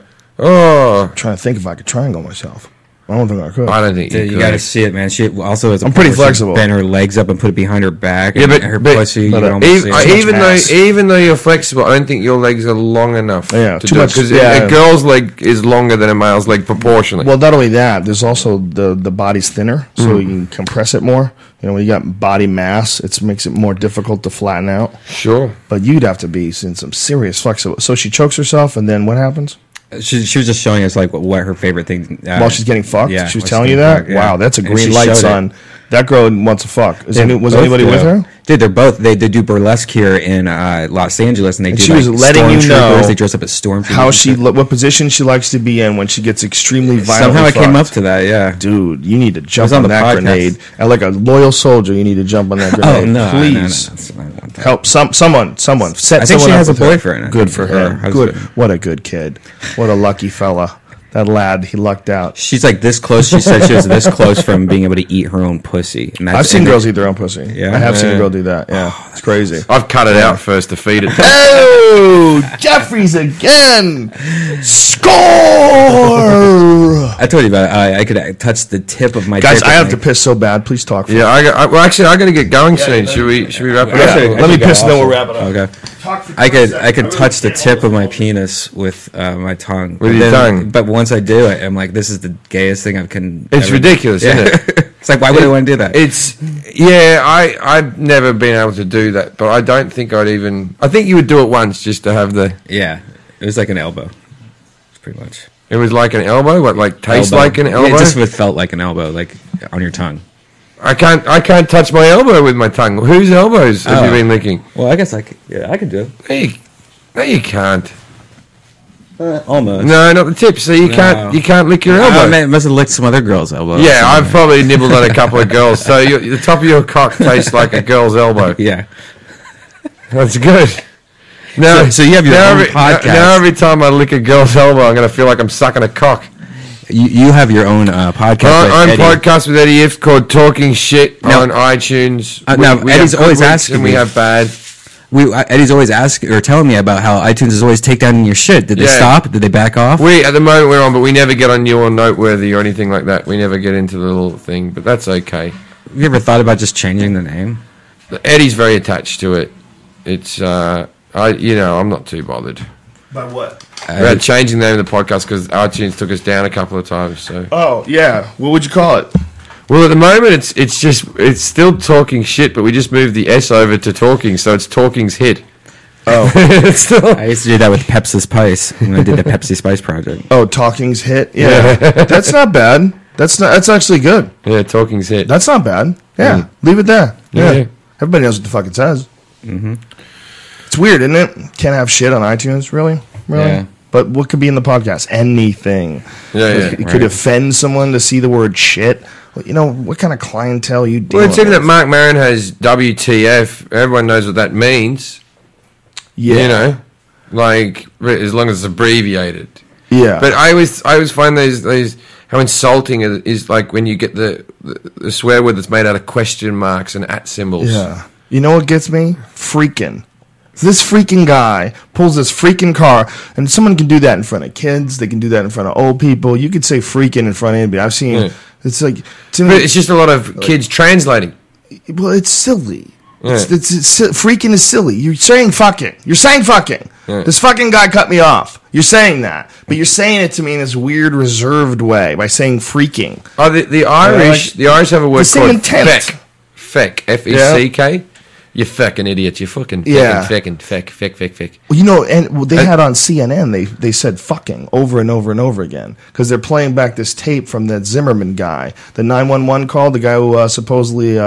I'm trying to think if I could triangle myself. I don't think I could. I don't think Dude, you could. got to see it, man. She also has. I'm pretty flexible. Bend her legs up and put it behind her back. Yeah, and but- her but- pussy. but, you can almost see it. even mass. though you're flexible, I don't think your legs are long enough. Yeah, to too do much- because yeah. a girl's leg is longer than a male's leg proportionally. Well, not only that, there's also the body's thinner, so you can compress it more. You know, when you got body mass, it makes it more difficult to flatten out. Sure. But you'd have to be in some serious flexible. So she chokes herself, and then what happens? She was just showing us like what her favorite thing. While she's getting fucked? yeah, She was while telling she's you getting that? fucked, yeah. Wow, that's a And green she light, showed it. son. That girl wants to fuck. Was Both anybody with do. her? Dude, they're both. They do burlesque here in Los Angeles, and they And do she like was letting you know stormtroopers. They dress up as stormtroopers. How and she, shit. what position she likes to be in when she gets extremely violent. Somehow I came up to that. Yeah. Dude, you need to jump was on on the that podcast. grenade. And like a loyal soldier, you need to jump on that grenade. Oh no! Please. No, I don't want that. Help someone. Set I think someone she up has a with her. boyfriend, I Good think, for or him. husband. Good. What a good kid. What a lucky fella. That lad, he lucked out. She's like this close. She said she was this close from being able to eat her own pussy. And I've seen girls eat their own pussy. Yeah? I have seen a Yeah. girl do that. Yeah, it's crazy. I've cut it out first to feed it. Oh, Jeffries again. Score! I told you about it. I could touch the tip of my Guys, dick I with have to my- piss so bad. Please talk. For me. Yeah, I got to get going soon. Should we wrap it Yeah. up? Let me go piss and then also. we'll wrap it up. Okay. I could touch the tip of my penis with my tongue. With But your then- tongue? But once I do it, I'm like, this is the gayest thing I can. It's ever- ridiculous, Yeah. isn't it? It's like, why would I want to do that? I've never been able to do that, but I don't think I think you would do it once just to have Yeah, it was like an elbow. It's pretty much. it was like an elbow, tastes Elbow. like an elbow? Yeah, it just felt like an elbow, like on your tongue. I can't touch my elbow with my tongue. Whose elbows have you been licking? Well, I guess I could do it. No, you can't. Almost. No, not the tip. So you can't lick your elbow. I must have licked some other girl's elbow. Yeah, I've probably nibbled on a couple of girls. So the top of your cock tastes like a girl's elbow. Yeah. That's good. Now, So you have your own podcast. Now every time I lick a girl's elbow, I'm going to feel like I'm sucking a cock. You have your own podcast. I'm with Eddie. podcast with Eddie If called Talking Shit Now- on iTunes. now, we Eddie's have always good weeks asking and we me- have bad. Eddie's always asking or telling me about how iTunes is always take down your shit. Did they Yeah. stop? Did they back off? At the moment we're on, but we never get on you or Noteworthy or anything like that. We never get into the little thing, but that's okay. Have you ever thought about just changing the name? Eddie's very attached to it. It's I'm not too bothered By what? about changing the name of the podcast because iTunes took us down a couple of times. So Oh, yeah. What would you call it? Well, at the moment, it's still talking shit, but we just moved the S over to talking, so it's talking's hit. Oh, It's still. I used to do that with Pepsi Spice when I did the Pepsi Spice project. oh, talking's hit. Yeah, that's not bad. That's actually good. Yeah, talking's hit. That's not bad. Yeah, leave it there. Yeah. Yeah. Everybody knows what the fuck it says. Mm-hmm. It's weird, isn't it? Can't have shit on iTunes, really? Yeah. But what could be in the podcast? Anything. It could offend someone to see the word shit. Well, you know, what kind of clientele you dealing Well, it's even with? that Mark Maron has WTF. Everyone knows what that means. Yeah. You know, like as long as it's abbreviated. Yeah. But I always find those how insulting it is like when you get the swear word that's made out of question marks and at symbols. Yeah. You know what gets me? Freaking. This freaking guy pulls this freaking car, and someone can do that in front of kids. They can do that in front of old people. You could say freaking in front of anybody. I've seen. Yeah. It's like But it's just a lot of kids translating. well, it's silly. Yeah. Freaking is silly. You're saying fucking. You're saying fucking. Yeah. This fucking guy cut me off. You're saying that, but you're saying it to me in this weird, reserved way by saying freaking. Oh, the Irish have a word the same called intent. feck. Feck. F-E-C-K. You fucking idiot. You fucking Yeah. feck. Well, you know, and they had on CNN. They said fucking over and over and over again because they're playing back this tape from that Zimmerman guy, the 911 call, the guy who supposedly,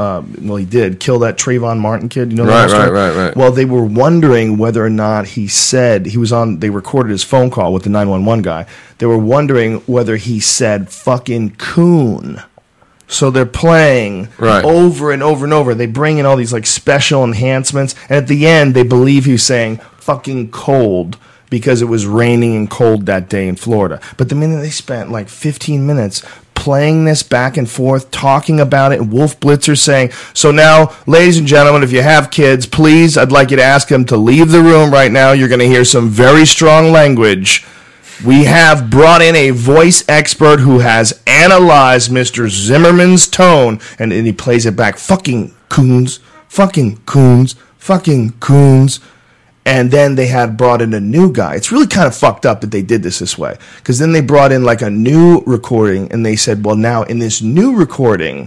he did kill that Trayvon Martin kid. You know, that whole story? Right. Well, they were wondering whether or not he said he was on. They recorded his phone call with the 911 guy. They were wondering whether he said fucking coon. So they're playing over and over and over. They bring in all these like special enhancements, and at the end, they believe he's saying "fucking cold" because it was raining and cold that day in Florida. But the minute they spent like 15 minutes playing this back and forth, talking about it, and Wolf Blitzer saying, "So now, ladies and gentlemen, if you have kids, please, I'd like you to ask them to leave the room right now. You're going to hear some very strong language." We have brought in a voice expert who has analyzed Mr. Zimmerman's tone, and he plays it back. Fucking coons, fucking coons, fucking coons. And then they had brought in a new guy. It's really kind of fucked up that they did this way. Because then they brought in like a new recording, and they said, well, now in this new recording,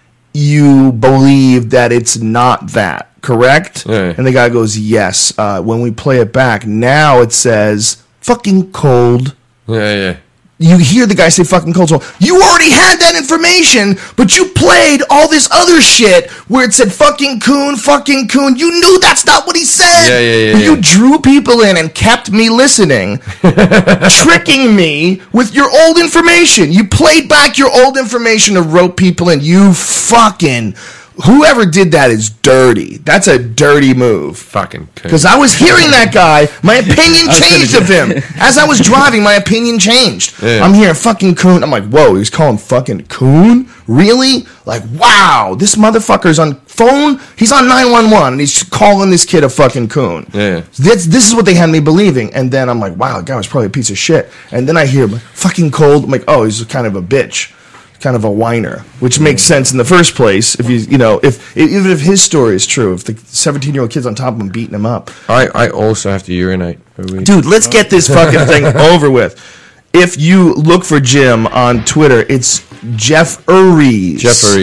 you believe that it's not that, correct? Yeah. And the guy goes, yes. When we play it back, now it says fucking cold. Yeah. You hear the guy say fucking cold. So you already had that information, but you played all this other shit where it said fucking coon. You knew that's not what he said. Yeah. But you drew people in and kept me listening, tricking me with your old information. You played back your old information to rope people in. You fucking... Whoever did that is dirty. That's a dirty move. Fucking coon. Because I was hearing that guy, my opinion changed of him. As I was driving, my opinion changed. Yeah. I'm hearing fucking coon. I'm like, whoa, he's calling fucking coon? Really? Like, wow, this motherfucker's on phone. He's on 911, and he's calling this kid a fucking coon. Yeah. This is what they had me believing. And then I'm like, wow, the guy was probably a piece of shit. And then I hear fucking cold. I'm like, oh, he's kind of a bitch. Kind of a whiner, which makes sense in the first place. If even if his story is true, if the 17-year-old kid's on top of him beating him up, I also have to urinate. dude, let's get this fucking thing over with. If you look for Jim on Twitter, it's Jefferies.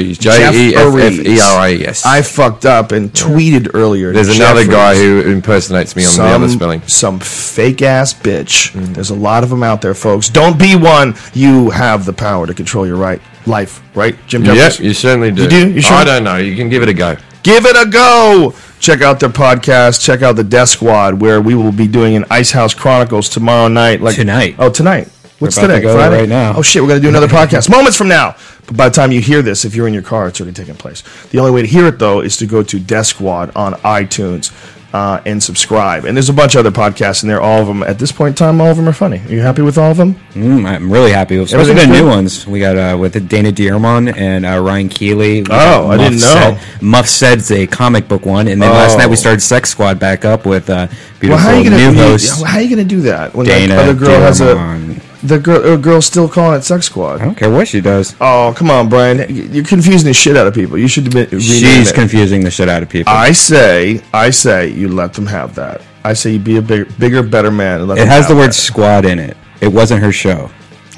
Jefferies. I fucked up and tweeted earlier. There's another guy who impersonates me on the other spelling. Some fake ass bitch. There's a lot of them out there, folks. Don't be one. You have the power to control your life, right, Jim Jefferies? Yep, you certainly do. You do? You sure? I don't know. You can give it a go. Give it a go. Check out their podcast. Check out the Death Squad, where we will be doing an Ice House Chronicles tomorrow night. Tonight. Oh, tonight. What's We're about today? to go Friday? right now. Oh shit, we're gonna do another podcast moments from now. But by the time you hear this, if you're in your car, it's already taken place. The only way to hear it though is to go to Death Squad on iTunes and subscribe. And there's a bunch of other podcasts in there. All of them at this point in time, all of them are funny. Are you happy with all of them? I'm really happy. Especially the new ones. We got with Dana Dierman and Ryan Keeley. Oh, I didn't know. Muff Said's a comic book one, and then last night we started Sex Squad back up with beautiful how are you new host how are you gonna do that when Dana the other girl has Dierman. the girl's still calling it Sex Squad? I don't care what she does. Oh, come on, Brian. You're confusing the shit out of people. You should rename She's it. confusing the shit out of people. I say you let them have that. I say you be a bigger, better man. And let It them has have the word that. squad in it. It wasn't her show.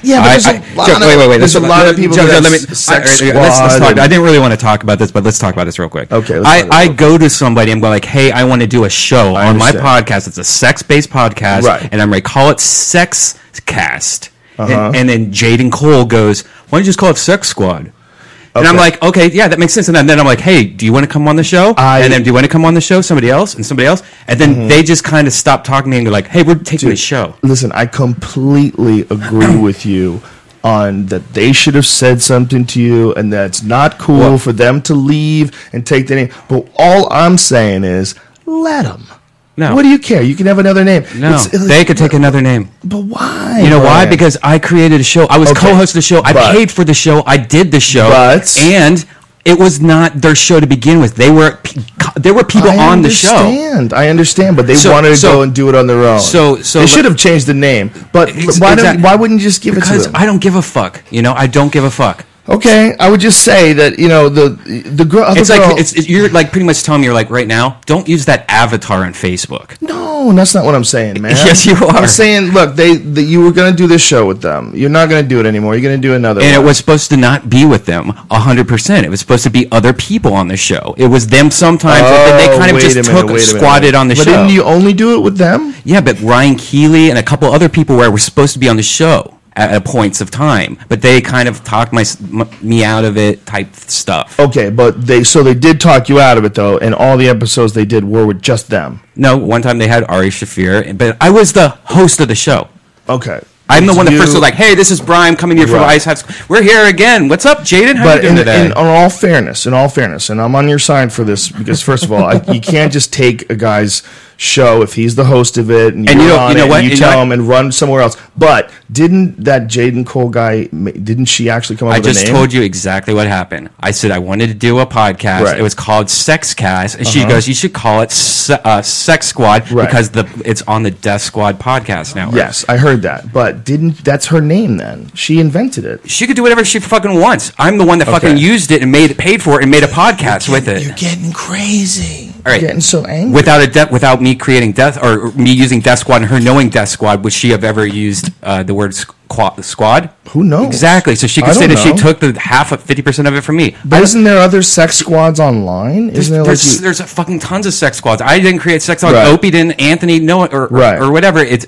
Yeah, but there's a lot of- wait. there's a lot of people Joe, that let me. sex Let's squad talk. and- I didn't really want to talk about this, but let's talk about this real quick. Okay, let's talk about it I real go to somebody. I'm going like, hey, I want to do a show on my understand. podcast. It's a sex-based podcast, Right. and I'm going to call it Sex Cast. Uh-huh. And then Jaden Cole goes, why don't you just call it Sex Squad? And I'm Okay. like, okay, yeah, that makes sense. And then I'm like, hey, do you want to come on the show? And then do you want to come on the show? Somebody else and somebody else. And then they just kind of stop talking to me and go like, hey, we're taking the show. Listen, I completely agree with you on that they should have said something to you and that's not cool Well- for them to leave and take the name. But all I'm saying is let them. No. What do you care? You can have another name. No, they could take another name. But why? You know why? Brian? Because I created a show. I was Okay, co-host of the show. I but- paid for the show. I did the show. But- and it was not their show to begin with. There were people on the show. I understand, but they wanted to go and do it on their own. So they should have changed the name. But why wouldn't you just give it to Because them? I don't give a fuck. You know, I don't give a fuck. Okay, I would just say that the girl. Other It's girl, like you're like pretty much telling me you're like right now. Don't use that avatar on Facebook. no, that's not what I'm saying, man. Yes, you are. I'm saying, look, you were going to do this show with them. You're not going to do it anymore. You're going to do another. And one. it was supposed to not be with them 100%. It was supposed to be other people on the show. It was them sometimes, and then they kind of just squatted on the but show. Didn't you only do it with them? Yeah, but Ryan Keeley and a couple other people were supposed to be on the show at points of time, but they kind of talked me out of it type stuff. Okay, but they did talk you out of it though, and all the episodes they did were with just them. No, one time they had Ari Shaffir, but I was the host of the show. Okay. I'm the one that You- first was like, hey, this is Brian coming here from Right. Ice Hats. We're here again. What's up, Jaden? How But you doing today? in all fairness, and I'm on your side for this because first of all, you can't just take a guy's show if he's the host of it and And you're you know- on you know it what? and you You know tell what? him and run somewhere else. But didn't that Jaden Cole guy? Didn't she actually come up I with a name? just told you exactly what happened. I said I wanted to do a podcast. Right. It was called Sex Cast, and she goes, "You should call it Sex Squad Right. because it's on the Death Squad podcast now." Yes, I heard that. But that's her name then? She invented it. She could do whatever she fucking wants. I'm the one that fucking Okay. used it and paid for it and made a podcast with it. You're getting crazy. All right. You're getting so angry. Without me creating Death or me using Death Squad and her knowing Death Squad, would she have ever used the word squad? Who knows? Exactly. So she I could say don't that she know. took the 50% of it from me. But isn't there other sex squads online? Isn't there like There's fucking tons of sex squads. I didn't create sex squads. Right. Opie didn't. Anthony, no, or Right. or whatever. It's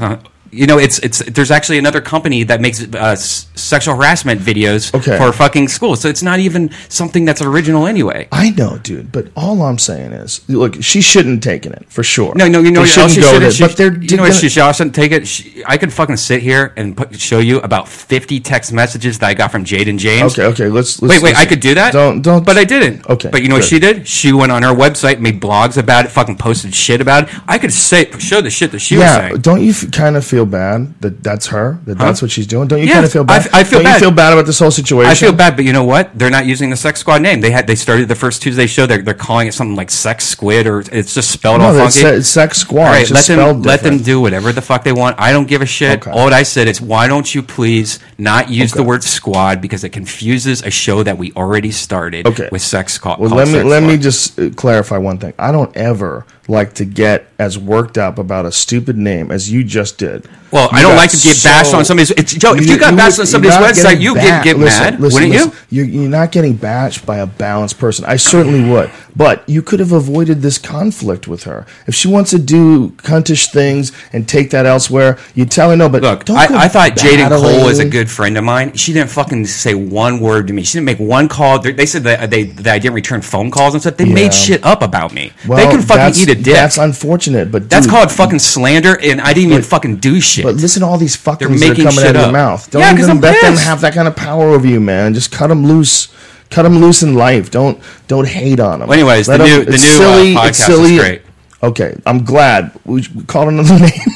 it's there's actually another company that makes sexual harassment videos Okay. for fucking schools. So it's not even something that's original anyway. I know, dude, but all I'm saying is, look, she shouldn't have taken it for sure. No, you know They what else she go should with have. it, but they're You know what she shouldn't take it. I could fucking sit here and show you about 50 text messages that I got from Jaden James. Okay, let's Wait, listen. I could do that? Don't. But I didn't. Okay, But you know what good. she did? She went on her website, made blogs about it, fucking posted shit about it. I could show the shit that she was Yeah, saying. don't you kind of feel bad that that's her? That's what she's doing? Don't you Yeah, kind of feel bad? I feel don't bad. you feel bad about this whole situation? I feel bad, but you know what? They're not using the Sex Squad name. They started the first Tuesday show. They're calling it something like Sex Squid, or it's just spelled all No, funky. it's Sex Squad. All right, It's just spelled let them different. do whatever the fuck they want. I don't give a shit. Okay. All I said is, why don't you please not use the Okay. word squad because it confuses a show that we already started Okay. with Sex Squad. Well, let me just clarify one thing. I don't ever like to get as worked up about a stupid name as you just did. Well, You I don't got like to get bashed so- on somebody's. Joe, if you got bashed on somebody's you're not website, getting you ba- get listen, mad, listen, wouldn't listen. You're not getting bashed by a balanced person. I certainly would, but you could have avoided this conflict with her. If she wants to do cuntish things and take that elsewhere, you tell her no. But Look, don't go I thought Jaden battling. Cole was a good friend of mine. She didn't fucking say one word to me. She didn't make one call. They said that that I didn't return phone calls and stuff. They Yeah. made shit up about me. Well, they can fucking that's- eat a dick. That's unfortunate, but That's dude, called fucking slander, and I didn't even fucking do shit. But listen to all these fuckings They're that are making coming shit out of your up. mouth. Don't Yeah, 'cause even I'm let them pissed. have that kind of power over you, man. Just cut them loose. Cut them loose in life. Don't hate on them. Well, anyways, Let the 'em- new it's podcast it's silly. is great. Okay, I'm glad we called another name.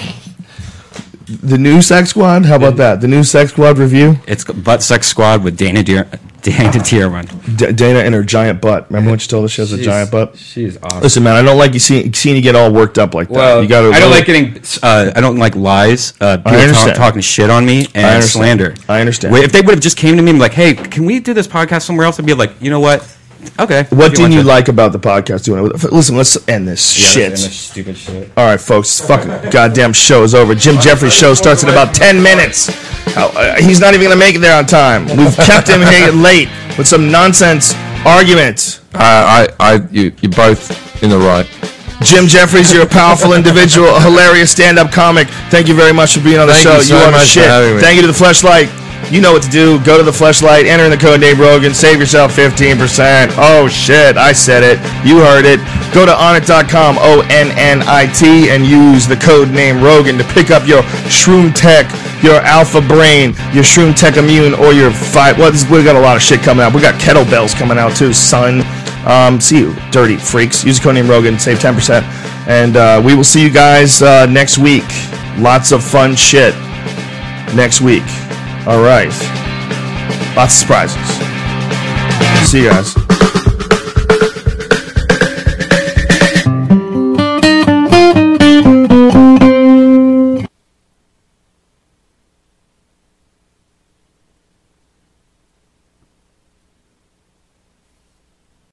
The new Sex Squad. How about that? The new Sex Squad review. It's Butt Sex Squad with Dana Tierman. Dana and her giant butt. Remember when she told us she has a giant butt? She's awesome. Listen, man, I don't like seeing you get all worked up like that. Well, You gotta I don't really- like getting. I don't like lies. People understand. talking shit on me and understand. slander. I understand. If they would have just came to me and be like, "Hey, can we do this podcast somewhere else?" I'd be like, "You know what? Okay. What If you didn't you want to. like about the podcast? Listen, let's end this shit. Let's end this stupid shit. All right, folks. Fucking goddamn show is over. Jim Jeffries' show starts in about 10 minutes. He's not even going to make it there on time. We've kept him here late with some nonsense arguments. You're both in the right. Jim Jeffries, you're a powerful individual, a hilarious stand-up comic. Thank you very much for being on the show. You so are the much for shit. having me. Thank you to the Fleshlight. You know what to do. Go to the Fleshlight, enter in the code name Rogan, save yourself 15%. Oh shit, I said it. You heard it. Go to onnit.com, ONNIT, and use the code name Rogan to pick up your Shroom Tech, your Alpha Brain, your Shroom Tech Immune, or your we got a lot of shit coming out. We got kettlebells coming out too, son. See you, dirty freaks. Use the code name Rogan, save 10%. And we will see you guys next week. Lots of fun shit next week. All right. Lots of surprises. See you guys.